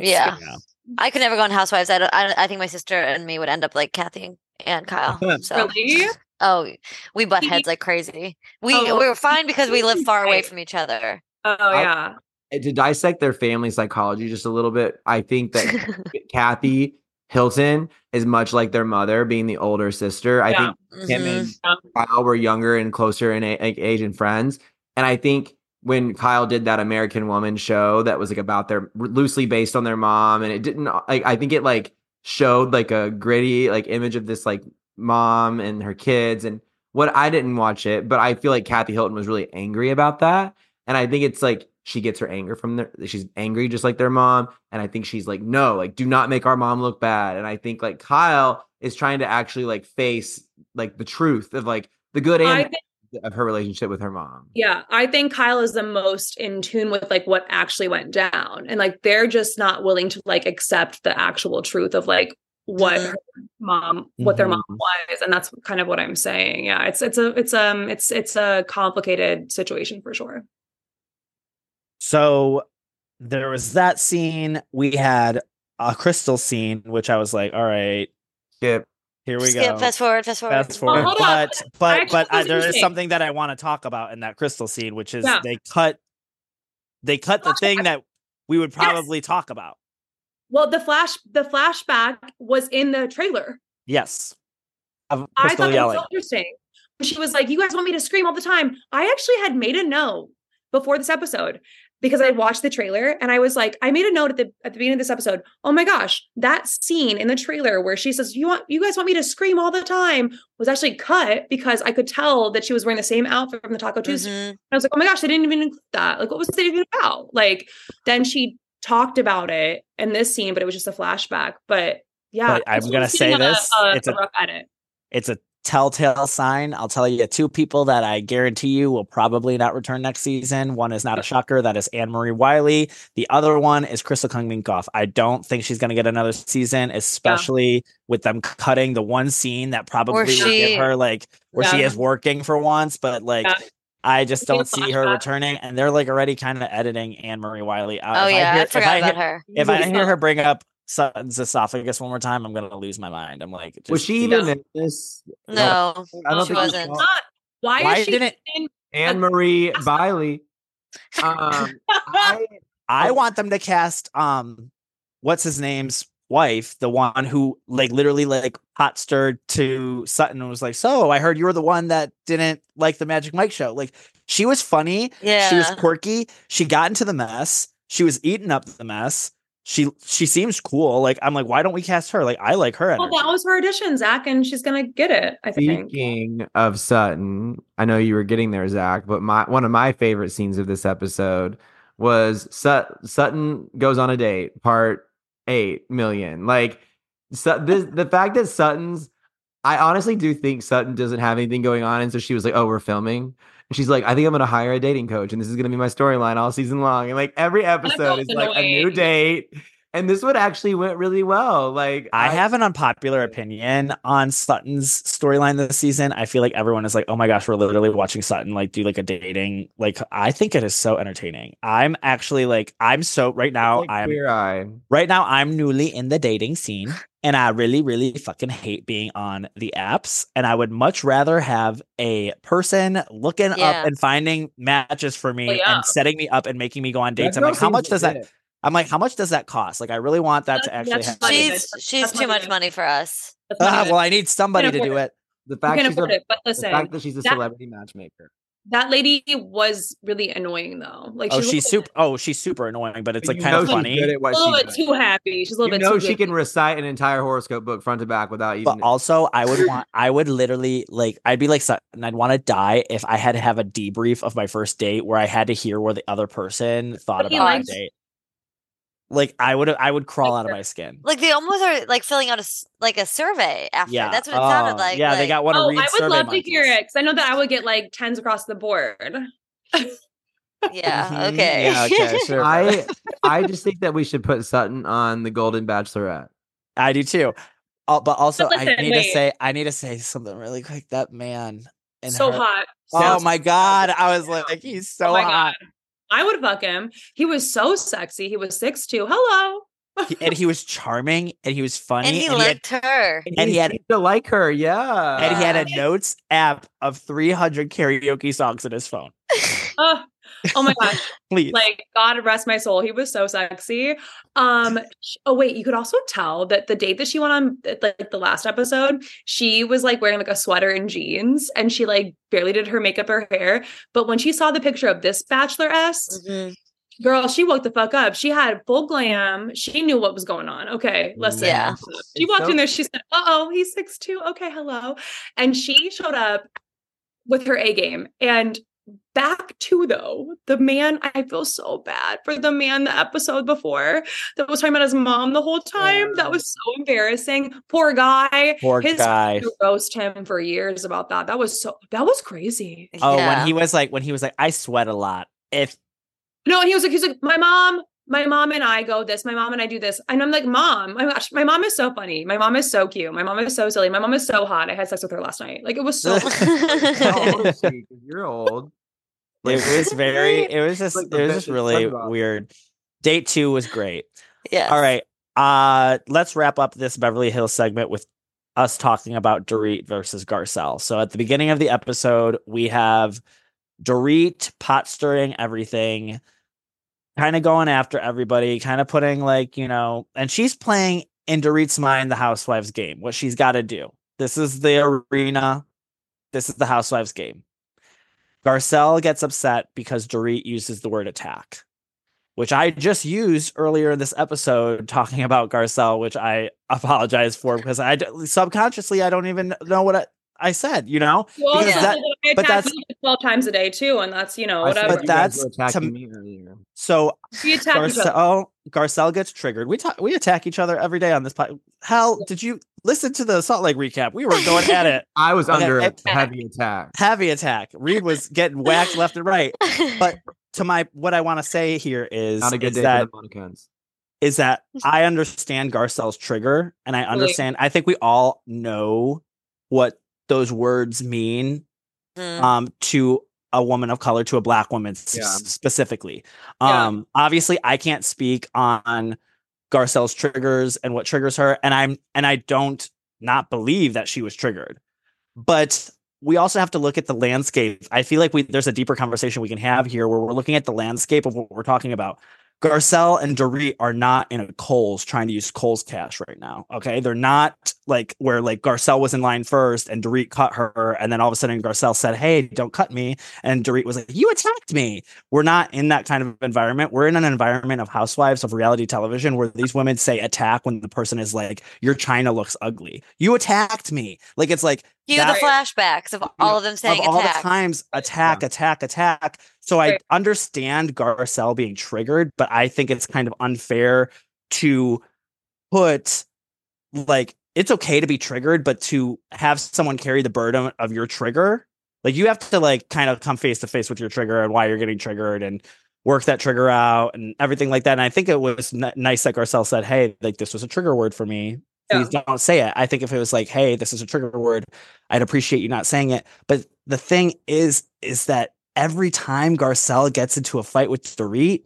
I could never go on Housewives. I think my sister and me would end up like Kathy and Kyle. So. Really? Oh, we butt heads like crazy. We were fine because we live far away from each other. Oh yeah. To dissect their family psychology just a little bit, I think that Kathy Hilton is much like their mother, being the older sister. I think Kim and Kyle were younger and closer in age and friends. And I think when Kyle did that American Woman show that was like about their loosely based on their mom, and it didn't like, I think it like showed like a gritty like image of this like mom and her kids. And what, I didn't watch it, but I feel like Kathy Hilton was really angry about that. And I think it's like she gets her anger from she's angry just like their mom. And I think she's like, no, like do not make our mom look bad. And I think like Kyle is trying to actually like face like the truth of like the good and of her relationship with her mom. Yeah, I think Kyle is the most in tune with like what actually went down, and like they're just not willing to like accept the actual truth of like what her mom, what their mom was, and that's kind of what I'm saying. Yeah, it's a complicated situation for sure. So there was that scene. We had a Crystal scene, which I was like, all right, skip. Here we go. Fast forward. But there is something that I want to talk about in that Crystal scene, which is they cut the thing that we would probably talk about. Well, the flashback was in the trailer. Yes. I thought that was so interesting. She was like, you guys want me to scream all the time. I actually had made a note before this episode, because I watched the trailer and I was like, I made a note at the beginning of this episode. Oh my gosh, that scene in the trailer where she says, you guys want me to scream all the time, was actually cut because I could tell that she was wearing the same outfit from the Taco Tuesday. And I was like, oh my gosh, they didn't even include that. Like, what was it even about? Like, then she talked about it in this scene, but it was just a flashback. But yeah, but I'm going to say this. It's a rough edit. It's a telltale sign. I'll tell you two people that I guarantee you will probably not return next season. One is not a shocker. That is Anne-Marie Wiley. The other one is Crystal Kung-Minkoff. I don't think she's going to get another season, especially with them cutting the one scene that probably would give her like where she is working for once. But like, I just don't see her returning. And they're like already kind of editing Anne-Marie Wiley out. I forgot about her. If I hear her bring up Sutton's esophagus one more time, I'm gonna lose my mind. I'm like, was she even in this? No, I don't she think wasn't. Why didn't Anne-Marie Wiley? I want them to cast what's his name's wife, the one who like literally like hot stirred to Sutton and was like, so I heard you were the one that didn't like the Magic Mike show. Like, she was funny, she was quirky, she got into the mess, she was eating up the mess. she seems cool. Like, I'm like, why don't we cast her? Like, I like her Well, energy. that was her audition, Zach, and she's gonna get it, I think. Speaking of Sutton, I know you were getting there, Zach, but one of my favorite scenes of this episode was Sutton goes on a date, part 8 million. Like, the fact that I honestly do think Sutton doesn't have anything going on, and so she was like, "Oh, we're filming." And she's like, I think I'm going to hire a dating coach and this is going to be my storyline all season long. And like every episode is like a new date. And this one actually went really well. Like I have an unpopular opinion on Sutton's storyline this season. I feel like everyone is like, oh my gosh, we're literally watching Sutton like do like a dating. Like I think it is so entertaining. I'm actually like, I'm so right now, like Queer Eye. Right now I'm newly in the dating scene. And I really, really fucking hate being on the apps. And I would much rather have a person looking up and finding matches for me and setting me up and making me go on dates. I'm like, how much does that? I'm like, how much does that cost? Like, I really want that to actually happen. She's too much money for us. Well, I need somebody to do it. The fact that she's a celebrity matchmaker. That lady was really annoying though. Like she's super annoying, but it's like kind of funny. Good at what a little bit too happy. She's a little bit too she can recite an entire horoscope book front to back without even. But also, I would literally like, I'd be like, and I'd want to die if I had to have a debrief of my first date where I had to hear where the other person thought about my date. Like I would crawl out of my skin. Like they almost are like filling out a survey after. Yeah. That's what it sounded like. Yeah, they got one to read. I would love to hear it because I know that I would get like 10s across the board. Yeah. Okay. Yeah, okay. Sure. I just think that we should put Sutton on the Golden Bachelorette. I do too. But also, listen, I need to say something really quick. That man, hot. Oh my god! I was like, he's so hot. God. I would fuck him. He was so sexy. He was 6'2". Hello. And he was charming and he was funny. And he liked her. And he had to like her, yeah. And he had a notes app of 300 karaoke songs in his phone. Oh my gosh. Please. Like, God rest my soul. He was so sexy. Oh wait, you could also tell that the date that she went on, like the last episode, she was like wearing like a sweater and jeans and she like barely did her makeup or hair. But when she saw the picture of this bachelorette, girl, she woke the fuck up. She had full glam. She knew what was going on. Okay, listen. Yeah. She walked in there. She said, "Uh-oh, he's 6'2". Okay, hello." And she showed up with her A game. And back to though, the man, I feel so bad for the man the episode before that was talking about his mom the whole time. That was so embarrassing. Poor guy. His guy. Roast him for years about that. That was crazy. Oh, when he was like, I sweat a lot. No, and he was like, my mom and I go this, my mom and I do this. And I'm like, Mom, my gosh, my mom is so funny. My mom is so cute. My mom is so silly. My mom is so hot. I had sex with her last night. Like it was so How old is she? 'Cause you're old. It was just really weird. Date 2 was great. Yeah. All right. Let's wrap up this Beverly Hills segment with us talking about Dorit versus Garcelle. So at the beginning of the episode, we have Dorit pot stirring everything, kind of going after everybody, kind of putting like, and she's playing in Dorit's mind the housewives game, what she's got to do. This is the arena. This is the housewives game. Garcelle gets upset because Dorit uses the word attack, which I just used earlier in this episode talking about Garcelle, which I apologize for because subconsciously I don't even know what I said, Well, but that's 12 times a day too, and that's whatever. But that's attacking me earlier. So we attack each other. Garcelle gets triggered. We attack each other every day on this podcast. Hell, did you listen to the Salt Lake recap? We were going at it. I was under a heavy attack. Heavy attack. Reed was getting whacked left and right. But what I want to say here is not a good day for the Monicans. Is that I understand Garcelle's trigger, and I understand. I think we all know what those words mean to a woman of color, to a Black woman specifically. Obviously I can't speak on Garcelle's triggers and what triggers her, and I don't not believe that she was triggered, but we also have to look at the landscape. I feel like there's a deeper conversation we can have here where we're looking at the landscape of what we're talking about. Garcelle and Dorit are not in a Kohl's trying to use Kohl's cash right now. Okay. They're not like where like Garcelle was in line first and Dorit cut her. And then all of a sudden Garcelle said, hey, don't cut me. And Dorit was like, you attacked me. We're not in that kind of environment. We're in an environment of housewives of reality television where these women say attack when the person is like, your China looks ugly. You attacked me. Like, it's like, the flashbacks of all of them saying all attack. the times attack. So I understand Garcelle being triggered, but I think it's kind of unfair to put like, it's okay to be triggered, but to have someone carry the burden of your trigger, like you have to like kind of come face to face with your trigger and why you're getting triggered and work that trigger out and everything like that. And I think it was nice that Garcelle said, hey, like this was a trigger word for me. Please don't say it. I think if it was like, hey, this is a trigger word, I'd appreciate you not saying it. But the thing is that every time Garcelle gets into a fight with Dorit,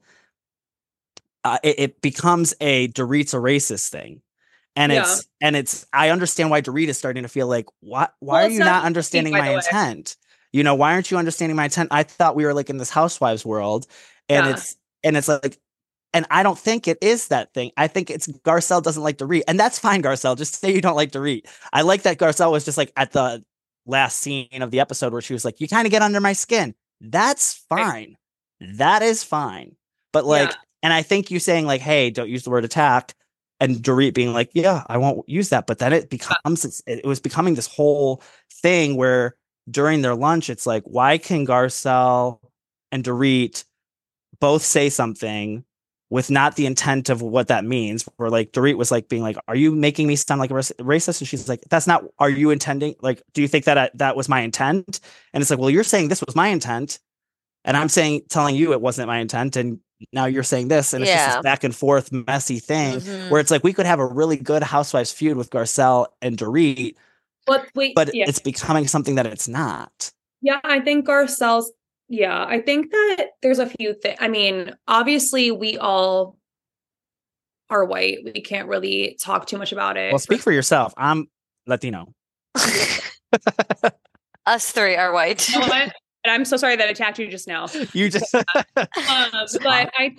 it becomes a Dorit's a racist thing. And it's I understand why Dorit is starting to feel like, why are you not understanding my intent? You know, why aren't you understanding my intent? I thought we were like in this housewives world. And it's like, and I don't think it is that thing. I think it's Garcelle doesn't like Dorit. And that's fine, Garcelle. Just say you don't like Dorit. I like that Garcelle was just like at the last scene of the episode where she was like, you kind of get under my skin. That's fine. That is fine. But like, and I think you saying like, hey, don't use the word attack. And Dorit being like, yeah, I won't use that. But then it was becoming this whole thing where during their lunch, it's like, why can Garcelle and Dorit both say something with not the intent of what that means? Where like Dorit was like being like, are you making me sound like a racist? And she's like, that's not, are you intending? Like, do you think that that was my intent? And it's like, well, you're saying this was my intent. And I'm telling you it wasn't my intent. And now you're saying this. And it's just this back and forth messy thing where it's like, we could have a really good housewives feud with Garcelle and Dorit, but it's becoming something that it's not. Yeah. I think Garcelle's, I think that there's a few things. I mean, obviously we all are white. We can't really talk too much about it. Well, speak for yourself. I'm Latino. Us three are white. You know what? And I'm so sorry that I attacked you just now. You just but I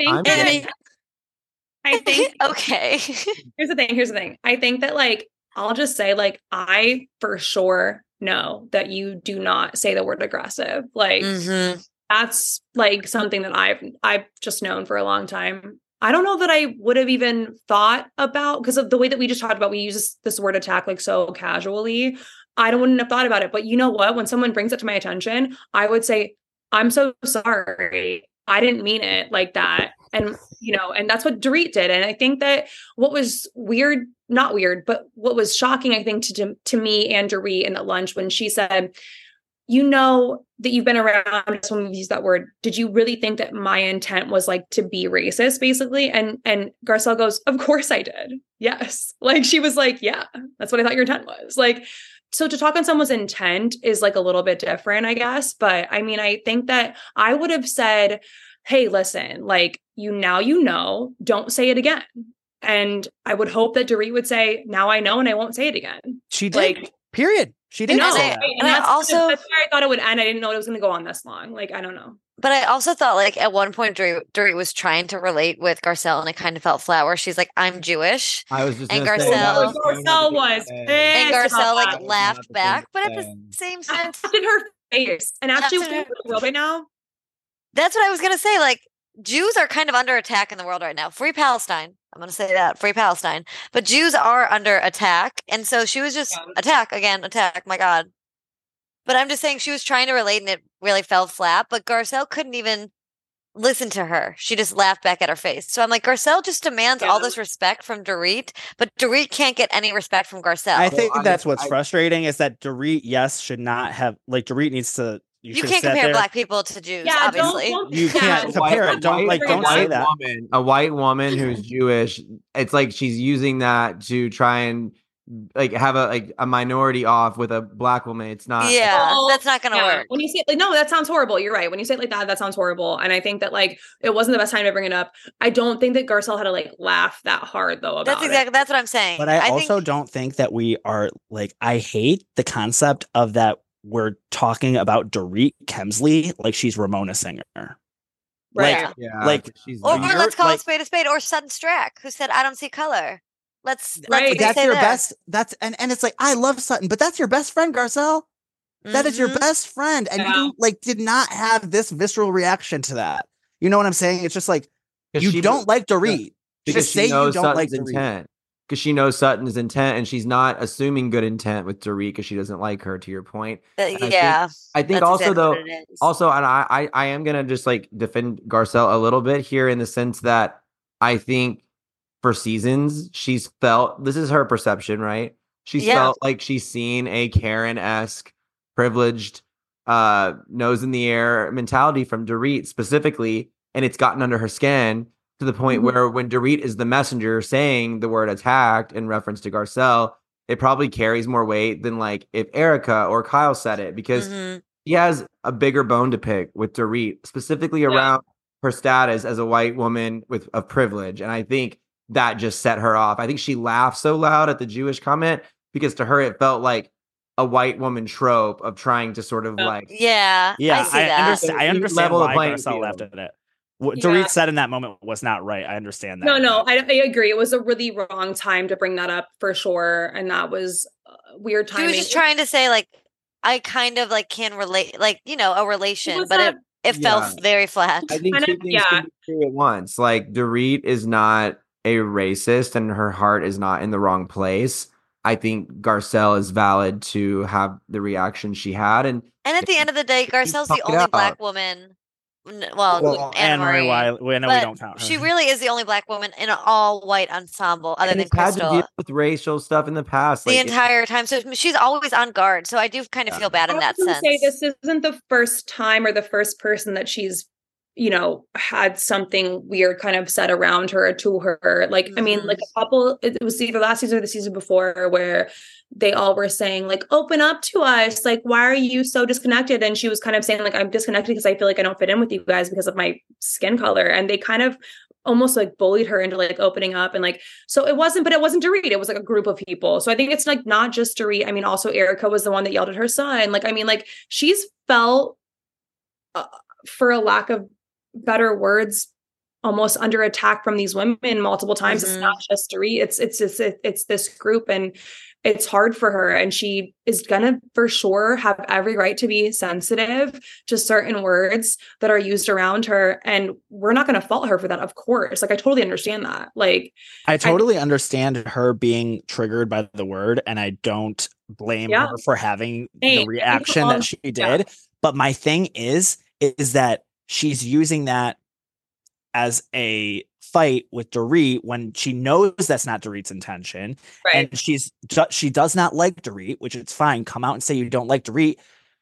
think okay. Here's the thing. I think that like, I'll just say like, I for sure know that you do not say the word aggressive. Like that's like something that I've just known for a long time. I don't know that I would have even thought about, because of the way that we just talked about, we use this word attack like so casually. I wouldn't have thought about it. But you know what? When someone brings it to my attention, I would say, I'm so sorry. I didn't mean it like that. And, you know, and that's what Dorit did. And I think that what was weird, not weird, but what was shocking, I think, to me and Dorit in that lunch when she said, you know that you've been around us when we've used that word. Did you really think that my intent was like to be racist, basically? And Garcelle goes, of course I did. Yes. Like she was like, yeah, that's what I thought your intent was. Like, so to talk on someone's intent is like a little bit different, I guess. But I mean, I think that I would have said, hey, listen, like you know, don't say it again. And I would hope that Dorit would say, now I know, and I won't say it again. She did. Like, period. She did. That's where I thought it would end. I didn't know it was going to go on this long. Like, I don't know. But I also thought like at one point Dorit was trying to relate with Garcelle, and it kind of felt flat where she's like, I'm Jewish. I was just and Garcelle like laughed back, but at the same sense, in her face. And actually, right now, that's what I was gonna say. Like Jews are kind of under attack in the world right now. Free Palestine. I'm going to say that. Free Palestine. But Jews are under attack. And so she was just attack. My God. But I'm just saying she was trying to relate and it really fell flat. But Garcelle couldn't even listen to her. She just laughed back at her face. So I'm like, Garcelle just demands all this respect from Dorit, but Dorit can't get any respect from Garcelle. I think that's what's frustrating is that Dorit, should not have, like Dorit needs to. You can't compare Black people to Jews, obviously. You can't compare it. Don't say that. A white woman who's Jewish, it's like she's using that to try and like have a minority off with a Black woman. It's not. Yeah, that's not going to work. When you say like, no, that sounds horrible. You're right. When you say it like that sounds horrible. And I think that like it wasn't the best time to bring it up. I don't think that Garcelle had to like laugh that hard though about That's what I'm saying. But I also don't think that we are like, I hate the concept of that. We're talking about Dorit Kemsley like she's Ramona Singer. Like, Yeah, like, she's Or you're- let's call like- a spade, or Sutton Strack, who said, "I don't see color." Let's But that's say your there. best. That's and it's like I love Sutton, but that's your best friend, Garcelle. That is your Mhm. best friend, and you like did not have this visceral reaction to that. You know what I'm saying? It's just like 'Cause you she- don't like Dorit. because Just she say you knows don't like Sutton's Dorit. intent. Because she knows Sutton's intent, and she's not assuming good intent with Dorit because she doesn't like her. To your point, And Yeah, I think that's also exactly though, what it is. also, and I am gonna just like defend Garcelle a little bit here in the sense that I think for seasons she's felt this is her perception, right? She's Yeah. felt like she's seen a Karen-esque, privileged, nose in the air mentality from Dorit specifically, and it's gotten under her skin to the point where when Dorit is the messenger saying the word attacked in reference to Garcelle, it probably carries more weight than like if Erica or Kyle said it because he has a bigger bone to pick with Dorit, specifically around her status as a white woman of privilege. And I think that just set her off. I think she laughed so loud at the Jewish comment because to her it felt like a white woman trope of trying to sort of like Yeah, I see that. understand. I You understand level the why playing Garcelle laughed field. at it. What Yeah. Dorit said in that moment was not right. I understand that. No, I agree. It was a really wrong time to bring that up for sure, and that was weird She timing. was just trying to say, like, I kind of like can relate, like, you know, a relation, was but that- it fell Yeah. very flat. I think Kind two of- things yeah. can be true at once. Like Dorit is not a racist and her heart is not in the wrong place. I think Garcelle is valid to have the reaction she had. And And at the end of the day, Garcelle's talk the it only out. black woman. Well, Anne Marie, Marie. we know we but don't count her. She really is the only black woman in an all white ensemble, other and than it's had to Crystal, deal with racial stuff in the past. the Like, entire time. So she's always on guard. So I do kind of feel bad in I that was gonna sense. say this isn't the first time or the first person that she's, you know, had something weird kind of said around her or to her. Like, I mean, like a couple, it was either last season or the season before where they all were saying like, open up to us. Like, why are you so disconnected? And she was kind of saying like, I'm disconnected because I feel like I don't fit in with you guys because of my skin color. And they kind of almost like bullied her into like opening up. And like, so it wasn't Dorit. It was like a group of people. So I think it's like not just Dorit. I mean, also Erica was the one that yelled at her son. Like, I mean, like she's felt, for a lack of better words, almost under attack from these women multiple times. It's not just Dorit. It's this group, and it's hard for her. And she is gonna for sure have every right to be sensitive to certain words that are used around her. And we're not gonna fault her for that, of course. Like I totally understand that. Like I totally understand her being triggered by the word, and I don't blame Yeah. her for having Hey, the reaction that she did. But my thing is that she's using that as a fight with Dorit when she knows that's not Dorit's intention. Right. And she does not like Dorit, which is fine. Come out and say you don't like Dorit.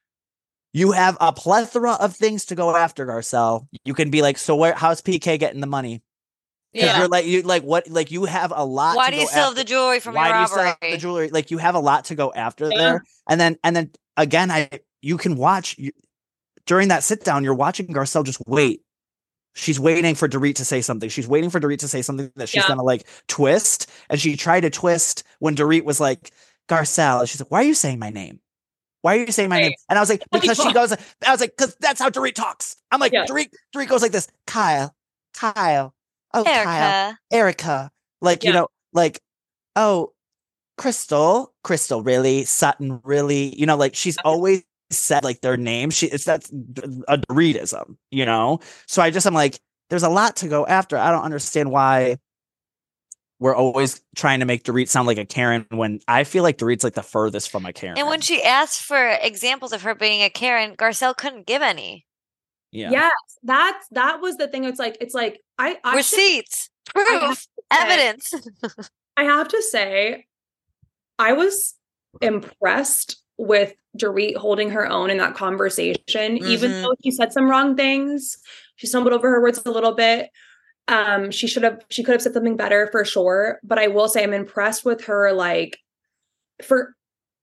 You have a plethora of things to go after, Garcelle. You can be like, so how's PK getting the money? Yeah. You're like what? Like you have a lot. Why to do you go still have after. the jewelry from Why your do you still robbery? have the jewelry? Like you have a lot to go after Yeah. there. And then again, you can watch during that sit down. You're watching Garcelle just wait. She's waiting for Dorit to say something. She's waiting for Dorit to say something that she's gonna like twist. And she tried to twist when Dorit was like, Garcelle. And she's like, why are you saying my name? Why are you saying my name? And I was like, because she goes, I was like, because that's how Dorit talks. I'm like, Dorit goes like this, Kyle, oh, Kyle, Erica. Like, you know, like, oh, Crystal, really, Sutton, really, you know, like she's always said like their name. That's a Doritism, you know? So I'm like, there's a lot to go after. I don't understand why we're always trying to make Dorit sound like a Karen when I feel like Dorit's like the furthest from a Karen. And when she asked for examples of her being a Karen, Garcelle couldn't give any. Yeah. Yes, that was the thing. It's like I receipts, proof, evidence. I have to say, I was impressed with Dorit holding her own in that conversation, even though she said some wrong things. She stumbled over her words a little bit. She could have said something better for sure. But I will say I'm impressed with her. Like for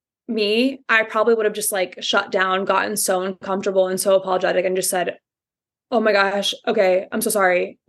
me, I probably would have just like shut down, gotten so uncomfortable and so apologetic and just said, oh my gosh, okay, I'm so sorry.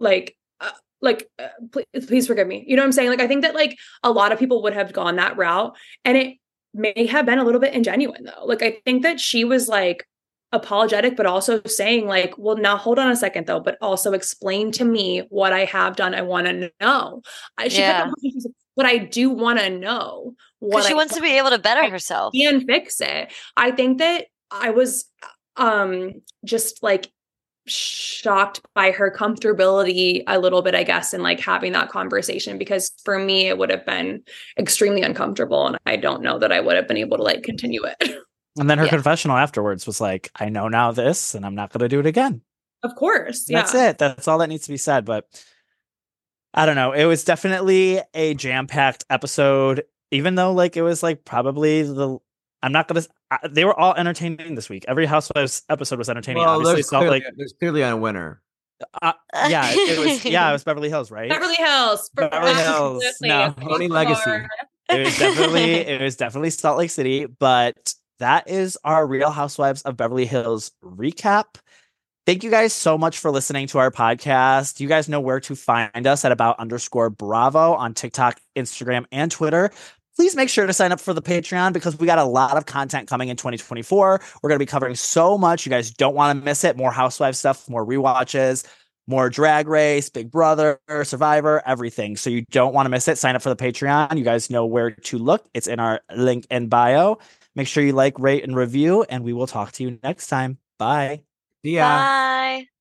Please forgive me. You know what I'm saying? Like, I think that like a lot of people would have gone that route, and it may have been a little bit ingenuine though. Like, I think that she was like, apologetic, but also saying like, well, now hold on a second though, but also explain to me what I have done. I want to know. But I do want to know what she wants to be able to better herself and fix it. I think that I was just like shocked by her comfortability a little bit, I guess, in like having that conversation, because for me it would have been extremely uncomfortable, and I don't know that I would have been able to like continue it. And then her confessional afterwards was like, I know now this, and I'm not going to do it again. Of course. That's it. That's all that needs to be said. But I don't know. It was definitely a jam-packed episode, even though like it was like probably they were all entertaining this week. Every Housewives episode was entertaining. Well, Obviously, there's clearly a winner. It was Beverly Hills, right? Beverly Hills. No, Tony Legacy. It was definitely Salt Lake City, but that is our Real Housewives of Beverly Hills recap. Thank you guys so much for listening to our podcast. You guys know where to find us at @about_Bravo on TikTok, Instagram, and Twitter. Please make sure to sign up for the Patreon because we got a lot of content coming in 2024. We're going to be covering so much. You guys don't want to miss it. More Housewives stuff, more rewatches, more Drag Race, Big Brother, Survivor, everything. So you don't want to miss it. Sign up for the Patreon. You guys know where to look. It's in our link in bio. Make sure you like, rate, and review, and we will talk to you next time. Bye. See ya. Bye.